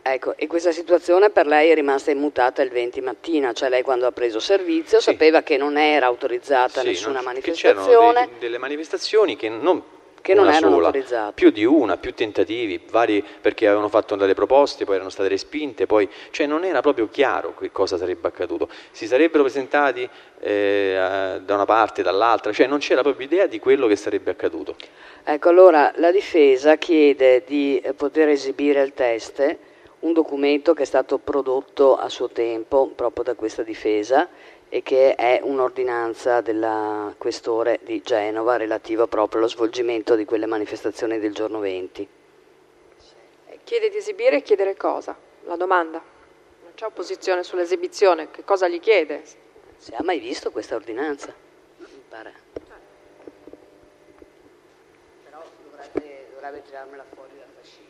Ecco, e questa situazione per lei è rimasta immutata il venti mattina, cioè lei quando ha preso servizio sì. sapeva che non era autorizzata sì, nessuna non, manifestazione. Che c'erano dei, delle manifestazioni che non, che non una erano sola, autorizzate. Più di una, più tentativi, vari perché avevano fatto delle proposte, poi erano state respinte, poi, cioè non era proprio chiaro che cosa sarebbe accaduto. Si sarebbero presentati eh, da una parte, dall'altra, cioè non c'era proprio idea di quello che sarebbe accaduto. Ecco, allora la difesa chiede di poter esibire il test, un documento che è stato prodotto a suo tempo proprio da questa difesa e che è un'ordinanza della Questore di Genova relativa proprio allo svolgimento di quelle manifestazioni del giorno venti. Chiede di esibire e chiedere cosa? La domanda. Non c'è opposizione sull'esibizione, che cosa gli chiede? Si ha mai visto questa ordinanza? Mi pare. Però dovrebbe, dovrebbe tirarmela fuori dal fascicolo.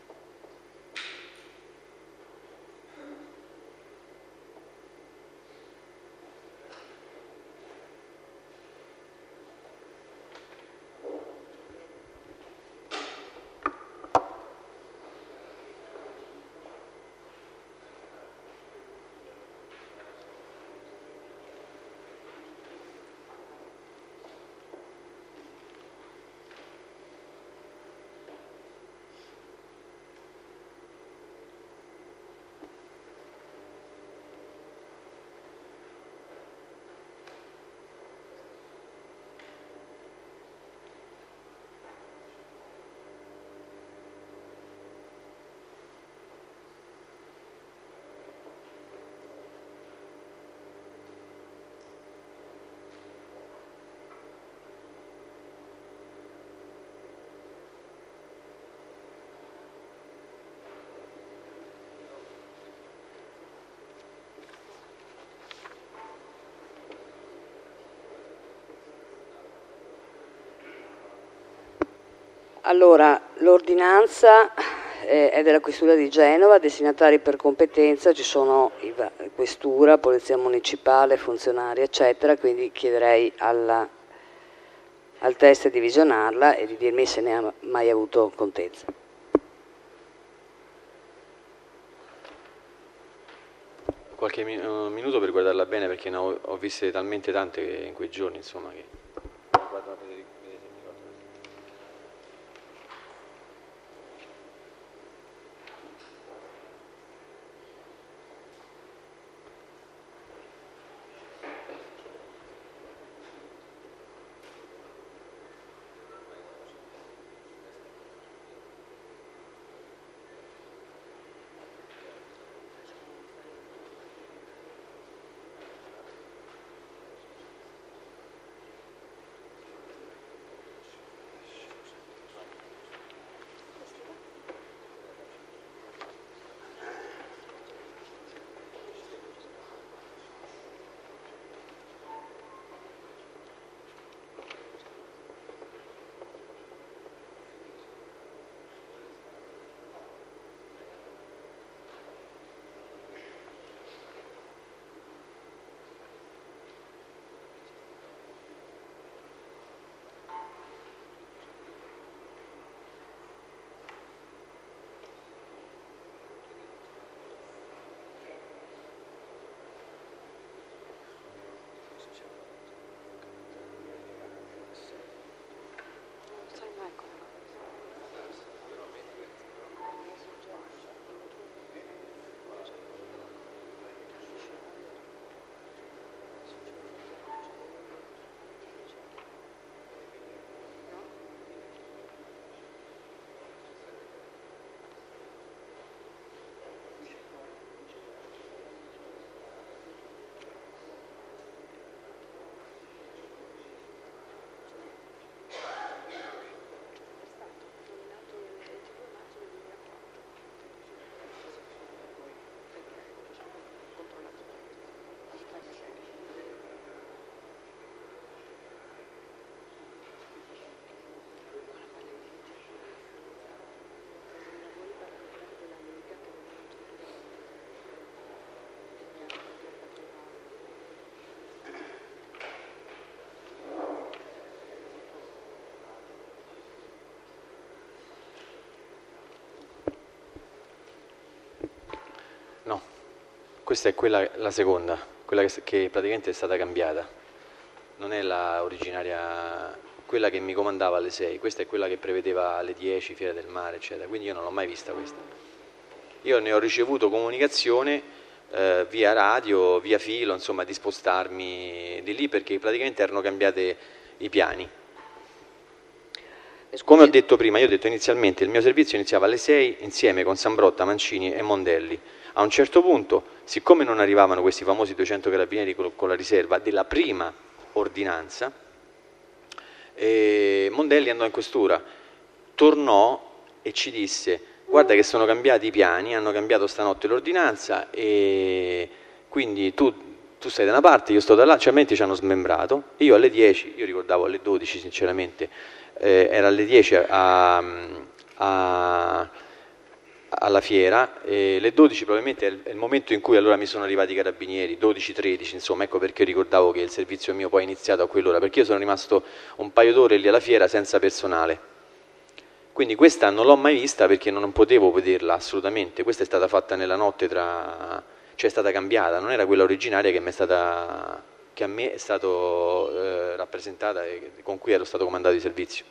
Allora, l'ordinanza eh, è della Questura di Genova, destinatari per competenza, ci sono il, Questura, Polizia Municipale, funzionari, eccetera, quindi chiederei alla, al test di visionarla e di dirmi se ne ha mai avuto contezza. Qualche minuto per guardarla bene perché ne ho, ho viste talmente tante in quei giorni, insomma, che... questa è quella, la seconda, quella che, che praticamente è stata cambiata, non è la originaria, quella che mi comandava alle sei, questa è quella che prevedeva alle dieci, Fiera del Mare, eccetera, quindi io non l'ho mai vista questa. Io ne ho ricevuto comunicazione eh, via radio, via filo, insomma, di spostarmi di lì perché praticamente erano cambiate i piani. Come ho detto prima, io ho detto inizialmente il mio servizio iniziava alle sei insieme con Sambrotta, Mancini e Mondelli. A un certo punto, siccome non arrivavano questi famosi duecento carabinieri con la riserva della prima ordinanza, eh, Mondelli andò in questura, tornò e ci disse: guarda che sono cambiati i piani, hanno cambiato stanotte l'ordinanza e quindi tu, tu stai da una parte, io sto dall'altra, cioè ci hanno smembrato. Io alle dieci, io ricordavo alle dodici sinceramente, eh, era alle dieci a, a, alla fiera, e le dodici probabilmente è il, è il momento in cui allora mi sono arrivati i carabinieri, dodici tredici insomma, ecco perché ricordavo che il servizio mio poi è iniziato a quell'ora, perché io sono rimasto un paio d'ore lì alla fiera senza personale. Quindi questa non l'ho mai vista perché non potevo vederla assolutamente, questa è stata fatta nella notte tra, cioè è stata cambiata, non era quella originaria che, mi è stata, che a me è stato eh, rappresentata e con cui ero stato comandato di servizio.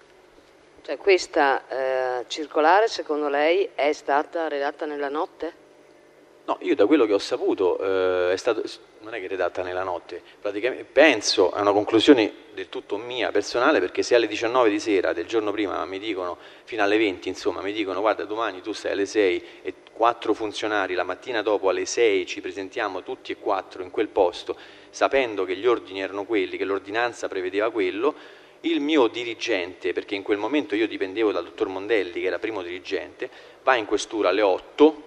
Cioè questa eh, circolare secondo lei è stata redatta nella notte? No, io da quello che ho saputo eh, è stato, non è che è redatta nella notte, praticamente penso, è una conclusione del tutto mia, personale, perché se alle diciannove di sera del giorno prima mi dicono, fino alle venti insomma, mi dicono guarda domani tu stai alle sei e quattro funzionari, la mattina dopo alle sei ci presentiamo tutti e quattro in quel posto, sapendo che gli ordini erano quelli, che l'ordinanza prevedeva quello, il mio dirigente, perché in quel momento io dipendevo dal dottor Mondelli che era primo dirigente, va in questura alle otto,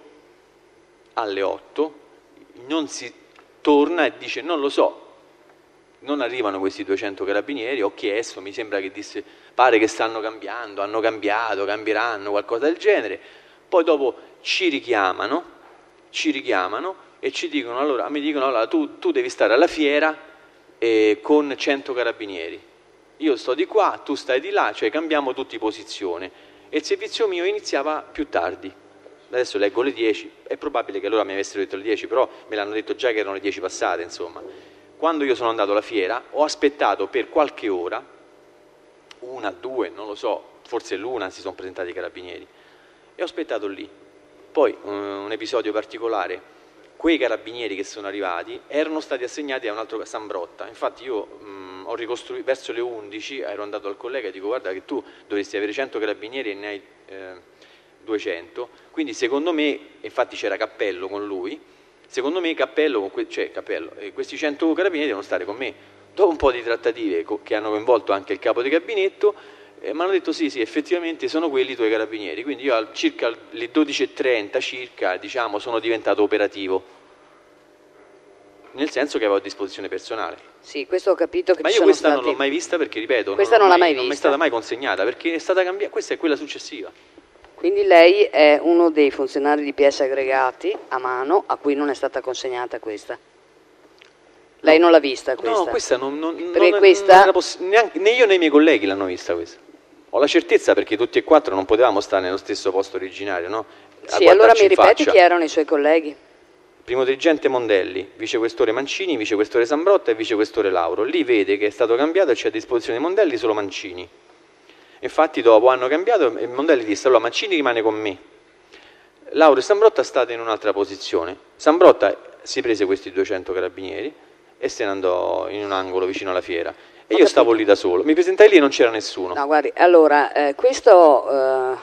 alle otto, non si torna e dice non lo so, non arrivano questi duecento carabinieri, ho chiesto, mi sembra che disse pare che stanno cambiando, hanno cambiato, cambieranno, qualcosa del genere, poi dopo ci richiamano, ci richiamano e ci dicono allora, mi dicono allora tu, tu devi stare alla fiera eh, con cento carabinieri, io sto di qua, tu stai di là, cioè cambiamo tutti posizione e il servizio mio iniziava più tardi. Adesso leggo le dieci, è probabile che loro mi avessero detto le dieci, però me l'hanno detto già che erano le dieci passate, insomma. Quando io sono andato alla fiera, ho aspettato per qualche ora, una, due, non lo so, forse l'una si sono presentati i carabinieri, e ho aspettato lì. Poi, un episodio particolare, quei carabinieri che sono arrivati erano stati assegnati a un altro Sambrotta, infatti io mh, ho ricostruito, verso le undici ero andato al collega e dico guarda che tu dovresti avere cento carabinieri e ne hai... Eh, duecento, quindi secondo me, infatti c'era Cappello con lui, secondo me Cappello, con que- cioè Cappello, eh, questi cento carabinieri devono stare con me. Dopo un po' di trattative co- che hanno coinvolto anche il capo di gabinetto, eh, mi hanno detto sì, sì, effettivamente sono quelli i tuoi carabinieri, quindi io al circa le dodici e trenta circa, diciamo, sono diventato operativo, nel senso che avevo a disposizione personale. Sì, questo ho capito che ma ci io sono questa stati... non l'ho mai vista perché, ripeto, questa non, non, mai, mai non mi è stata mai consegnata perché è stata cambiata, questa è quella successiva. Quindi lei è uno dei funzionari di P S aggregati a mano a cui non è stata consegnata questa. Lei non l'ha vista questa? No, questa non, non, perché non, questa... non era poss- neanche, né io né i miei colleghi l'hanno vista questa. Ho la certezza perché tutti e quattro non potevamo stare nello stesso posto originario, no? A sì, allora mi ripeti faccia. Chi erano i suoi colleghi? Primo dirigente Mondelli, vicequestore Mancini, vicequestore Sambrotta e vicequestore Lauro. Lì vede che è stato cambiato e c'è a disposizione di Mondelli solo Mancini. Infatti dopo hanno cambiato e Mondelli disse allora Mancini rimane con me, Lauro e Sambrotta state in un'altra posizione. Sambrotta si prese questi duecento carabinieri e se ne andò in un angolo vicino alla fiera e Ho io capito. Stavo lì da solo, mi presentai lì e non c'era nessuno. No, guardi, allora eh, questo, eh,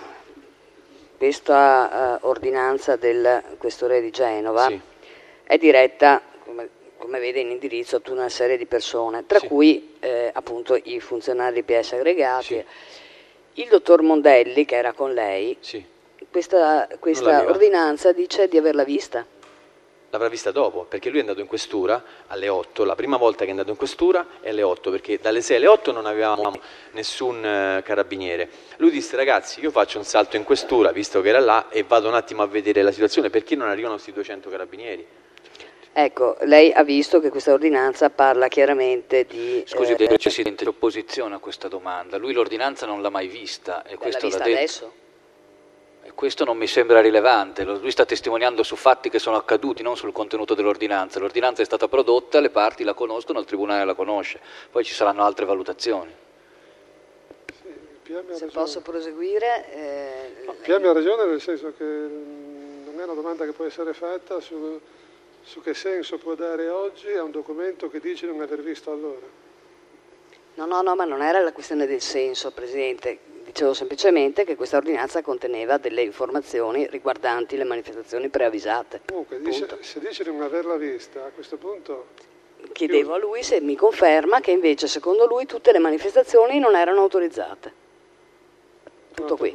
questa eh, ordinanza del questore di Genova sì. è diretta, come, come vede in indirizzo, a tutta una serie di persone, tra sì. cui eh, appunto i funzionari di P S aggregati. Sì. Il dottor Mondelli, che era con lei, sì. questa, questa ordinanza dice di averla vista. L'avrà vista dopo, perché lui è andato in questura alle otto, la prima volta che è andato in questura è alle otto, perché dalle sei alle otto non avevamo nessun eh, carabiniere. Lui disse ragazzi io faccio un salto in questura, visto che era là, e vado un attimo a vedere la situazione, perché non arrivano questi duecento carabinieri. Ecco, lei ha visto che questa ordinanza parla chiaramente di... Scusi, eh, Presidente, opposizione a questa domanda. Lui l'ordinanza non l'ha mai vista. E l'ha questo vista l'ha detto. adesso? questo non mi sembra rilevante, lui sta testimoniando su fatti che sono accaduti, non sul contenuto dell'ordinanza. L'ordinanza è stata prodotta, le parti la conoscono, il Tribunale la conosce, poi ci saranno altre valutazioni. Sì, Se posso proseguire... Eh... No, P M ha ragione, nel senso che non è una domanda che può essere fatta su, su che senso può dare oggi a un documento che dice non aver visto allora. No, no, no, ma non era la questione del senso, Presidente. Dicevo semplicemente che questa ordinanza conteneva delle informazioni riguardanti le manifestazioni preavvisate. Comunque, dice, se dice di non averla vista, a questo punto... Chiedevo a lui se mi conferma che invece, secondo lui, tutte le manifestazioni non erano autorizzate. Tutto qui.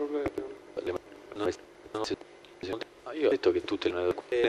Io ho detto che tutte le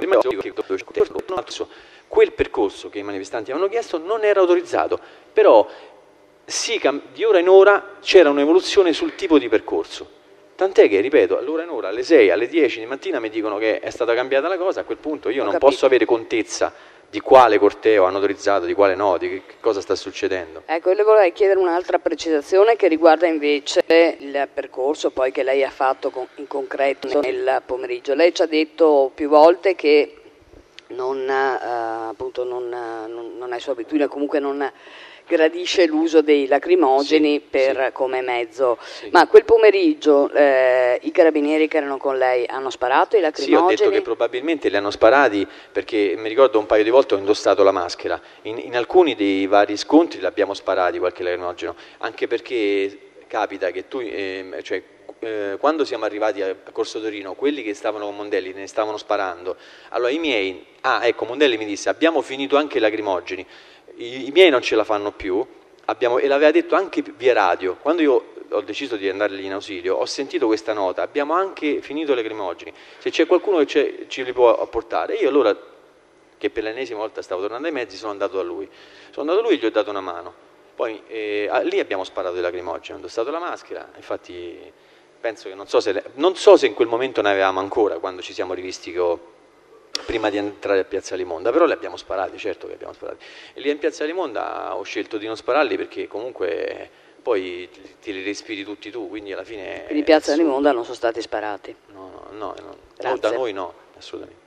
quel percorso che i manifestanti avevano chiesto non era autorizzato, però... sì, di ora in ora c'era un'evoluzione sul tipo di percorso, tant'è che, ripeto, all'ora in ora, alle sei, alle dieci di mattina mi dicono che è stata cambiata la cosa. A quel punto io Ho non capito. posso avere contezza di quale corteo hanno autorizzato, di quale no, di che cosa sta succedendo. Ecco, io le vorrei chiedere un'altra precisazione che riguarda invece il percorso poi che lei ha fatto in concreto nel pomeriggio. Lei ci ha detto più volte che non, eh, appunto non, non, non è sua abitudine, comunque non... gradisce l'uso dei lacrimogeni sì, per, sì. come mezzo, sì. Ma quel pomeriggio eh, i carabinieri che erano con lei hanno sparato i lacrimogeni? Sì, ho detto che probabilmente li hanno sparati perché mi ricordo un paio di volte ho indossato la maschera, in, in alcuni dei vari scontri l'abbiamo sparati qualche lacrimogeno, anche perché capita che tu, eh, cioè, eh, quando siamo arrivati a Corso Torino, quelli che stavano con Mondelli ne stavano sparando, allora i miei, ah ecco, Mondelli mi disse abbiamo finito anche i lacrimogeni. I, I miei non ce la fanno più, abbiamo, e l'aveva detto anche via radio. Quando io ho deciso di andargli in ausilio, ho sentito questa nota, abbiamo anche finito le lacrimogeni, se c'è qualcuno che ce li può apportare. Io allora, che per l'ennesima volta stavo tornando ai mezzi, sono andato da lui, sono andato da lui e gli ho dato una mano, poi eh, lì abbiamo sparato i lacrimogeni, ho indossato la maschera, infatti penso che non so, se, non so se in quel momento ne avevamo ancora, quando ci siamo rivisti che ho prima di entrare a Piazza Limonda, però li abbiamo sparati, certo che abbiamo sparati. E lì in Piazza Limonda ho scelto di non spararli perché comunque poi te li respiri tutti tu, quindi alla fine... Quindi in Piazza Limonda non sono stati sparati? No, no, no, no, da noi no, assolutamente.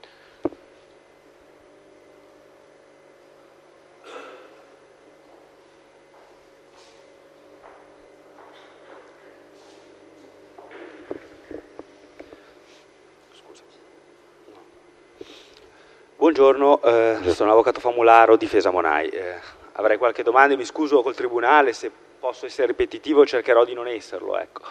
Buongiorno, eh, sono avvocato Famularo, difesa Monai. Eh, avrei qualche domanda, mi scuso col Tribunale, se posso essere ripetitivo cercherò di non esserlo. Ecco.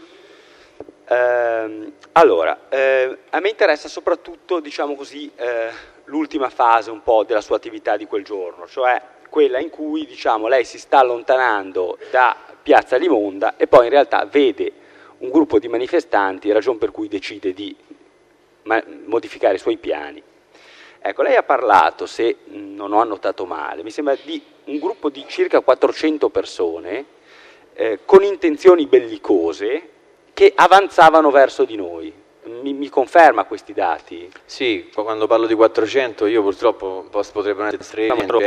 Eh, allora, eh, a me interessa soprattutto, diciamo così, eh, l'ultima fase un po' della sua attività di quel giorno, cioè quella in cui, diciamo, lei si sta allontanando da Piazza Limonda e poi in realtà vede un gruppo di manifestanti, ragion per cui decide di modificare i suoi piani. Ecco, lei ha parlato, se non ho annotato male, mi sembra di un gruppo di circa quattrocento persone eh, con intenzioni bellicose che avanzavano verso di noi. Mi, mi conferma questi dati? Sì, quando parlo di quattrocento io purtroppo potrebbe essere estremamente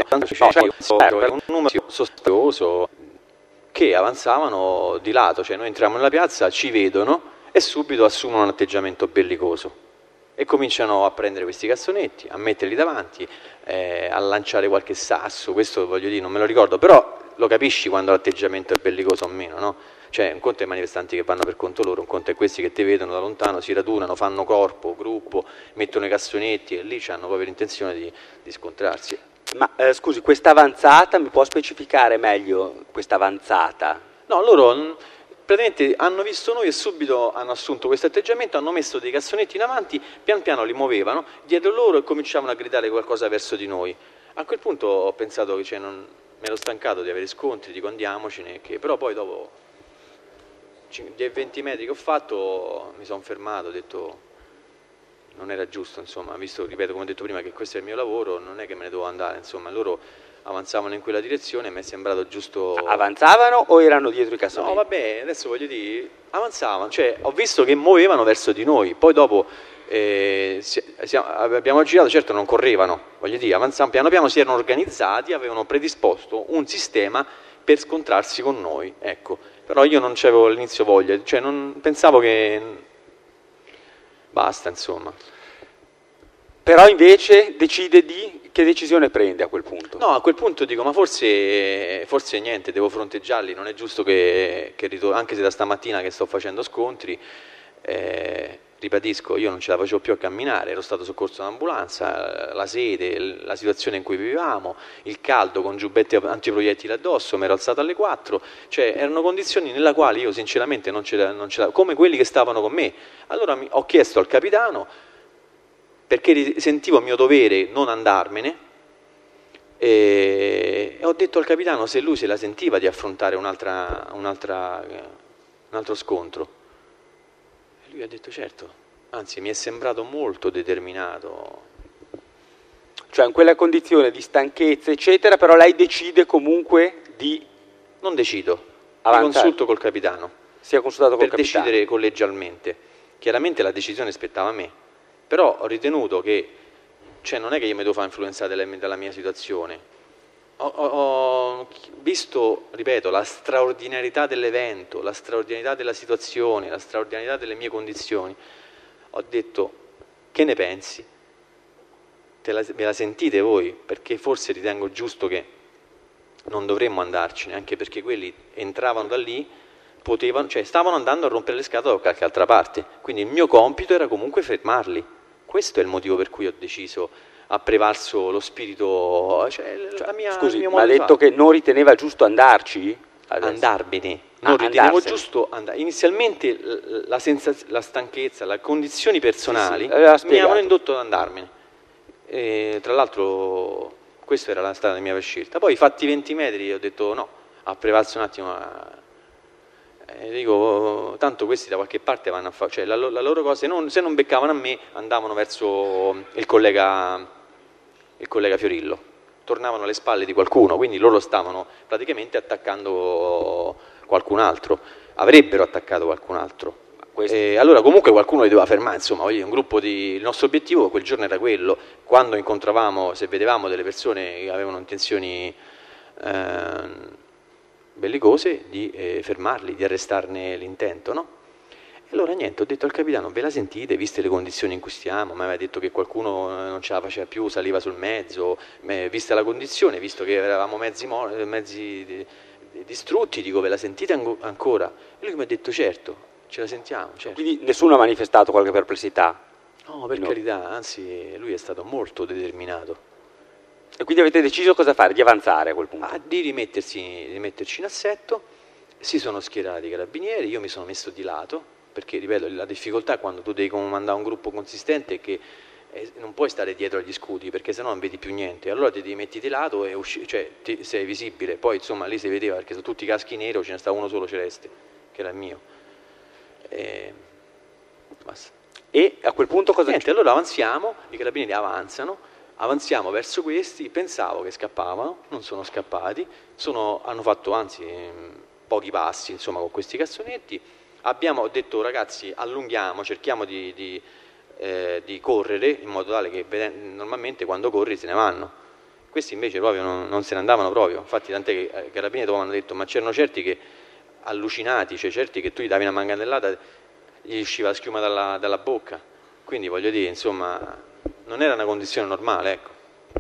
un numero sostanzioso che avanzavano di lato, cioè noi entriamo nella piazza, ci vedono e subito assumono un atteggiamento bellicoso. E cominciano a prendere questi cassonetti, a metterli davanti, eh, a lanciare qualche sasso, questo voglio dire, non me lo ricordo, però lo capisci quando l'atteggiamento è bellicoso o meno, no? Cioè un conto è i manifestanti che vanno per conto loro, un conto è questi che ti vedono da lontano, si radunano, fanno corpo, gruppo, mettono i cassonetti e lì hanno proprio l'intenzione di, di scontrarsi. Ma eh, scusi, questa avanzata, mi può specificare meglio questa avanzata? No, loro... praticamente hanno visto noi e subito hanno assunto questo atteggiamento, hanno messo dei cassonetti in avanti, pian piano li muovevano, dietro loro e cominciavano a gridare qualcosa verso di noi. A quel punto ho pensato che cioè, non, mi ero stancato di avere scontri, dico andiamocene, che, però poi dopo dei venti metri che ho fatto mi sono fermato, ho detto non era giusto, insomma, visto, ripeto, come ho detto prima, che questo è il mio lavoro, non è che me ne devo andare, insomma, loro... avanzavano in quella direzione e mi è sembrato giusto... Avanzavano o erano dietro i cassonetti? No, vabbè, adesso voglio dire, avanzavano, cioè ho visto che muovevano verso di noi, poi dopo eh, siamo, abbiamo girato, certo non correvano, voglio dire, avanzavano, piano piano si erano organizzati, avevano predisposto un sistema per scontrarsi con noi, ecco, però io non c'avevo all'inizio voglia, cioè non pensavo che... basta, insomma. Però invece decide di... Che decisione prende a quel punto? No, a quel punto dico, ma forse, forse niente, devo fronteggiarli, non è giusto che, che ritorno, anche se da stamattina che sto facendo scontri, eh, ribadisco, io non ce la facevo più a camminare, ero stato soccorso in ambulanza, la sede, la situazione in cui vivevamo, il caldo con giubbetti antiproiettili addosso, mi ero alzato alle quattro, cioè erano condizioni nella quali io sinceramente non ce la, non ce la, come quelli che stavano con me. Allora mi, ho chiesto al capitano, perché sentivo mio dovere non andarmene, e, e ho detto al capitano se lui se la sentiva di affrontare un'altra, un'altra, un altro scontro. E lui ha detto certo, anzi mi è sembrato molto determinato. Cioè in quella condizione di stanchezza eccetera, però lei decide comunque di... Non decido, avanzare. Mi consulto col capitano. Si è consultato col per capitano. decidere collegialmente. Chiaramente la decisione spettava a me. Però ho ritenuto che, cioè non è che io mi devo fare influenzare dalla mia situazione, ho, ho, ho visto, ripeto, la straordinarietà dell'evento, la straordinarietà della situazione, la straordinarietà delle mie condizioni, ho detto, che ne pensi? Te la, ve la sentite voi? Perché forse ritengo giusto che non dovremmo andarcene, anche perché quelli entravano da lì, potevano, cioè stavano andando a rompere le scatole da qualche altra parte, quindi il mio compito era comunque fermarli. Questo è il motivo per cui ho deciso, ha prevalso lo spirito, cioè, cioè, la mia, scusi, il mio ma ha modo di detto fare. che non riteneva giusto andarci? Adesso. Andarmene, non ah, ritenevo andarsene. giusto andare. Inizialmente la, sensaz- la stanchezza, le condizioni personali sì, sì, mi avevano indotto ad andarmene. E, tra l'altro questa era la stata la mia scelta. Poi fatti venti metri ho detto no, ha prevalso un attimo... A, E dico, tanto questi da qualche parte vanno a fare, cioè la, la loro cosa, se non, se non beccavano a me andavano verso il collega, il collega Fiorillo, tornavano alle spalle di qualcuno, quindi loro stavano praticamente attaccando qualcun altro, avrebbero attaccato qualcun altro. E allora comunque qualcuno li doveva fermare, insomma, un gruppo di, il nostro obiettivo quel giorno era quello, quando incontravamo, se vedevamo delle persone che avevano intenzioni... Eh, bellicose, di eh, fermarli, di arrestarne l'intento, no? E allora niente, ho detto al capitano, ve la sentite, viste le condizioni in cui stiamo, mi aveva detto che qualcuno non ce la faceva più, saliva sul mezzo, eh, vista la condizione, visto che eravamo mezzi, mezzi di, di, distrutti, dico, ve la sentite ancora? E lui mi ha detto, certo, ce la sentiamo, certo. Quindi nessuno ha manifestato qualche perplessità? No, per no. carità, anzi, lui è stato molto determinato. E quindi avete deciso cosa fare? Di avanzare a quel punto? Ah, di rimettersi, rimetterci in assetto, si sono schierati i carabinieri, io mi sono messo di lato, perché ripeto, la difficoltà quando tu devi comandare un gruppo consistente è che eh, non puoi stare dietro agli scudi, perché sennò non vedi più niente, allora ti devi metti di lato e usci- cioè, ti, sei visibile, poi insomma lì si vedeva, perché sono tutti caschi nero, ce ne sta uno solo celeste, che era il mio. E, basta. E a quel punto cosa... Niente, allora avanziamo, i carabinieri avanzano, avanziamo verso questi, pensavo che scappavano, non sono scappati, sono, hanno fatto anzi pochi passi insomma con questi cassonetti, abbiamo detto ragazzi allunghiamo, cerchiamo di, di, eh, di correre in modo tale che normalmente quando corri se ne vanno, questi invece proprio non, non se ne andavano proprio, infatti tant'è che i carabinieri mi hanno detto ma c'erano certi che allucinati, cioè certi che tu gli davi una manganellata gli usciva la schiuma dalla, dalla bocca, quindi voglio dire insomma... non era una condizione normale, ecco.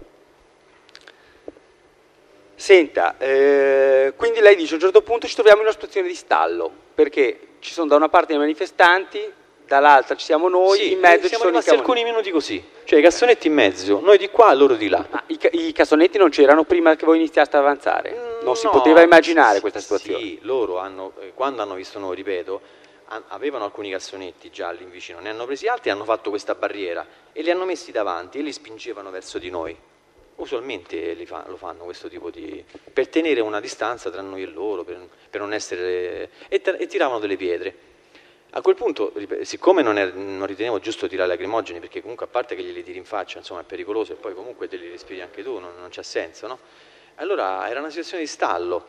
Senta, eh, quindi lei dice a un certo punto ci troviamo in una situazione di stallo, perché ci sono da una parte i manifestanti, dall'altra ci siamo noi, sì, in mezzo siamo ci sono rimasti i alcuni minuti così, cioè i cassonetti in mezzo, noi di qua, loro di là. Ma i, i cassonetti non c'erano prima che voi iniziaste ad avanzare? Non no, si poteva immaginare sì, questa situazione? Sì, loro hanno, quando hanno visto noi, ripeto, avevano alcuni cassonetti gialli in vicino, ne hanno presi altri e hanno fatto questa barriera e li hanno messi davanti e li spingevano verso di noi. Usualmente li fa, lo fanno questo tipo di... per tenere una distanza tra noi e loro, per, per non essere... E, e tiravano delle pietre. A quel punto, siccome non, è, non ritenevo giusto tirare lacrimogeni, perché comunque a parte che glieli tiri in faccia, insomma è pericoloso e poi comunque te li respiri anche tu, non, non c'ha senso, no? Allora era una situazione di stallo.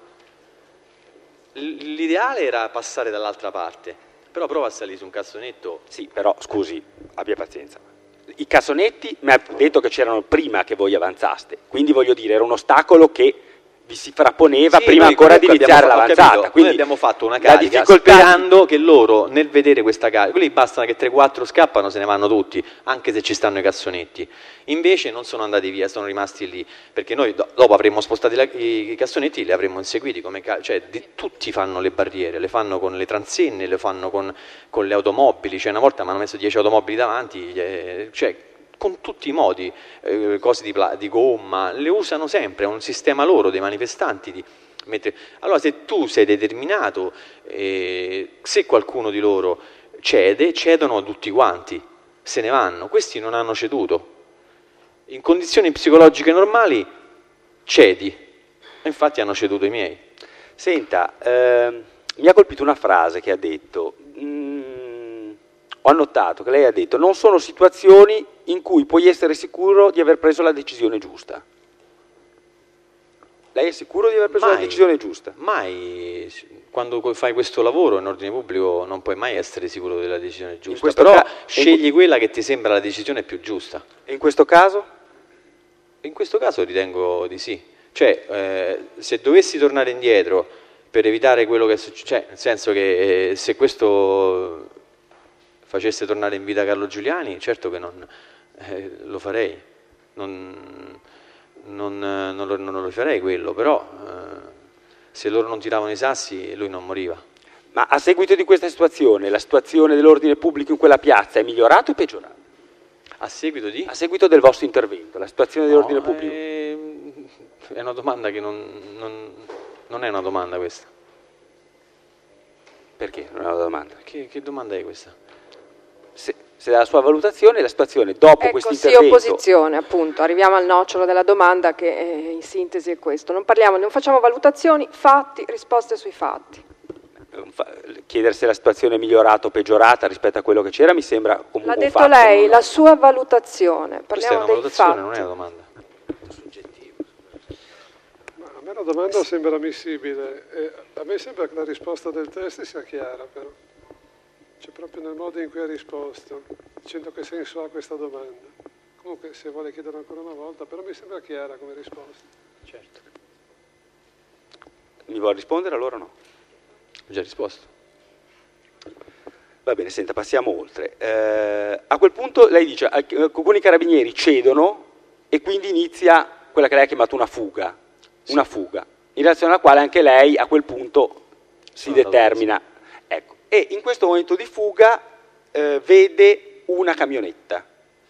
L'ideale era passare dall'altra parte, però prova a salire su un cassonetto. Sì, però scusi, abbia pazienza. I cassonetti mi ha detto che c'erano prima che voi avanzaste, quindi voglio dire, era un ostacolo che vi si frapponeva sì, prima ancora di iniziare l'avanzata. Quindi abbiamo fatto una carica sperando che loro nel vedere questa carica, quelli bastano che tre quattro scappano, se ne vanno tutti, anche se ci stanno i cassonetti. Invece non sono andati via, sono rimasti lì, perché noi do, dopo avremmo spostato la, i, i cassonetti, li avremmo inseguiti, come, cioè di, tutti fanno le barriere, le fanno con le transenne, le fanno con, con le automobili, cioè una volta mi hanno messo dieci automobili davanti, eh, cioè con tutti i modi, eh, cose di, di gomma, le usano sempre, è un sistema loro, dei manifestanti. Di mettere... Allora se tu sei determinato, eh, se qualcuno di loro cede, cedono tutti quanti, se ne vanno, questi non hanno ceduto. In condizioni psicologiche normali cedi, e infatti hanno ceduto i miei. Senta, eh, mi ha colpito una frase che ha detto, mm, ho notato che lei ha detto, non sono situazioni in cui puoi essere sicuro di aver preso la decisione giusta. Lei è sicuro di aver preso mai, la decisione giusta? Mai, quando fai questo lavoro in ordine pubblico non puoi mai essere sicuro della decisione giusta, però ca- scegli quella che ti sembra la decisione più giusta. E in questo caso? In questo caso ritengo di sì. Cioè, eh, se dovessi tornare indietro per evitare quello che è successo, cioè, nel senso che eh, se questo facesse tornare in vita Carlo Giuliani, certo che non eh, lo farei, non, non, non, lo, non lo farei quello, però eh, se loro non tiravano i sassi lui non moriva. Ma a seguito di questa situazione, la situazione dell'ordine pubblico in quella piazza è migliorata o peggiorata? A seguito di? A seguito del vostro intervento, la situazione no, dell'ordine pubblico? È, è una domanda che non, non, non è una domanda questa. Perché non è una domanda? Che, che domanda è questa? Se, se dalla sua valutazione la situazione dopo ecco, questo sì, intervento... opposizione, appunto, arriviamo al nocciolo della domanda che eh, in sintesi è questo. Non parliamo, non facciamo valutazioni, fatti, risposte sui fatti. Chiedere se la situazione è migliorata o peggiorata rispetto a quello che c'era mi sembra comunque L'ha un detto fatto, lei, non... la sua valutazione. Questa è una valutazione, fatti. Non è una domanda. Ma a me la domanda sembra ammissibile. E a me sembra che la risposta del test sia chiara, però. C'è proprio nel modo in cui ha risposto, dicendo che senso ha questa domanda. Comunque, se vuole chiedere ancora una volta, però mi sembra chiara come risposta. Certo. Mi vuole rispondere allora o no? Ho già risposto. Va bene, senta, passiamo oltre. Eh, a quel punto lei dice, alcuni carabinieri cedono e quindi inizia quella che lei ha chiamato una fuga, sì. una fuga, in relazione alla quale anche lei a quel punto si Sono determina. Ecco. E in questo momento di fuga eh, vede una camionetta.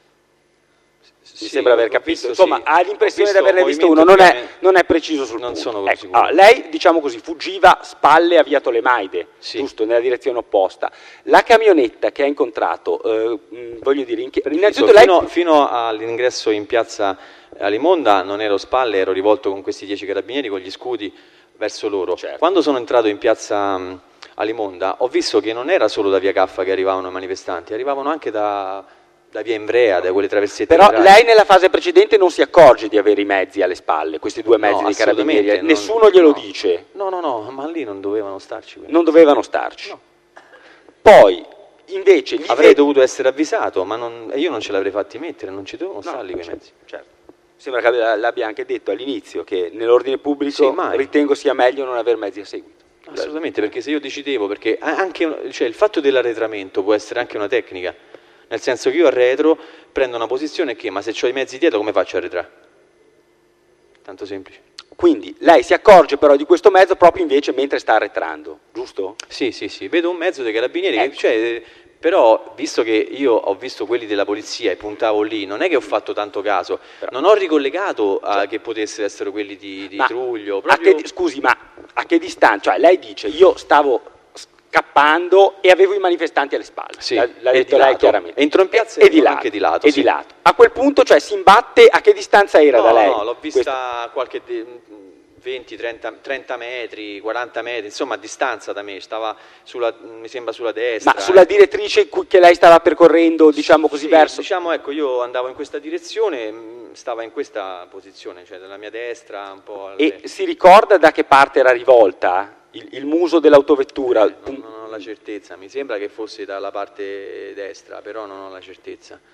Mi sì, sembra aver capito, insomma sì. ha l'impressione di averne visto uno, non è, non è preciso sul non punto. Sono ecco, sicuro. Allora, lei, diciamo così, fuggiva spalle a via Tolemaide, sì. giusto, nella direzione opposta. La camionetta che ha incontrato, eh, mh, voglio dire, in che, innanzitutto lei... Fino, fino all'ingresso in piazza Alimonda non ero spalle, ero rivolto con questi dieci carabinieri con gli scudi verso loro. Certo. Quando sono entrato in piazza mh, Alimonda ho visto che non era solo da via Caffa che arrivavano i manifestanti, arrivavano anche da... da via Ivrea, da quelle traversette. Però lei nella fase precedente non si accorge di avere i mezzi alle spalle, questi due mezzi no, dei carabinieri, non, nessuno glielo no. dice. No, no, no, ma lì non dovevano starci. Quindi. Non dovevano starci. No. Poi, invece... Gli avrei dovuto essere avvisato, ma non, io non ce l'avrei fatti mettere, non ci dovevano no, stare lì quei certo, mezzi. Certo. Sembra che l'abbia anche detto all'inizio, che nell'ordine pubblico sì, ritengo sia meglio non aver mezzi a seguito. Assolutamente, perché se io decidevo, perché anche cioè, il fatto dell'arretramento può essere anche una tecnica. Nel senso che io arretro, prendo una posizione che, ma se ho i mezzi dietro come faccio a arretrare? Tanto semplice. Quindi lei si accorge però di questo mezzo proprio invece mentre sta arretrando, giusto? Sì, sì, sì, vedo un mezzo dei carabinieri, ecco. che, cioè, però visto che io ho visto quelli della polizia e puntavo lì, non è che ho fatto tanto caso, però. non ho ricollegato a cioè. che potessero essere quelli di, di Truglio. Proprio... A che, scusi, ma a che distanza? Cioè lei dice, io stavo... scappando e avevo i manifestanti alle spalle, sì, l'ha detto lei chiaramente. Entro in piazza e, e di lato, anche di lato. E sì. di lato. A quel punto, cioè, si imbatte, a che distanza era no, da lei? No, l'ho vista Questa... qualche venti, trenta, trenta metri, quaranta metri, insomma a distanza da me, stava sulla, mi sembra sulla destra. Ma sulla eh. direttrice che lei stava percorrendo, diciamo così, sì, verso? Diciamo, ecco, io andavo in questa direzione, stava in questa posizione, cioè dalla mia destra un po'. E destra. Si ricorda da che parte era rivolta? Il, il muso dell'autovettura? Eh, non, non ho la certezza, mi sembra che fosse dalla parte destra, però non ho la certezza.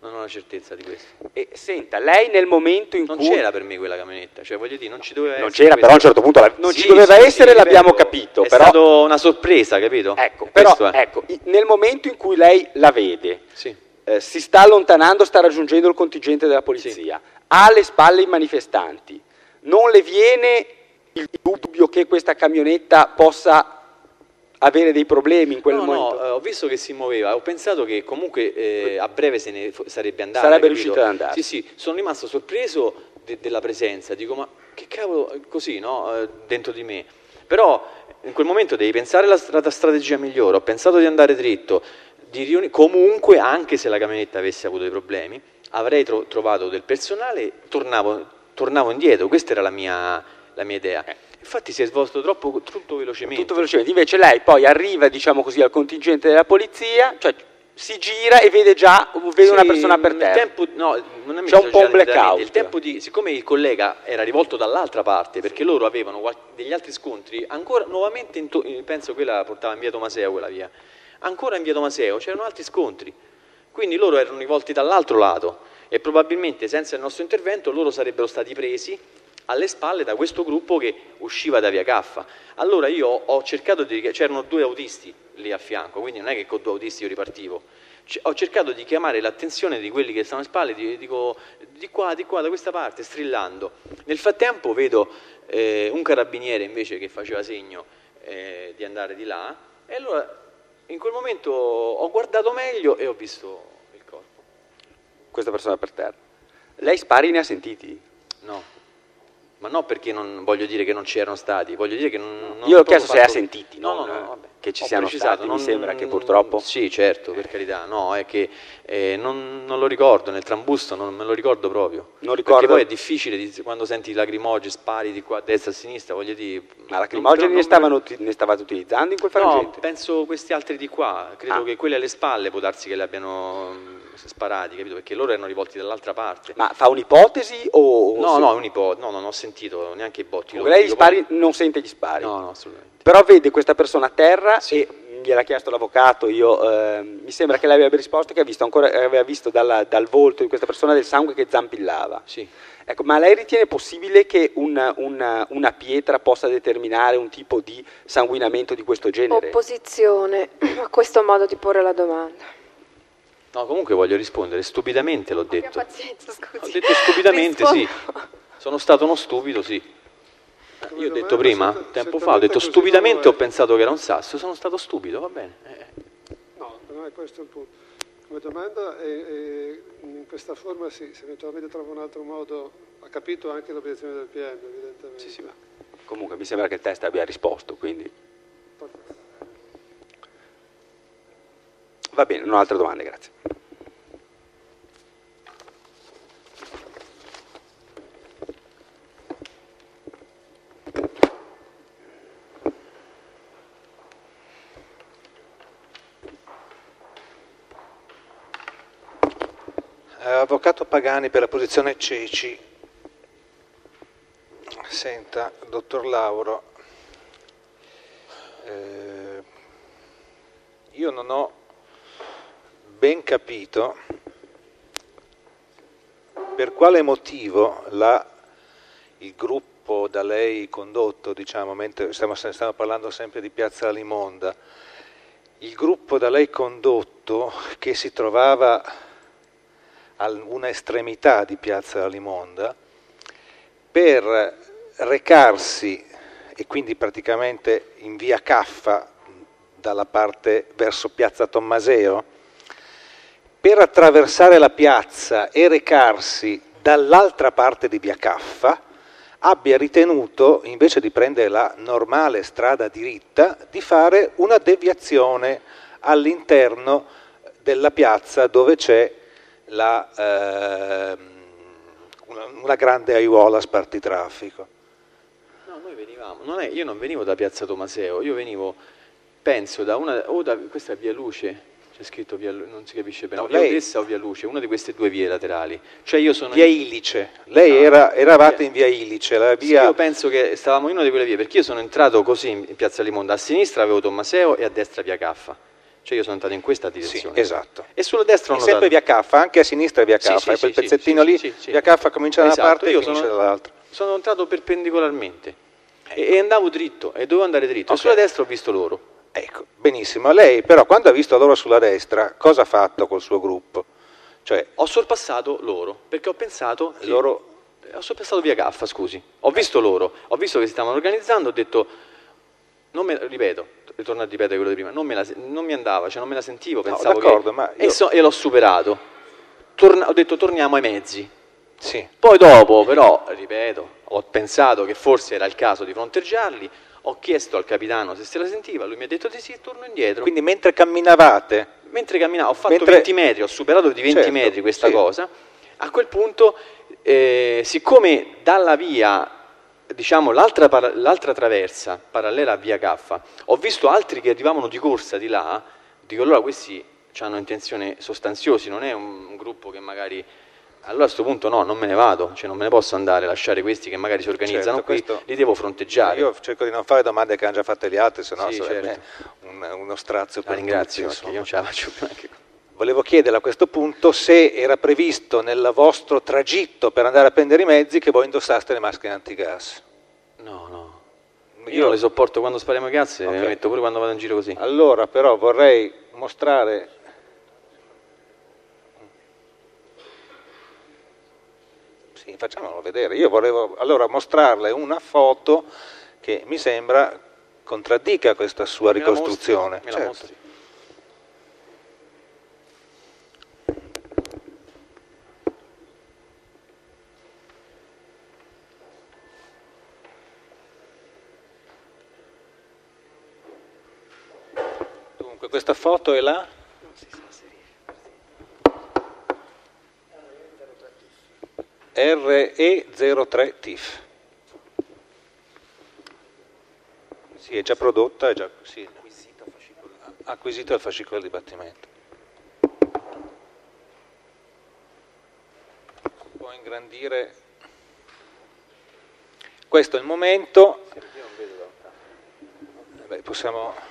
Non ho la certezza di questo. E senta, lei nel momento in non cui... Non c'era per me quella camionetta, cioè voglio dire, non ci doveva non essere. Non c'era, però a un certo punto la... non sì, ci doveva sì, essere, sì, l'abbiamo ripeto, capito. È però... stato una sorpresa, capito? Ecco, però, è. ecco, nel momento in cui lei la vede, sì. eh, si sta allontanando, sta raggiungendo il contingente della polizia, sì. ha alle spalle i manifestanti, non le viene il dubbio che questa camionetta possa avere dei problemi in quel no, momento? No, eh, ho visto che si muoveva, ho pensato che comunque eh, a breve se ne sarebbe andata. Sarebbe capito? riuscito ad andare. Sì, sì, sono rimasto sorpreso de della presenza, dico ma che cavolo, così, no? Eh, dentro di me. Però in quel momento devi pensare alla strada, strategia migliore, ho pensato di andare dritto, di riuni comunque anche se la camionetta avesse avuto dei problemi, avrei tro trovato del personale, tornavo, tornavo indietro, questa era la mia, la mia idea. Eh. Infatti si è svolto troppo, tutto velocemente. Tutto velocemente. Invece lei poi arriva, diciamo così, al contingente della polizia, cioè si gira e vede già vede sì, una persona per terra. Tempo, no, c'è un po' un blackout. Il tempo di, siccome il collega era rivolto dall'altra parte, perché loro avevano degli altri scontri, ancora nuovamente, in penso quella portava in via Tomaseo, quella via, ancora in via Tomaseo c'erano altri scontri. Quindi loro erano rivolti dall'altro lato e probabilmente senza il nostro intervento loro sarebbero stati presi alle spalle da questo gruppo che usciva da via Caffa. Allora io ho cercato di... c'erano due autisti lì a fianco, quindi non è che con due autisti io ripartivo. C ho cercato di chiamare l'attenzione di quelli che stavano alle spalle, di, dico di qua, di qua, da questa parte, strillando. Nel frattempo vedo eh, un carabiniere invece che faceva segno eh, di andare di là, e allora in quel momento ho guardato meglio e ho visto il corpo. Questa persona per terra. Lei spari ne ha sentiti? No. Ma no, perché non voglio dire che non c'erano stati, voglio dire che non... non Io ho chiesto fatto... se ha sentiti, no, non, no, no, vabbè. Che ci ho siano precisato, stati, non, mi sembra che purtroppo... Sì, certo, per carità, no, è che eh, non, non lo ricordo, nel trambusto non me lo ricordo proprio. Non ricordo... Perché poi è difficile, di, quando senti lacrimogeni, spari di qua a destra e a sinistra, voglio dire... Ma lacrimogeni ne, stavano, ne stavate utilizzando in quel frangente? No, penso questi altri di qua, credo ah. che quelli alle spalle può darsi che li abbiano... sparati, capito? Perché loro erano rivolti dall'altra parte. Ma fa un'ipotesi o... No, no, un'ipotesi, no, non ho sentito neanche i botti. Lei gli spari, poi... non sente gli spari? No, no, assolutamente. Però vede questa persona a terra sì. e gliel'ha chiesto l'avvocato, io eh, mi sembra che lei aveva risposto che ha visto ancora, aveva visto dalla, dal volto di questa persona del sangue che zampillava. Sì. Ecco, ma lei ritiene possibile che una, una, una pietra possa determinare un tipo di sanguinamento di questo genere? Opposizione a questo modo di porre la domanda. No, comunque voglio rispondere, stupidamente l'ho detto. Abbia pazienza, scusi. Ho detto stupidamente, sì. Sono stato uno stupido, sì. Io ho detto prima, tempo fa, ho detto stupidamente, ho pensato che era un sasso, sono stato stupido, va bene. Eh. No, non è questo il punto. Come domanda, è, è, in questa forma sì, se eventualmente trova un altro modo, ha capito anche l'obiezione del P M, evidentemente. Sì, sì, ma comunque mi sembra che il test abbia risposto, quindi... Va bene, non ho altre domande, grazie. Avvocato Pagani per la posizione Ceci. Senta, dottor Lauro, eh, io non ho ben capito per quale motivo la, il gruppo da lei condotto, diciamo, mentre stiamo, stiamo parlando sempre di Piazza Limonda, il gruppo da lei condotto che si trovava a una estremità di Piazza Limonda, per recarsi, e quindi praticamente in via Caffa, dalla parte verso Piazza Tommaseo, per attraversare la piazza e recarsi dall'altra parte di via Caffa, abbia ritenuto, invece di prendere la normale strada diritta, di fare una deviazione all'interno della piazza dove c'è la, eh, una, una grande aiuola spartitraffico. No, noi venivamo, non è, io non venivo da Piazza Tomaseo, io venivo, penso, da una, o da, questa è Via Luce, c'è scritto Via Luce, non si capisce bene, no, Via Odessa o Via Luce, una di queste due vie laterali. Cioè io sono via Ilice, lei no, era, eravate via, in Via Ilice, la via... Sì, io penso che stavamo in una di quelle vie, perché io sono entrato così in Piazza Limonda, a sinistra avevo Tommaseo e a destra Via Caffa. Cioè io sono andato in questa direzione. Sì, esatto. E sulla destra ho notato... sempre via Caffa, anche a sinistra via Caffa, sì, e sì, quel sì, pezzettino sì, lì, sì, sì, via Caffa comincia da esatto, una parte e io finisce sono, dall'altra. Sono entrato perpendicolarmente e, e andavo dritto, e dovevo andare dritto. Okay. E sulla destra ho visto loro. Ecco, benissimo. Lei però quando ha visto loro sulla destra, cosa ha fatto col suo gruppo? Cioè, ho sorpassato loro, perché ho pensato... Che... Loro... Ho sorpassato via Caffa, scusi. Ho visto loro, ho visto che si stavano organizzando, ho detto... Non me, ripeto, ritorno a ripetere quello di prima, non, me la, non mi andava, cioè non me la sentivo, pensavo no, che... ma io... e, so, e l'ho superato. Torna, ho detto torniamo ai mezzi. Sì. Poi dopo, però, ripeto, ho pensato che forse era il caso di fronteggiarli, ho chiesto al capitano se se la sentiva, lui mi ha detto di sì, torno indietro. Quindi mentre camminavate? Mentre camminavo, ho fatto mentre... venti metri, ho superato di venti certo, metri questa sì. cosa, a quel punto, eh, siccome dalla via... diciamo l'altra, para- l'altra traversa parallela a via Caffa, ho visto altri che arrivavano di corsa di là, dico allora questi hanno intenzione sostanziosi, non è un, un gruppo che magari, allora a questo punto no, non me ne vado, cioè non me ne posso andare, lasciare questi che magari si organizzano certo, qui, questo... li devo fronteggiare. Io cerco di non fare domande che hanno già fatte gli altri, se no sì, sarebbe certo. un, uno strazio per la ringrazio, tutti, perché io non ce la faccio più anche qua. Volevo chiedere a questo punto se era previsto nel vostro tragitto per andare a prendere i mezzi che voi indossaste le maschere antigas. No, no, io, io le sopporto quando spariamo i cazzi, okay. E le metto pure quando vado in giro così. Allora però vorrei mostrare, sì, facciamolo vedere, io volevo allora mostrarle una foto che mi sembra contraddica questa sua me ricostruzione. La mostri, me la mostri. Questa foto è la R E zero tre T I F. Sì, è già prodotta, è già sì, acquisita al fascicolo di dibattimento. Può ingrandire. Questo è il momento. Beh, possiamo.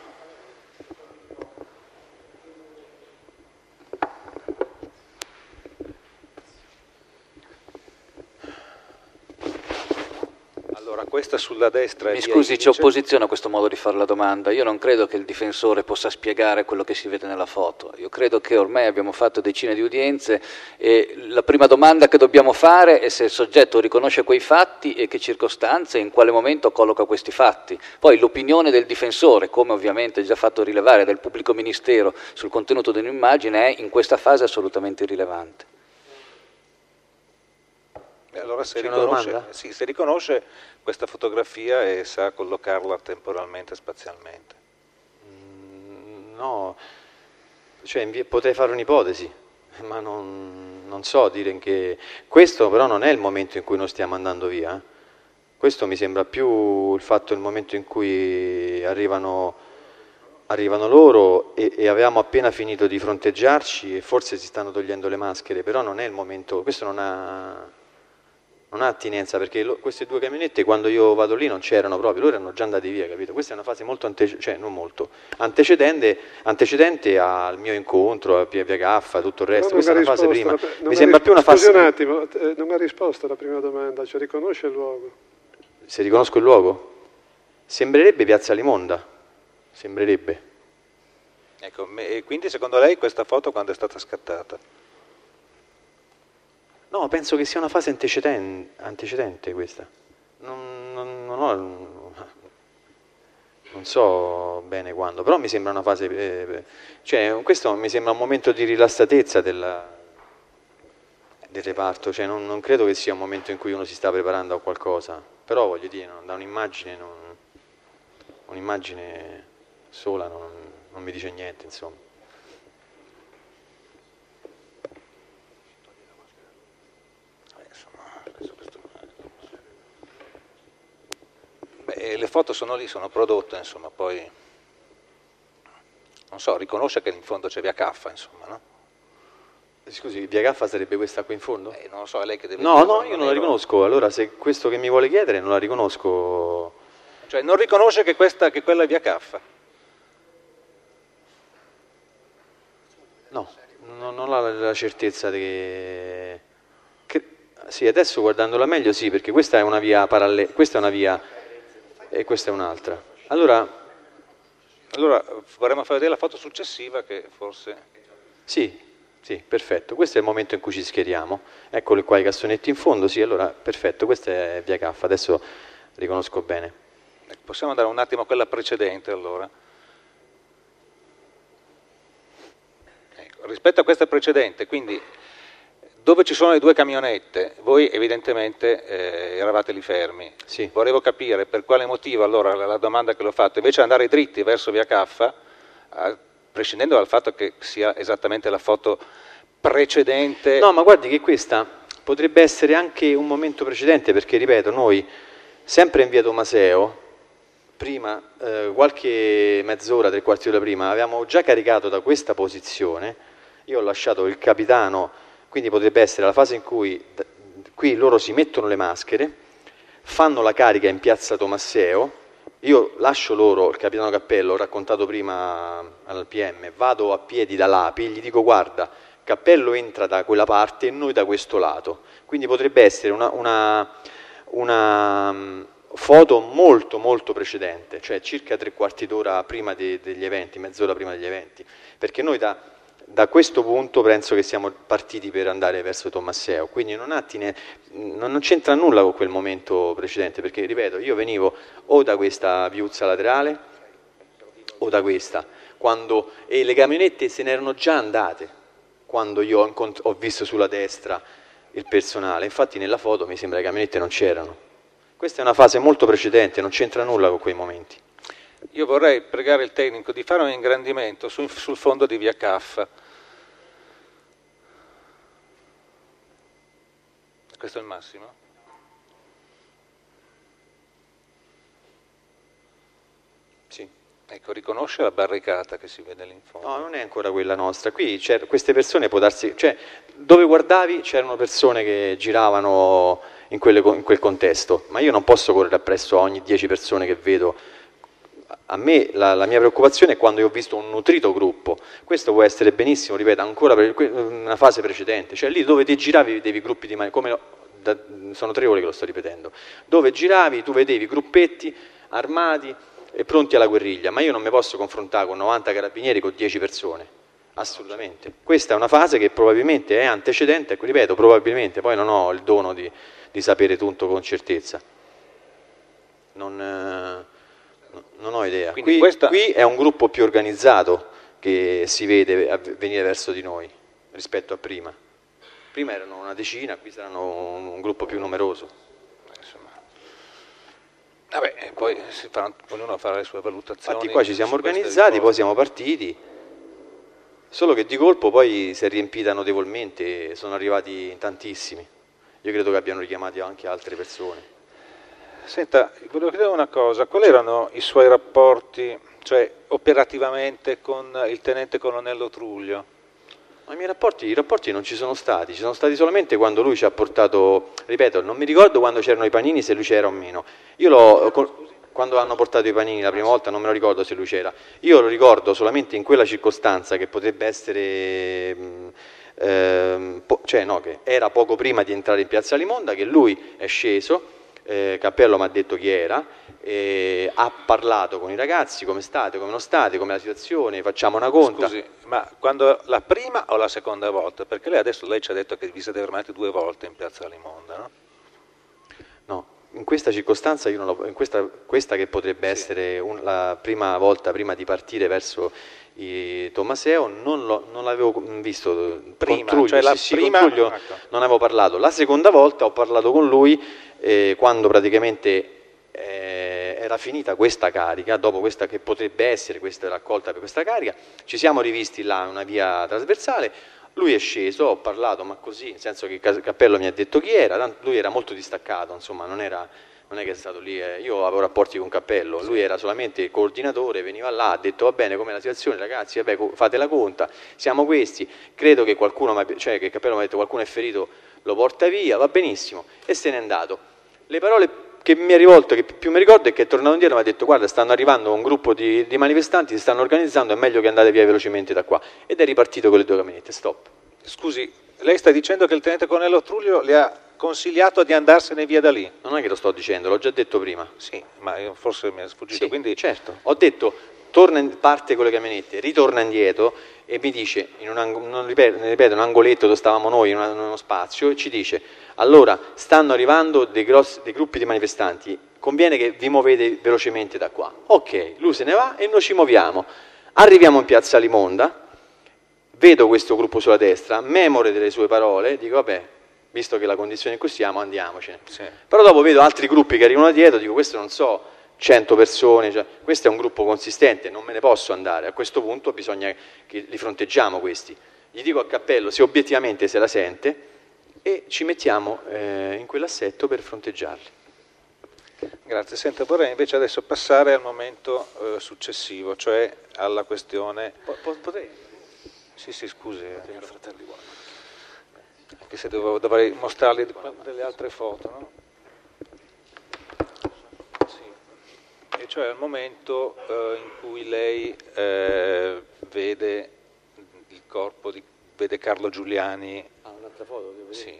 Questa sulla destra. Mi scusi, c'è opposizione a questo modo di fare la domanda. Io non credo che il difensore possa spiegare quello che si vede nella foto. Io credo che ormai abbiamo fatto decine di udienze e la prima domanda che dobbiamo fare è se il soggetto riconosce quei fatti e che circostanze e in quale momento colloca questi fatti. Poi l'opinione del difensore, come ovviamente già fatto rilevare dal pubblico ministero sul contenuto dell'immagine, è in questa fase assolutamente irrilevante. Allora se riconosce, sì, se riconosce questa fotografia e sa collocarla temporalmente e spazialmente. Mm, no, cioè potrei fare un'ipotesi, ma non, non so dire in che... Questo però non è il momento in cui noi stiamo andando via, eh. Questo mi sembra più il fatto, il momento in cui arrivano, arrivano loro e, e avevamo appena finito di fronteggiarci e forse si stanno togliendo le maschere, però non è il momento, questo non ha... non ha attinenza, perché lo, queste due camionette quando io vado lì non c'erano proprio, loro erano già andati via, capito? Questa è una fase molto antecedente, cioè non molto, antecedente, antecedente al mio incontro, a Via Caffa, tutto il resto, questa è una fase prima. La, mi sembra più una fase... Scusi un attimo, eh, non mi ha risposto alla prima domanda, cioè riconosce il luogo? Se riconosco il luogo? Sembrerebbe Piazza Limonda, sembrerebbe. Ecco, e quindi secondo lei questa foto quando è stata scattata? No, penso che sia una fase antecedente, antecedente questa. Non, non, non, ho, non so bene quando, però mi sembra una fase... Eh, cioè, questo mi sembra un momento di rilassatezza della, del reparto, cioè non, non credo che sia un momento in cui uno si sta preparando a qualcosa, però voglio dire, no, da un'immagine, non, un'immagine sola non, non mi dice niente, insomma. Beh, le foto sono lì, sono prodotte, insomma, poi non so, riconosce che in fondo c'è Via Caffa, insomma, no? Scusi, Via Caffa sarebbe questa qui in fondo? Eh, non lo so, è lei che deve... No, no, io non la riconosco, allora se questo che mi vuole chiedere non la riconosco... Cioè non riconosce che, questa, che quella è Via Caffa? non, non ho la, la certezza che, che... Sì, adesso guardandola meglio sì, perché questa è una via parallela, questa è una via e questa è un'altra. Allora... Allora vorremmo far vedere la foto successiva che forse... Sì, sì, perfetto. Questo è il momento in cui ci schieriamo. Eccoli qua i cassonetti in fondo, sì, allora perfetto, questa è via Caffa, adesso riconosco bene. Possiamo andare un attimo a quella precedente allora. Ecco, rispetto a questa precedente, quindi dove ci sono le due camionette, voi evidentemente eh, eravate lì fermi. Sì. Volevo capire per quale motivo, allora la, la domanda che l'ho fatta, invece di andare dritti verso via Caffa, a, prescindendo dal fatto che sia esattamente la foto precedente... No, ma guardi che questa potrebbe essere anche un momento precedente, perché ripeto, noi sempre in via Tomaseo, prima, eh, qualche mezz'ora, tre quarti d'ora prima, avevamo già caricato da questa posizione, io ho lasciato il capitano, quindi potrebbe essere la fase in cui qui loro si mettono le maschere, fanno la carica in piazza Tomasseo, io lascio loro il capitano Cappello, ho raccontato prima al P M, vado a piedi da Lapi, gli dico guarda, Cappello entra da quella parte e noi da questo lato, quindi potrebbe essere una, una, una foto molto molto precedente, cioè circa tre quarti d'ora prima de, degli eventi, mezz'ora prima degli eventi, perché noi da... Da questo punto penso che siamo partiti per andare verso Tomasseo, quindi non, attine, non c'entra nulla con quel momento precedente, perché ripeto, io venivo o da questa viuzza laterale o da questa, quando, e le camionette se ne erano già andate quando io ho, ho visto sulla destra il personale, infatti nella foto mi sembra che le camionette non c'erano. Questa è una fase molto precedente, non c'entra nulla con quei momenti. Io vorrei pregare il tecnico di fare un ingrandimento sul, sul fondo di via Caffa. Questo è il massimo? Sì. Ecco, riconosce la barricata che si vede lì in fondo? No, non è ancora quella nostra. Qui queste persone può darsi... Cioè, dove guardavi c'erano persone che giravano in, quelle, in quel contesto, ma io non posso correre appresso a ogni dieci persone che vedo. A me la, la mia preoccupazione è quando io ho visto un nutrito gruppo, questo può essere benissimo, ripeto, ancora per una fase precedente, cioè lì dove ti giravi vedevi gruppi di mani, come da, sono tre ore che lo sto ripetendo, dove giravi tu vedevi gruppetti armati e pronti alla guerriglia, ma io non mi posso confrontare con novanta carabinieri con dieci persone, assolutamente. Questa è una fase che probabilmente è antecedente, ripeto, probabilmente, poi non ho il dono di, di sapere tutto con certezza. Non... Non ho idea. Qui, questa... qui è un gruppo più organizzato che si vede venire verso di noi rispetto a prima. Prima erano una decina, qui saranno un, un gruppo più numeroso. Insomma. Vabbè, poi si farà, ognuno farà le sue valutazioni. Infatti qua ci siamo organizzati, poi siamo partiti, solo che di colpo poi si è riempita notevolmente, sono arrivati tantissimi. Io credo che abbiano richiamato anche altre persone. Senta, volevo chiedere una cosa, quali erano i suoi rapporti, cioè operativamente, con il tenente colonnello Truglio? I miei rapporti, i rapporti non ci sono stati, ci sono stati solamente quando lui ci ha portato, ripeto, non mi ricordo quando c'erano i panini, se lui c'era o meno. Io l'ho, quando hanno portato i panini la prima volta non me lo ricordo se lui c'era. Io lo ricordo solamente in quella circostanza che potrebbe essere... Mh, ehm, po- cioè no, che era poco prima di entrare in Piazza Limonda, che lui è sceso, Eh, Cappello mi ha detto chi era, eh, ha parlato con i ragazzi, come state, come non state, come la situazione, facciamo una conta. Scusi, ma quando la prima o la seconda volta? Perché lei adesso lei ci ha detto che vi siete fermati due volte in Piazza Limonda, no? No, in questa circostanza, io non lo, in questa, questa che potrebbe sì. essere un, la prima volta prima di partire verso i Tomaseo, non, lo, non l'avevo visto prima, con Truglio, cioè la sì, sì, prima, con Truglio ecco. Non avevo parlato. La seconda volta ho parlato con lui eh, quando praticamente eh, era finita questa carica, dopo questa che potrebbe essere questa raccolta per questa carica, ci siamo rivisti là in una via trasversale, lui è sceso, ho parlato, ma così, nel senso che Cappello mi ha detto chi era, lui era molto distaccato, insomma, non era... non è che è stato lì, eh. Io avevo rapporti con Cappello, lui era solamente il coordinatore, veniva là, ha detto va bene, com'è la situazione ragazzi, vabbè, fate la conta, siamo questi, credo che qualcuno, cioè che Cappello mi ha detto qualcuno è ferito, lo porta via, va benissimo, e se n'è andato. Le parole che mi è rivolto, che più mi ricordo, è che è tornato indietro e mi ha detto: guarda, stanno arrivando un gruppo di, di manifestanti, si stanno organizzando, è meglio che andate via velocemente da qua. Ed è ripartito con le due camionette, stop. Scusi, lei sta dicendo che il tenente colonnello Truglio le ha consigliato di andarsene via da lì? Non è che lo sto dicendo, l'ho già detto prima. Sì, ma forse mi è sfuggito. Sì, quindi... certo. Ho detto, torna in, parte con le camionette, ritorna indietro e mi dice, in un, non ripeto, ripeto, un angoletto dove stavamo noi, in uno spazio, e ci dice: allora, stanno arrivando dei, grossi, dei gruppi di manifestanti, conviene che vi muovete velocemente da qua. Ok, lui se ne va e noi ci muoviamo. Arriviamo in piazza Limonda, vedo questo gruppo sulla destra, memore delle sue parole, dico vabbè, visto che la condizione in cui siamo, andiamocene. Sì. Però dopo vedo altri gruppi che arrivano dietro, dico questo non so, cento persone, cioè, questo è un gruppo consistente, non me ne posso andare. A questo punto bisogna che li fronteggiamo questi. Gli dico a Cappello se obiettivamente se la sente e ci mettiamo eh, in quell'assetto per fronteggiarli. Grazie. Senta, vorrei invece adesso passare al momento eh, successivo, cioè alla questione... Potrei? Sì, sì, scusi, fratelli, anche se dovevo, dovrei mostrargli delle altre foto, no? Sì. E cioè al momento eh, in cui lei eh, vede il corpo di vede Carlo Giuliani. Ah, un'altra foto? Devo sì.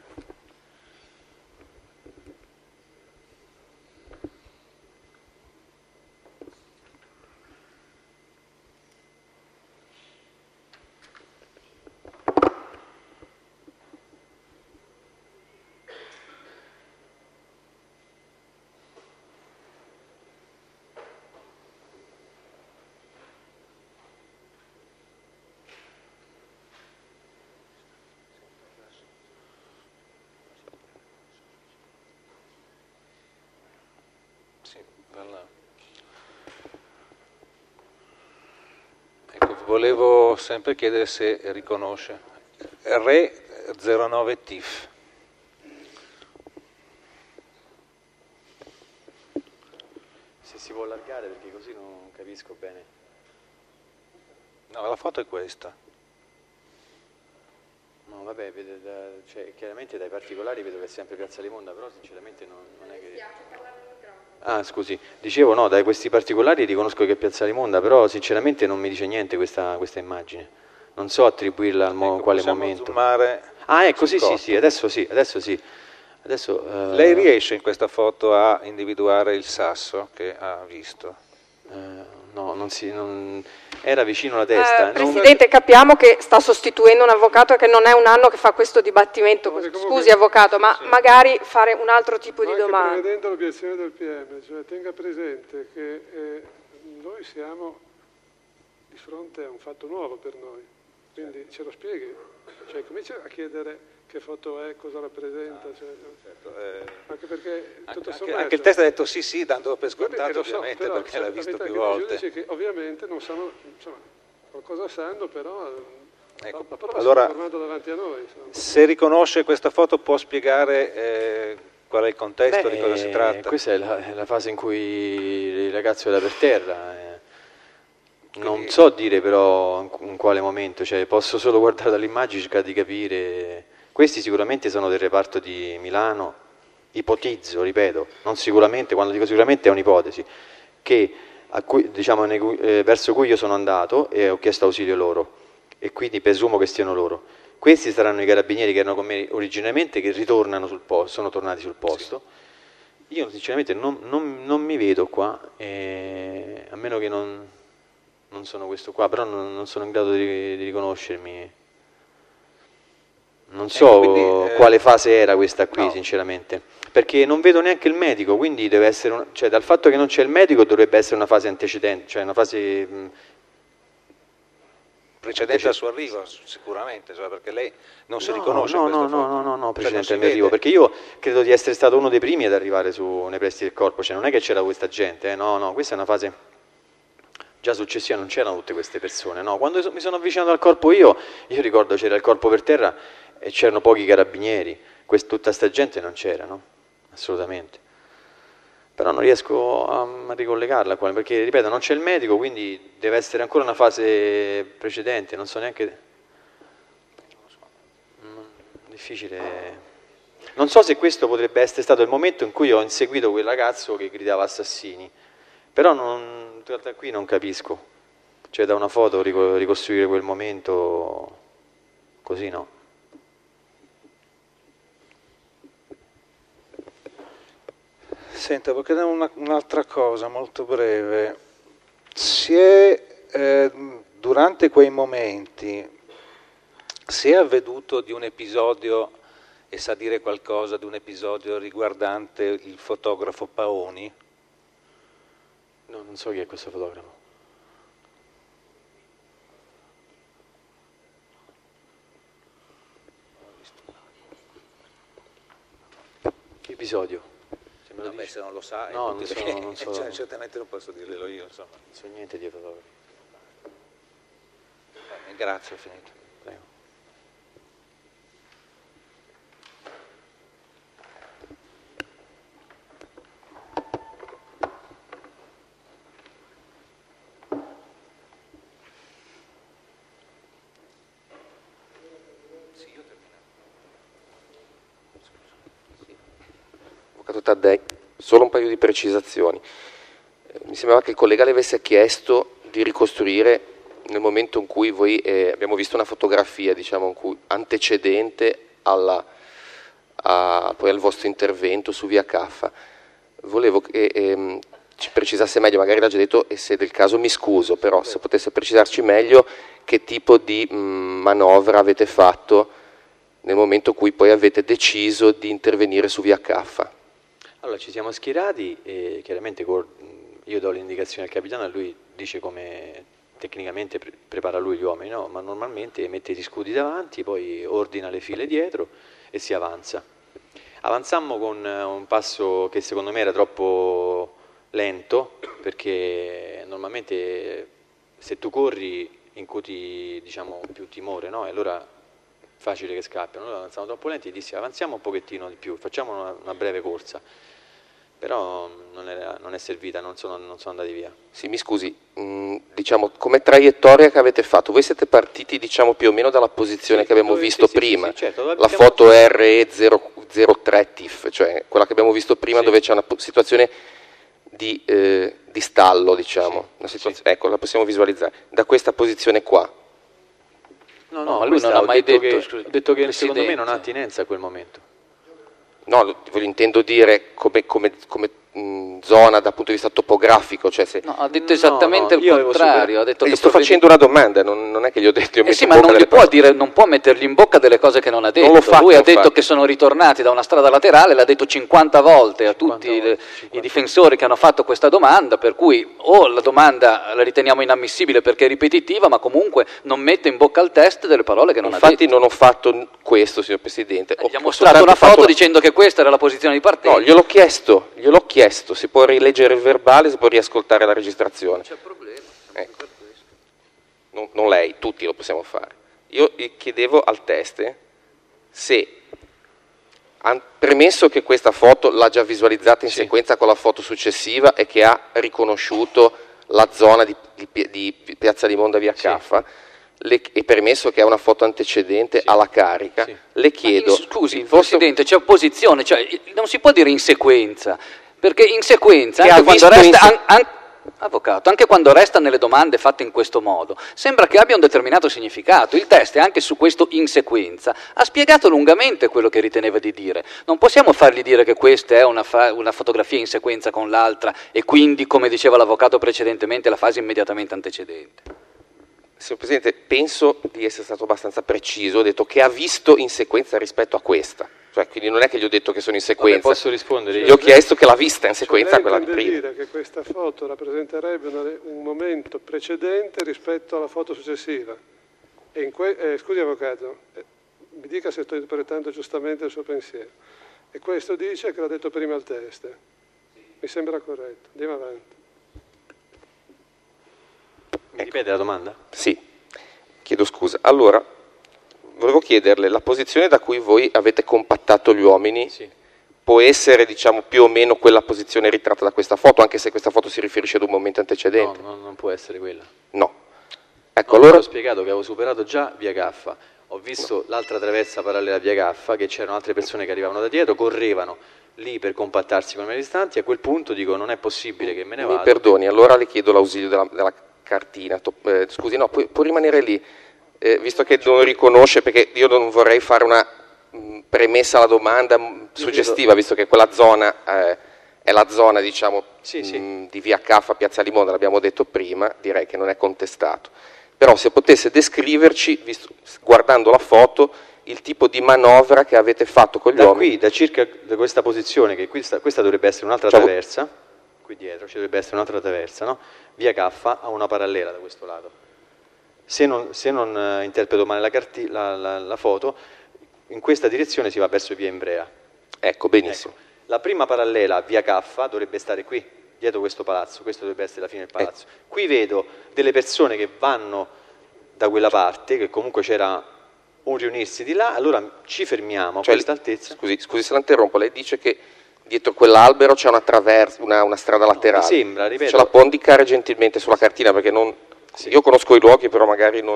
Ecco, volevo sempre chiedere se riconosce Re zero nove T I F. Se si può allargare perché così non capisco bene. No, la foto è questa. No, vabbè, vedo da, cioè, chiaramente dai particolari vedo che è sempre Piazza Limonda, però sinceramente non, non è che... Ah, scusi, dicevo no, da questi particolari riconosco che è Piazza Limonda, però sinceramente non mi dice niente questa, questa immagine. Non so attribuirla al mo- ecco, quale momento. Zoomare ah, ecco, sì, sì, sì, adesso sì, adesso sì. Adesso, uh... Lei riesce in questa foto a individuare il sasso che ha visto? Uh, no, non si... Non... Era vicino alla testa. Eh, Presidente, non... capiamo che sta sostituendo un avvocato che non è un anno che fa questo dibattimento. No, scusi, comunque... avvocato, ma sì. Magari fare un altro tipo ma di domanda. Prevedendo l'obiezione del P M, cioè tenga presente che eh, noi siamo di fronte a un fatto nuovo per noi, quindi ce lo spieghi, cioè comincia a chiedere che foto è, cosa rappresenta, cioè, certo, eh, anche perché tutto anche, sommato, anche il testo ha detto sì sì, dando per scontato so, ovviamente però, perché l'ha visto più volte. Che ovviamente non sanno, insomma, qualcosa sanno, però ecco, la prova allora, sta tornando davanti a noi. Insomma. Se riconosce questa foto può spiegare eh, qual è il contesto, Beh, di cosa si tratta? Questa è la, è la fase in cui il ragazzo era per terra. Eh. Non Quindi... so dire però in quale momento, cioè, posso solo guardare dall'immagine e cercare di capire. Questi sicuramente sono del reparto di Milano, ipotizzo, ripeto, non sicuramente, quando dico sicuramente è un'ipotesi, che a cui, diciamo, eh, verso cui io sono andato e ho chiesto ausilio loro, e quindi presumo che stiano loro. Questi saranno i carabinieri che erano con me originariamente, che ritornano sul posto, sono tornati sul posto. Sì. Io sinceramente non, non, non mi vedo qua, eh, a meno che non, non sono questo qua, però non, non sono in grado di, di riconoscermi. Non so ecco, quindi, eh, quale fase era questa qui, no. sinceramente, perché non vedo neanche il medico, quindi deve essere, un, cioè dal fatto che non c'è il medico dovrebbe essere una fase antecedente, cioè una fase mh, precedente al suo arrivo, sicuramente, cioè perché lei non si no, riconosce no, in questa no, foto. no, no, no, precedente cioè al mio arrivo, perché io credo di essere stato uno dei primi ad arrivare su, nei pressi del corpo, cioè non è che c'era questa gente, eh, no, no, questa è una fase già successiva, non c'erano tutte queste persone, no, quando mi sono avvicinato al corpo io, io ricordo c'era il corpo per terra e c'erano pochi carabinieri, Quest, tutta sta gente non c'era, no? Assolutamente. Però non riesco a, a ricollegarla, perché, ripeto, non c'è il medico, quindi deve essere ancora una fase precedente, non so neanche... Non so. Difficile... Non so se questo potrebbe essere stato il momento in cui ho inseguito quel ragazzo che gridava assassini, però non, in realtà qui non capisco. Cioè da una foto ricostruire quel momento così no. Senta, voglio chiedere una, un'altra cosa molto breve. Si è, eh, durante quei momenti, si è avveduto di un episodio, e sa dire qualcosa di un episodio riguardante il fotografo Paoni? No, non so chi è questo fotografo. Che episodio? Se, no, beh, se non lo sa, no, non so, non so. Cioè, certamente non posso dirglielo io, insomma. Non so niente di fotografi. Grazie, ho finito. Prego. Avvocato Taddei, solo un paio di precisazioni. Mi sembrava che il collega le avesse chiesto di ricostruire nel momento in cui voi eh, abbiamo visto una fotografia, diciamo, in cui, antecedente alla, a, poi al vostro intervento su via Caffa. Volevo che ehm, ci precisasse meglio, magari l'ha già detto e se del caso mi scuso, però se potesse precisarci meglio che tipo di mh, manovra avete fatto nel momento in cui poi avete deciso di intervenire su via Caffa. Allora ci siamo schierati e chiaramente io do l'indicazione al capitano e lui dice come tecnicamente pre prepara lui gli uomini, no? Ma normalmente mette gli scudi davanti, poi ordina le file dietro e si avanza. Avanzammo con un passo che secondo me era troppo lento, perché normalmente se tu corri incuti, diciamo, più timore, no? E allora è facile che scappiano. Noi avanziamo troppo lenti e dissi avanziamo un pochettino di più, facciamo una, una breve corsa. Però non, era, non è servita, non sono, non sono andati via. Sì, mi scusi, mh, diciamo, come traiettoria che avete fatto, voi siete partiti, diciamo, più o meno dalla posizione sì, che abbiamo dove, visto sì, prima, sì, sì, certo, la foto R E zero tre T I F, cioè quella che abbiamo visto prima sì. Dove c'è una situazione di, eh, di stallo, diciamo, sì, una situazione, sì. Ecco, la possiamo visualizzare, da questa posizione qua. No, no, no ma lui non ha mai detto, detto che, ho detto che secondo me non ha attinenza a quel momento. No, ve lo intendo dire come, come, come mh, zona dal punto di vista topografico. Cioè se... No, ha detto esattamente no, no, il contrario. Ha detto gli che sto facendo una domanda, non, non è che gli ho detto... Io eh sì, ma non, gli può dire, non può mettergli in bocca delle cose che non ha detto. Non fatto, Lui ha detto fatto. Che sono ritornati da una strada laterale, l'ha detto cinquanta volte a tutti cinquanta, i, cinquanta. I difensori che hanno fatto questa domanda, per cui o la domanda la riteniamo inammissibile perché è ripetitiva, ma comunque non mette in bocca al test delle parole che non Infatti ha detto. Infatti non ho fatto questo, signor Presidente. Gli ha mostrato una foto fatto... dicendo che questa era la posizione di partenza. No, gliel'ho chiesto, gliel'ho chiesto, si può rileggere il verbale, si può riascoltare la registrazione. Non c'è problema. Ecco. Non, non lei, tutti lo possiamo fare. Io chiedevo al teste se, premesso che questa foto l'ha già visualizzata in sì. sequenza con la foto successiva e che ha riconosciuto la zona di, di, di Piazza Limonda via Caffa, sì. Le, e permesso che è una foto antecedente sì. alla carica, sì. le chiedo... Ma, scusi, il vostro... Presidente, c'è opposizione, cioè, non si può dire in sequenza, perché in sequenza, anche quando, resta, se... an, an, avvocato, anche quando resta nelle domande fatte in questo modo, sembra che abbia un determinato significato. Il test, anche su questo in sequenza, ha spiegato lungamente quello che riteneva di dire. Non possiamo fargli dire che questa è una, fa, una fotografia in sequenza con l'altra e quindi, come diceva l'avvocato precedentemente, la fase immediatamente antecedente. Signor Presidente, penso di essere stato abbastanza preciso, ho detto che ha visto in sequenza rispetto a questa, cioè, quindi non è che gli ho detto che sono in sequenza. Vabbè, posso rispondere? Gli ho chiesto che l'ha vista in sequenza cioè, quella di prima. Vuol dire che questa foto rappresenterebbe una, un momento precedente rispetto alla foto successiva. E in que, eh, scusi Avvocato, eh, mi dica se sto interpretando giustamente il suo pensiero. E questo dice che l'ha detto prima il test. Mi sembra corretto. Andiamo avanti. Mi ecco. Ripete la domanda? Sì, chiedo scusa. Allora, volevo chiederle, la posizione da cui voi avete compattato gli uomini sì. può essere, diciamo, più o meno quella posizione ritratta da questa foto, anche se questa foto si riferisce ad un momento antecedente? No, no non può essere quella. No. Ecco, no, allora... Ho spiegato che avevo superato già via Caffa, ho visto l'altra traversa parallela a via Caffa, che c'erano altre persone che arrivavano da dietro, correvano lì per compattarsi con i manifestanti. A quel punto dico non è possibile che me ne vada. Mi perdoni, allora le chiedo l'ausilio della, della cartina. Eh, scusi, no, può, può rimanere lì, eh, visto che non riconosce, perché io non vorrei fare una mh, premessa alla domanda mh, suggestiva, visto che quella zona eh, è la zona, diciamo, sì, mh, sì. di via Caffa, Piazza Limonda, l'abbiamo detto prima, direi che non è contestato. Però se potesse descriverci, visto, guardando la foto, il tipo di manovra che avete fatto con gli da uomini. qui, da circa da questa posizione, che questa, questa dovrebbe essere un'altra cioè, traversa, qui dietro ci dovrebbe essere un'altra traversa, no? Via Caffa ha una parallela da questo lato. Se non, se non uh, interpreto male la, carti, la, la, la foto, in questa direzione si va verso via Embrea. Ecco, benissimo. Ecco. La prima parallela a via Caffa dovrebbe stare qui, dietro questo palazzo, questo dovrebbe essere la fine del palazzo. Eh. Qui vedo delle persone che vanno da quella parte, che comunque c'era un riunirsi di là, allora ci fermiamo a cioè, questa altezza. Scusi, scusi se la interrompo, lei dice che dietro quell'albero c'è una, traversa, una, una strada laterale. No, mi sembra, ripeto. Ce la può indicare gentilmente sulla cartina, perché non, sì. Io conosco i luoghi, però magari non...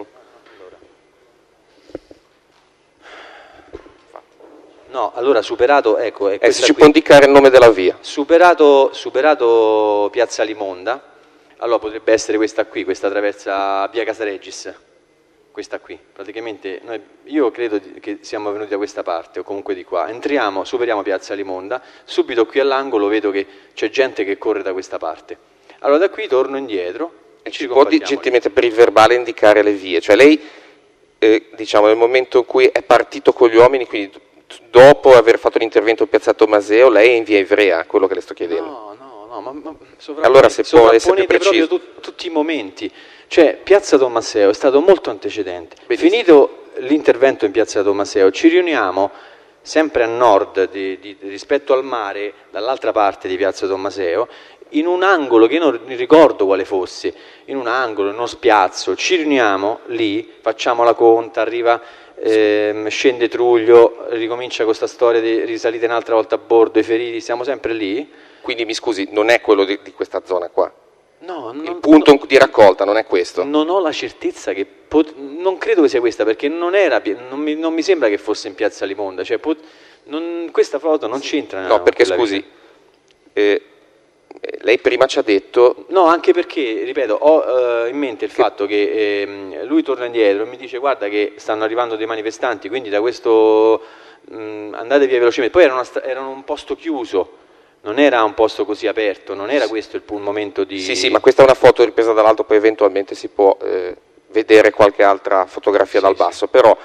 No, allora superato, ecco, è eh, se ci qui. può indicare il nome della via. Superato, superato Piazza Limonda, allora potrebbe essere questa qui, questa traversa via Casaregis, questa qui. Praticamente noi, io credo che siamo venuti da questa parte o comunque di qua. Entriamo, superiamo Piazza Limonda, subito qui all'angolo vedo che c'è gente che corre da questa parte. Allora da qui torno indietro e ci, ci può gentilmente per il verbale indicare le vie, cioè lei eh, diciamo nel momento in cui è partito con gli uomini, quindi dopo aver fatto l'intervento in Piazza Tommaseo, lei è in via Ivrea, quello che le sto chiedendo. No, no, no, ma, ma allora se può essere più preciso. proprio tu, tutti i momenti, cioè Piazza Tommaseo è stato molto antecedente. Benissimo. Finito l'intervento in Piazza Tommaseo ci riuniamo sempre a nord di, di, rispetto al mare, dall'altra parte di Piazza Tommaseo, in un angolo che io non ricordo quale fosse, in un angolo, in uno spiazzo, ci riuniamo lì, facciamo la conta, arriva... Eh, scende Truglio, ricomincia con questa storia di risalite un'altra volta a bordo, i feriti, siamo sempre lì. Quindi mi scusi, non è quello di, di questa zona qua? No, non, il punto no, di raccolta non è questo? Non ho la certezza che, pot- non credo che sia questa, perché non, era, non, mi, non mi sembra che fosse in Piazza Limonda, cioè, pot- non, questa foto non c'entra. No, perché scusi, eh, lei prima ci ha detto... No, anche perché, ripeto, ho uh, in mente il che... fatto che eh, lui torna indietro e mi dice guarda che stanno arrivando dei manifestanti, quindi da questo mh, andate via velocemente. Poi erano, erano un posto chiuso, non era un posto così aperto, non era questo il, il momento di... Sì, sì, ma questa è una foto ripresa dall'alto, poi eventualmente si può eh, vedere qualche altra fotografia sì, dal basso, sì. Però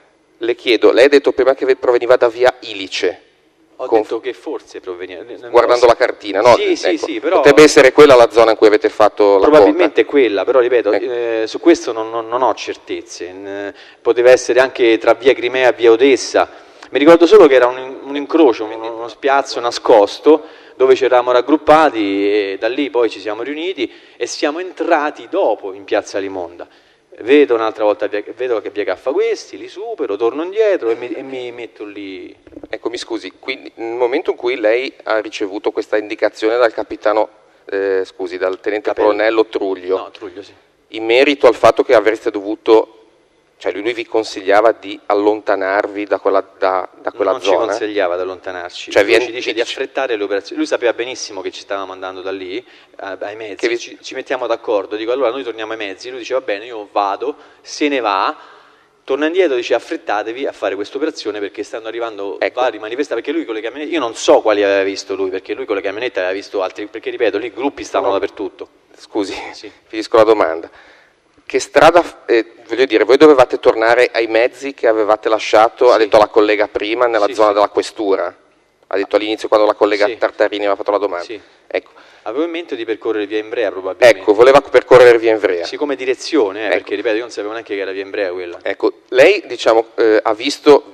le chiedo, lei ha detto prima che proveniva da via Ilice. Ho Conf... detto che forse proveniva... Guardando la cartina, no? Sì, ecco, sì, sì, però... Potrebbe essere quella la zona in cui avete fatto la Probabilmente è conta. quella, però ripeto, ecco. eh, su questo non, non, non ho certezze. Eh, poteva essere anche tra via Crimea e via Odessa. Mi ricordo solo che era un, un incrocio, uno, uno spiazzo nascosto, dove ci eravamo raggruppati e da lì poi ci siamo riuniti e siamo entrati dopo in Piazza Limonda. Vedo un'altra volta, vedo che via Caffa questi, li supero, torno indietro e mi, e mi metto lì. Ecco, mi scusi, quindi nel momento in cui lei ha ricevuto questa indicazione dal capitano, eh, scusi, dal tenente Capello. colonnello Truglio, no, Truglio sì. in merito al fatto che avreste dovuto, cioè lui, lui vi consigliava di allontanarvi da quella, da, da quella non zona? Non ci consigliava di allontanarci, cioè, lui viene, ci dice dice... di affrettare le operazioni, lui sapeva benissimo che ci stavamo andando da lì, eh, ai mezzi, che vi... ci, ci mettiamo d'accordo, dico allora noi torniamo ai mezzi, lui dice va bene io vado, se ne va, torna indietro, dice affrettatevi a fare questa operazione perché stanno arrivando ecco. vari manifestanti, perché lui con le camionette, io non so quali aveva visto lui, perché lui con le camionette aveva visto altri, perché ripeto lì gruppi stavano no. dappertutto. Scusi, sì. finisco la domanda. Che strada, eh, voglio dire, voi dovevate tornare ai mezzi che avevate lasciato, sì. ha detto la collega prima, nella sì, zona sì. della questura, ha detto all'inizio quando la collega sì. Tartarini aveva fatto la domanda. Sì. Ecco. Avevo in mente di percorrere via Embrea probabilmente. Ecco, voleva percorrere via Embrea. Sì, come direzione, eh, ecco. perché ripeto, io non sapevo neanche che era via Embrea quella. Ecco, lei diciamo eh, ha visto,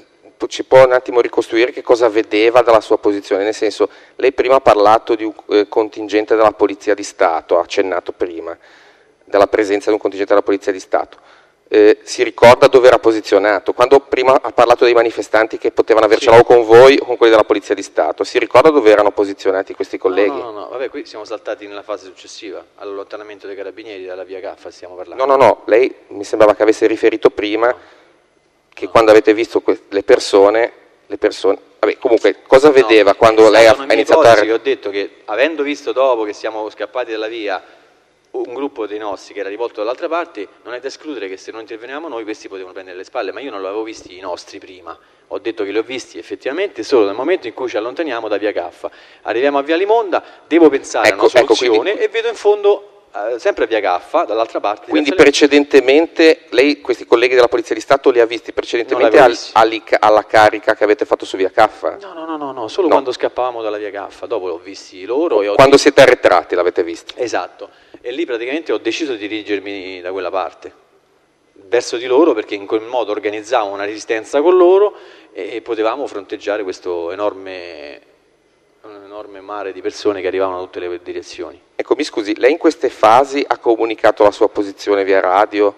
ci può un attimo ricostruire che cosa vedeva dalla sua posizione, nel senso, lei prima ha parlato di un eh, contingente della Polizia di Stato, ha accennato prima, della presenza di un contingente della Polizia di Stato. Eh, si ricorda dove era posizionato? Quando prima ha parlato dei manifestanti che potevano avercela sì. o con voi o con quelli della Polizia di Stato, si ricorda dove erano posizionati questi colleghi? No, no, no, vabbè, qui siamo saltati nella fase successiva, all'allontanamento dei carabinieri dalla via Caffa stiamo parlando. No, no, no, lei mi sembrava che avesse riferito prima, no. che no. quando avete visto le persone, le persone vabbè, comunque cosa vedeva no, quando lei ha iniziato a... Io ho detto che avendo visto dopo che siamo scappati dalla via un gruppo dei nostri che era rivolto dall'altra parte, non è da escludere che se non intervenivamo noi questi potevano prendere le spalle, ma io non l'avevo visti i nostri prima, ho detto che li ho visti effettivamente solo nel momento in cui ci allontaniamo da via Caffa, arriviamo a via Limonda, devo pensare ecco, a una soluzione ecco, quindi... e vedo in fondo eh, sempre via Caffa dall'altra parte. Quindi precedentemente lei questi colleghi della Polizia di Stato li ha visti precedentemente al, al, alla carica che avete fatto su via Caffa? No, no, no, no, no solo no. quando scappavamo dalla via Caffa, dopo l'ho visti loro. E ho quando detto... siete arretrati l'avete visti? Esatto. E lì praticamente ho deciso di dirigermi da quella parte, verso di loro, perché in quel modo organizzavo una resistenza con loro e potevamo fronteggiare questo enorme, un enorme mare di persone che arrivavano da tutte le direzioni. Ecco, mi scusi, lei in queste fasi ha comunicato la sua posizione via radio?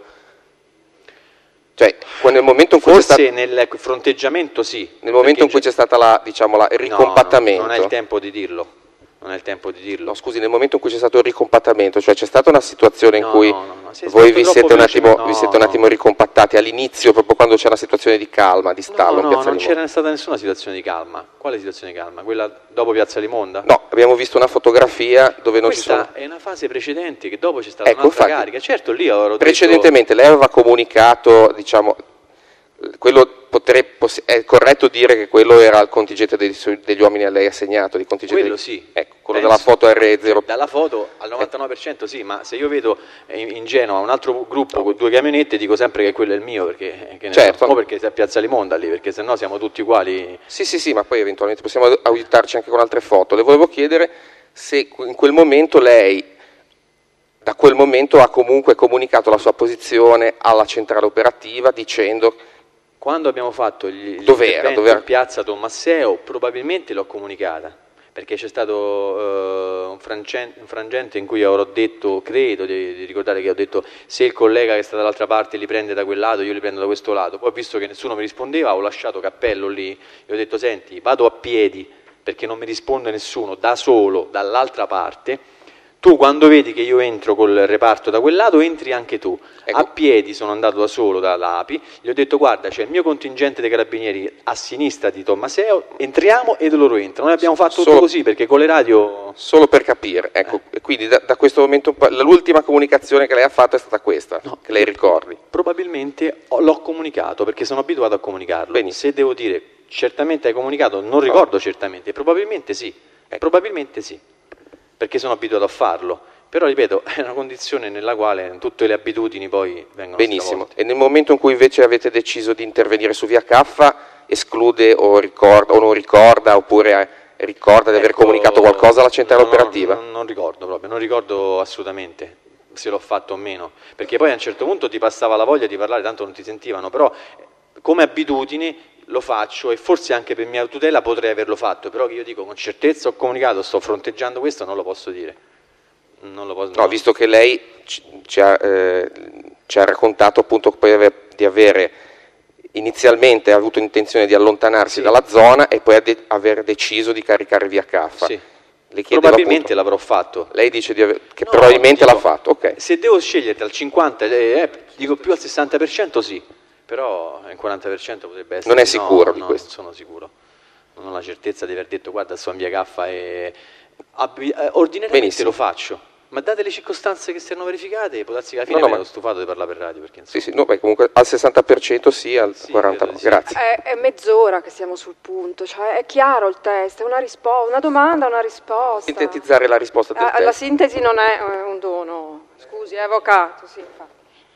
Cioè, nel momento in cui Forse c'è stato... nel fronteggiamento sì. Nel momento in cui c'è stato la, diciamo, la, il ricompattamento... No, non è il tempo di dirlo. Non è il tempo di dirlo. No, scusi, nel momento in cui c'è stato il ricompattamento, cioè c'è stata una situazione in no, cui no, no, no. voi vi siete, un attimo, no, vi siete un no. attimo ricompattati all'inizio, proprio quando c'è una situazione di calma, di stallo no, in Piazza no, non Limonda? c'era stata nessuna situazione di calma. Quale situazione di calma? Quella dopo Piazza Limonda? No, abbiamo visto una fotografia dove non Questa ci sono... è una fase precedente, che dopo c'è stata ecco, un'altra infatti, carica. Certo, lì avrò precedentemente detto... lei aveva comunicato, diciamo... Quello potrei, è corretto dire che quello era il contingente degli, degli uomini a lei assegnato? Di contingente quello degli, sì. Ecco, quello Penso, della foto R zero. Dalla foto al novantanove per cento sì, ma se io vedo in, in Genova un altro gruppo con due camionette dico sempre che quello è il mio, perché, che ne certo. so, perché sei a Piazza Limonda lì, perché sennò siamo tutti uguali. Sì, sì, sì, ma poi eventualmente possiamo aiutarci anche con altre foto. Le volevo chiedere se in quel momento lei, da quel momento, ha comunque comunicato la sua posizione alla centrale operativa dicendo... Quando abbiamo fatto gli, dov'era, dov'era? in piazza Tommaseo, probabilmente l'ho comunicata, perché c'è stato uh, un, frangente, un frangente in cui avrò detto, credo di, di ricordare che ho detto, se il collega che sta dall'altra parte li prende da quel lato, io li prendo da questo lato. Poi, visto che nessuno mi rispondeva, ho lasciato Cappello lì e ho detto, senti, vado a piedi, perché non mi risponde nessuno, da solo, dall'altra parte. Tu quando vedi che io entro col reparto da quel lato, entri anche tu. Ecco. A piedi sono andato da solo dall'A P I, gli ho detto guarda c'è il mio contingente dei carabinieri a sinistra di Tommaseo, entriamo ed loro entrano. Noi abbiamo fatto solo, tutto così perché con le radio... Solo per capire, ecco, eh. quindi da, da questo momento l'ultima comunicazione che lei ha fatto è stata questa, no, che lei ricordi? Probabilmente l'ho comunicato perché sono abituato a comunicarlo. Benissimo. Se devo dire certamente hai comunicato, non ricordo no. certamente, probabilmente sì, ecco. probabilmente sì. perché sono abituato a farlo, però ripeto, è una condizione nella quale tutte le abitudini poi vengono benissimo. stravolte. E nel momento in cui invece avete deciso di intervenire su via Caffa, esclude o ricorda o non ricorda, oppure ricorda di aver ecco, comunicato qualcosa alla centrale no, operativa? Non, non ricordo proprio, non ricordo assolutamente se l'ho fatto o meno, perché poi a un certo punto ti passava la voglia di parlare, tanto non ti sentivano, però come abitudine lo faccio e forse anche per mia tutela potrei averlo fatto, però che io dico con certezza ho comunicato, sto fronteggiando questo, non lo posso dire. Non lo posso, no, non... visto che lei ci, ci, ha, eh, ci ha raccontato appunto poi aver, di avere inizialmente avuto intenzione di allontanarsi sì. dalla zona e poi de- aver deciso di caricare via Caffa. Sì. Le probabilmente l'avrò fatto. Lei dice di aver, che no, probabilmente dico, l'ha fatto, ok. Se devo scegliere tra il cinquanta e eh, dico più al sessanta per cento sì. Però il quaranta per cento potrebbe essere... Non è sicuro no, di no, questo? Non sono sicuro. Non ho la certezza di aver detto guarda sto in via Caffa e... Abbi... Eh, ordinariamente Benissimo. Lo faccio. Ma date le circostanze che si erano verificate, può darsi che alla fine no, no, mi ero ma... stufato di parlare per radio. Perché, sì, sì, no, beh, comunque al sessanta per cento sì, al sì, quaranta per cento no. Grazie. È, è mezz'ora che siamo sul punto, cioè è chiaro il test, è una risposta, una domanda, una risposta. Sintetizzare la risposta del eh, test. La sintesi non è un dono, scusi, è avvocato, sì, infatti.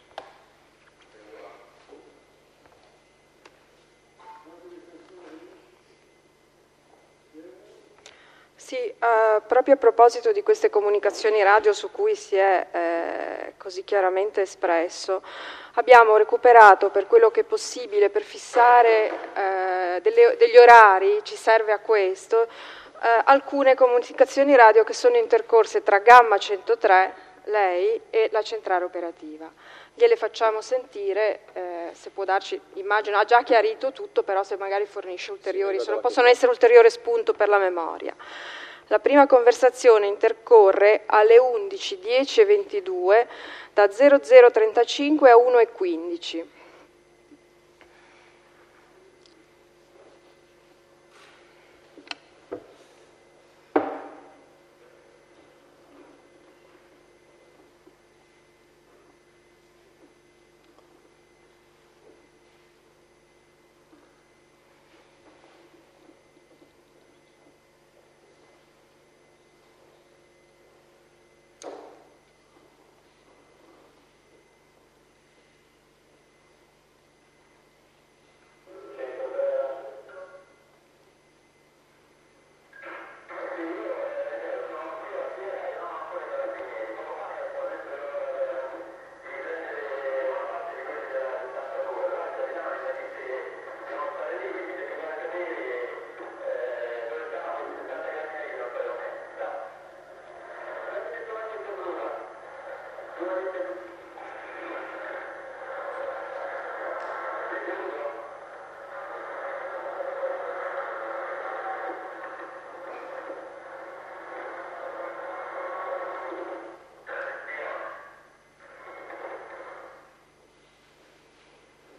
Sì, eh, proprio a proposito di queste comunicazioni radio su cui si è eh, così chiaramente espresso, abbiamo recuperato per quello che è possibile per fissare eh, delle, degli orari, ci serve a questo, eh, alcune comunicazioni radio che sono intercorse tra Gamma centotré, lei e la centrale operativa. Gliele facciamo sentire, eh, se può darci, immagino, ha già chiarito tutto, però se magari fornisce ulteriori, se non possono essere ulteriore spunto per la memoria. La prima conversazione intercorre alle undici, dieci e ventidue da zero zero trentacinque a uno e quindici.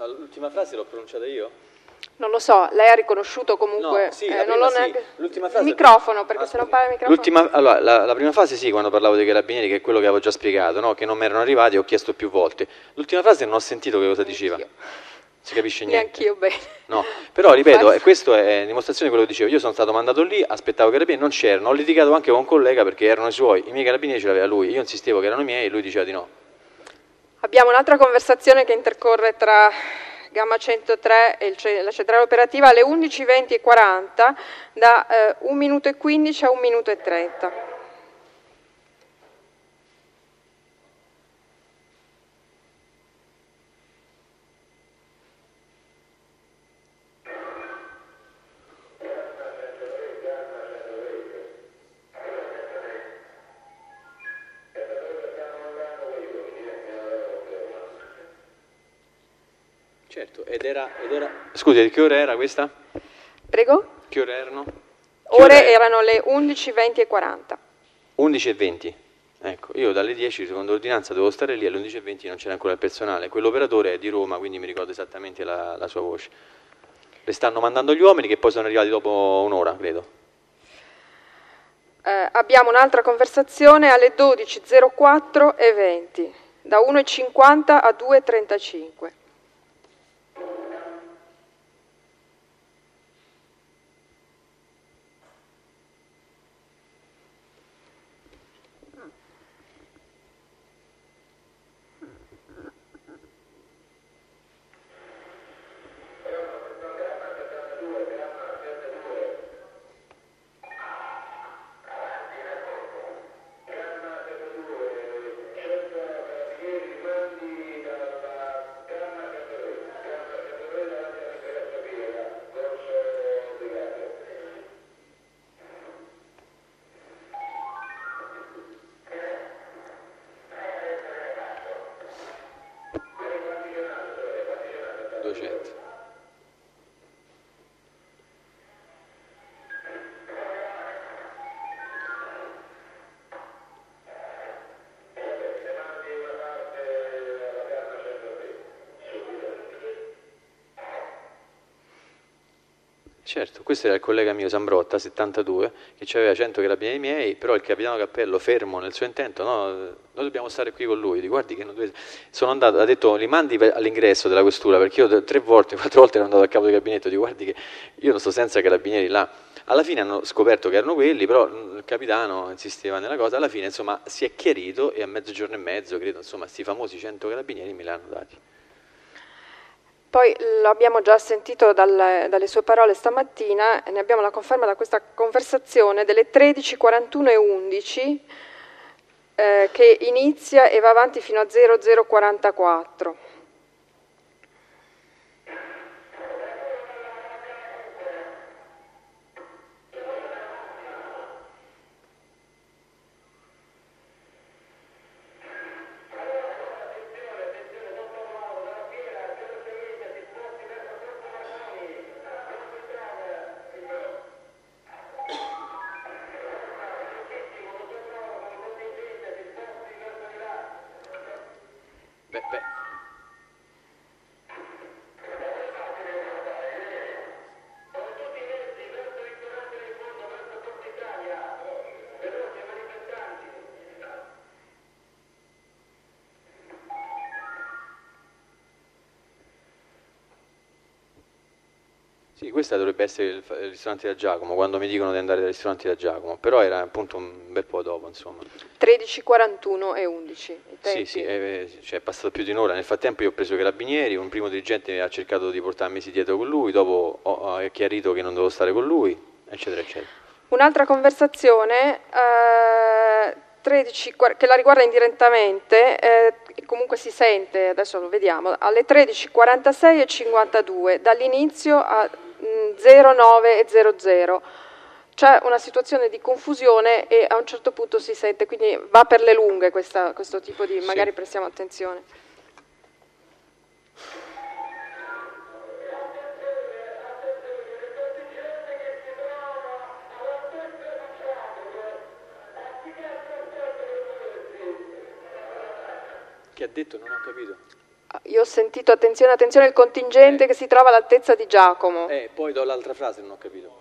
L'ultima frase l'ho pronunciata io? Non lo so, lei ha riconosciuto comunque... No, sì, eh, la non prima l'ho sì. neanche... L'ultima frase... Il microfono, perché ah, se non parla il microfono... L'ultima, allora, la, la prima fase sì, quando parlavo dei carabinieri, che è quello che avevo già spiegato, no? Che non mi erano arrivati, ho chiesto più volte. L'ultima frase non ho sentito che cosa diceva. Non si capisce niente. Neanch'io bene. No, però ripeto, e questo è dimostrazione di quello che dicevo. Io sono stato mandato lì, aspettavo i carabinieri, non c'erano. Ho litigato anche con un collega perché erano i suoi, i miei carabinieri ce l'aveva lui. Io insistevo che erano i miei e lui diceva di no. Abbiamo un'altra conversazione che intercorre tra Gamma centotré e il, la centrale operativa alle undici, venti e quaranta, da eh, un minuto e quindici a un minuto e trenta. Certo, ed era, ed era... Scusi, che ora era questa? Prego? Che ore erano? Che Ore ora erano le undici, venti e quaranta. undici e venti. Ecco, io dalle dieci, secondo l'ordinanza, dovevo stare lì, alle undici e venti non c'era ancora il personale. Quell'operatore è di Roma, quindi mi ricordo esattamente la, la sua voce. Le stanno mandando gli uomini che poi sono arrivati dopo un'ora, credo. Eh, abbiamo un'altra conversazione alle dodici e zero quattro e venti, da uno e cinquanta a due e trentacinque. duecento. Certo, questo era il collega mio Sambrotta, settantadue, che aveva cento carabinieri miei, però il capitano Cappello, fermo nel suo intento, no, noi dobbiamo stare qui con lui, di guardi che non dovete... Sono andato, ha detto, li mandi all'ingresso della questura, perché io tre volte, quattro volte ero andato al capo di gabinetto, di guardi che io non sto senza carabinieri là. Alla fine hanno scoperto che erano quelli, però il capitano insisteva nella cosa, alla fine insomma si è chiarito e a mezzogiorno e mezzo, credo, insomma, sti famosi cento carabinieri me li hanno dati. Poi lo abbiamo già sentito dal, dalle sue parole stamattina, e ne abbiamo la conferma da questa conversazione delle tredici, quarantuno e undici, eh, che inizia e va avanti fino a zero zero quarantaquattro. Beh, beh. Sì, questa dovrebbe essere il, il ristorante da Giacomo, quando mi dicono di andare dal ristorante da Giacomo, però era appunto un bel po' dopo, insomma. tredici, quarantuno e undici. Sì, sì, è, cioè, è passato più di un'ora. Nel frattempo io ho preso i carabinieri, un primo dirigente ha cercato di portarmi dietro con lui, dopo ho, ho chiarito che non dovevo stare con lui, eccetera, eccetera. Un'altra conversazione, eh, tredici, che la riguarda indirettamente, eh, comunque si sente, adesso lo vediamo, alle tredici, quarantasei e cinquantadue, dall'inizio a mh, zero nove e zero zero. C'è una situazione di confusione e a un certo punto si sente, quindi va per le lunghe questa, questo tipo di, magari sì. Prestiamo attenzione. Che ha detto? Non ho capito. Io ho sentito attenzione, attenzione il contingente eh. che si trova all'altezza di Giacomo. Eh, poi do l'altra frase, non ho capito.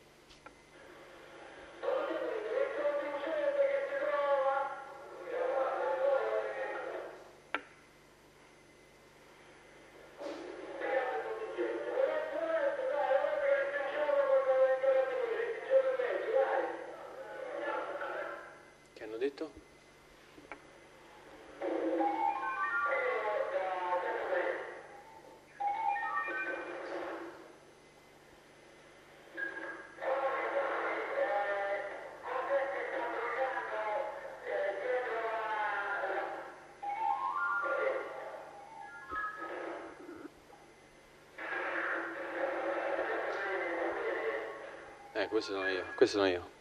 Che hanno detto? Eh, questo sono io, questo sono io.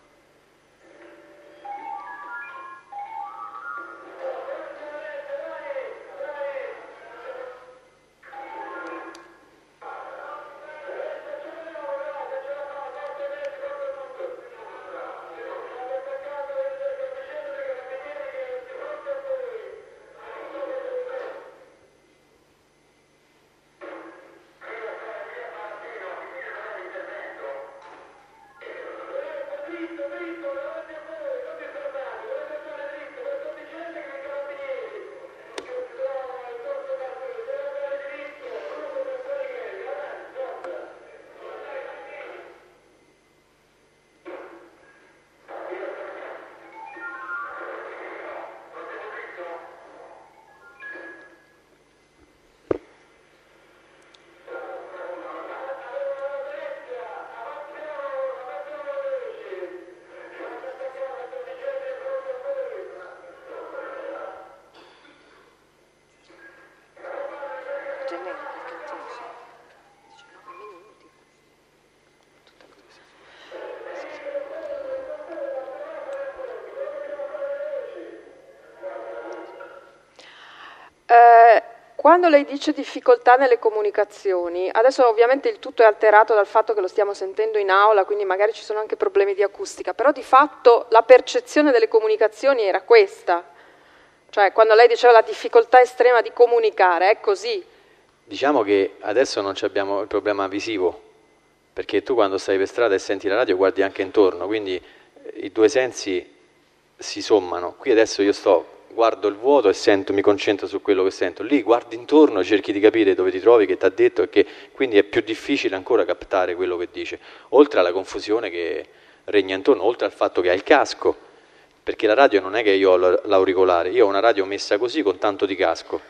Eh, quando lei dice difficoltà nelle comunicazioni, adesso ovviamente il tutto è alterato dal fatto che lo stiamo sentendo in aula, quindi magari ci sono anche problemi di acustica, però di fatto la percezione delle comunicazioni era questa, cioè quando lei diceva la difficoltà estrema di comunicare, è così. Diciamo che adesso non abbiamo il problema visivo, perché tu quando stai per strada e senti la radio guardi anche intorno, quindi i due sensi si sommano. Qui adesso io sto, guardo il vuoto e sento, mi concentro su quello che sento. Lì guardi intorno, cerchi di capire dove ti trovi, che ti ha detto, e che quindi è più difficile ancora captare quello che dice. Oltre alla confusione che regna intorno, oltre al fatto che hai il casco, perché la radio non è che io ho l'auricolare, io ho una radio messa così con tanto di casco.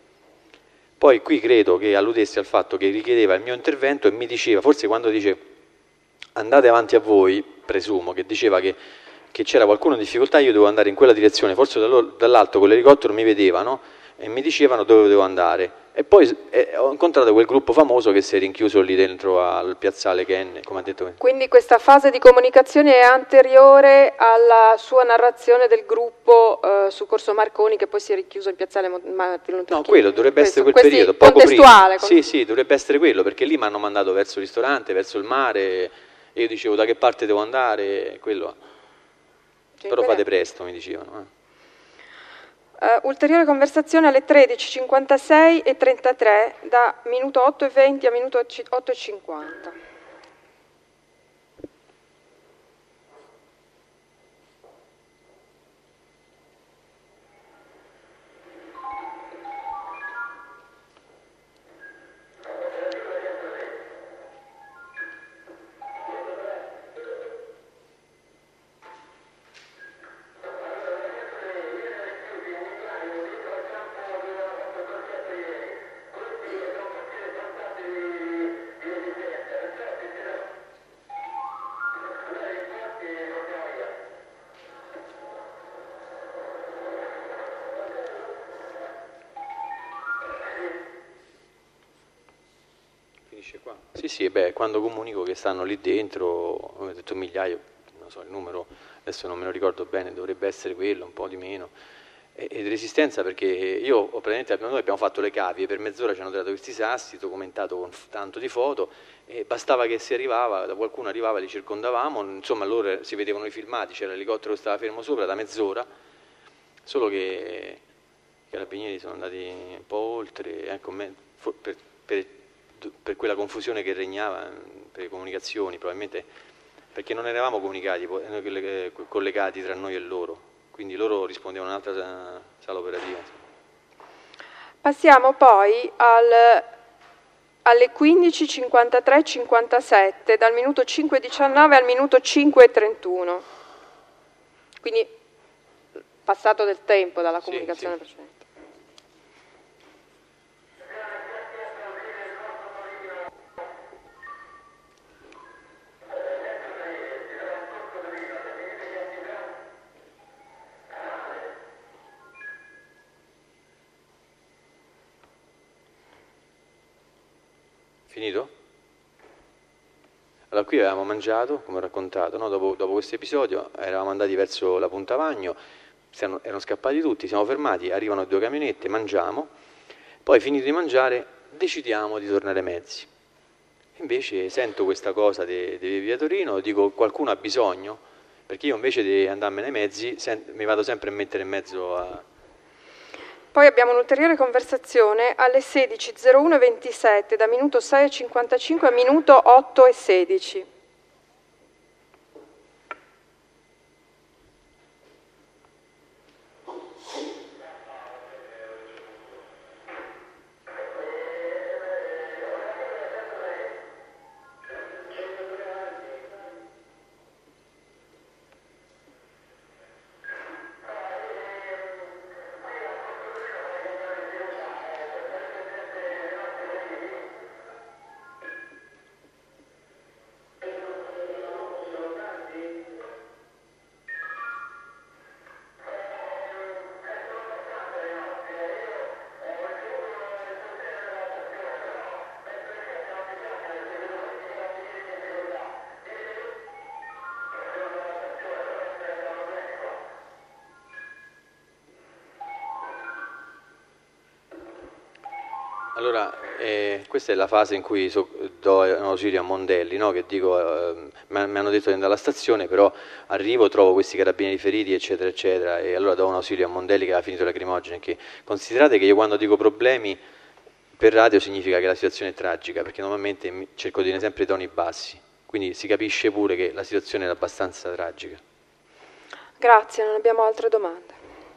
Poi qui credo che alludesse al fatto che richiedeva il mio intervento e mi diceva, forse quando dice andate avanti a voi, presumo che diceva che, che c'era qualcuno in difficoltà, io devo andare in quella direzione, forse dall'alto con l'elicottero mi vedevano e mi dicevano dove devo andare. E poi eh, ho incontrato quel gruppo famoso che si è rinchiuso lì dentro al piazzale Ken, come ha detto. Quindi questa fase di comunicazione è anteriore alla sua narrazione del gruppo eh, su Corso Marconi che poi si è rinchiuso in piazzale Martin Luther King. No, quello dovrebbe Questo, essere quel periodo, poco prima. Sì, sì, dovrebbe essere quello, perché lì mi hanno mandato verso il ristorante, verso il mare, e io dicevo da che parte devo andare, quello. Sì, però fate presto, mi dicevano. Eh. Uh, ulteriore conversazione alle tredici, cinquantasei e trentatré, da minuto otto e venti a minuto otto e cinquanta. Qua. Sì, sì, beh, quando comunico che stanno lì dentro, ho detto migliaio, non so, il numero adesso non me lo ricordo bene, dovrebbe essere quello, un po' di meno. E, e resistenza perché io ho praticamente, noi abbiamo fatto le cavie, per mezz'ora ci hanno dato questi sassi, documentato con tanto di foto, e bastava che si arrivava, da qualcuno arrivava, li circondavamo, insomma loro si vedevano i filmati, c'era l'elicottero che stava fermo sopra da mezz'ora, solo che i carabinieri sono andati un po' oltre, ecco, per, per, per quella confusione che regnava per le comunicazioni, probabilmente perché non eravamo comunicati, collegati tra noi e loro, quindi loro rispondevano a un'altra sala operativa. Passiamo poi al, alle quindici cinquantatré cinquantasette, dal minuto cinque e diciannove al minuto cinque e trentuno, quindi passato del tempo dalla comunicazione sì, sì. precedente. Finito? Allora qui avevamo mangiato, come ho raccontato, no? dopo, dopo questo episodio eravamo andati verso la Punta Vagno, siamo, erano scappati tutti, siamo fermati, arrivano due camionette, mangiamo, poi finito di mangiare decidiamo di tornare mezzi. Invece sento questa cosa di Via Torino, dico qualcuno ha bisogno, perché io invece di andarmene ai mezzi sent, mi vado sempre a mettere in mezzo a... Poi abbiamo un'ulteriore conversazione alle sedici zero uno e ventisette, da minuto sei e cinquantacinque a minuto otto e sedici. Allora, eh, questa è la fase in cui so, do un ausilio a Mondelli, no? Che dico, eh, mi hanno detto di andare alla stazione, però arrivo, trovo questi carabinieri feriti, eccetera, eccetera, e allora do un ausilio a Mondelli che aveva finito le lacrimogene. Che, considerate che io quando dico problemi per radio significa che la situazione è tragica, perché normalmente cerco di tenere sempre i toni bassi, quindi si capisce pure che la situazione è abbastanza tragica. Grazie, non abbiamo altre domande.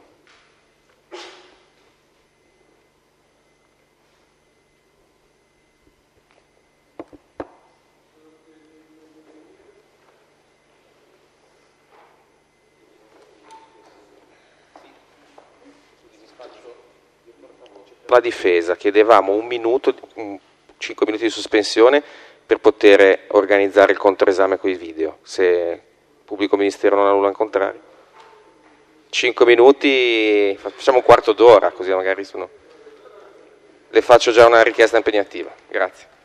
La difesa, chiedevamo un minuto, cinque minuti di sospensione per poter organizzare il controesame con i video, se il pubblico ministero non ha nulla in contrario. cinque minuti, facciamo un quarto d'ora, così magari sono... Le faccio già una richiesta impegnativa. Grazie.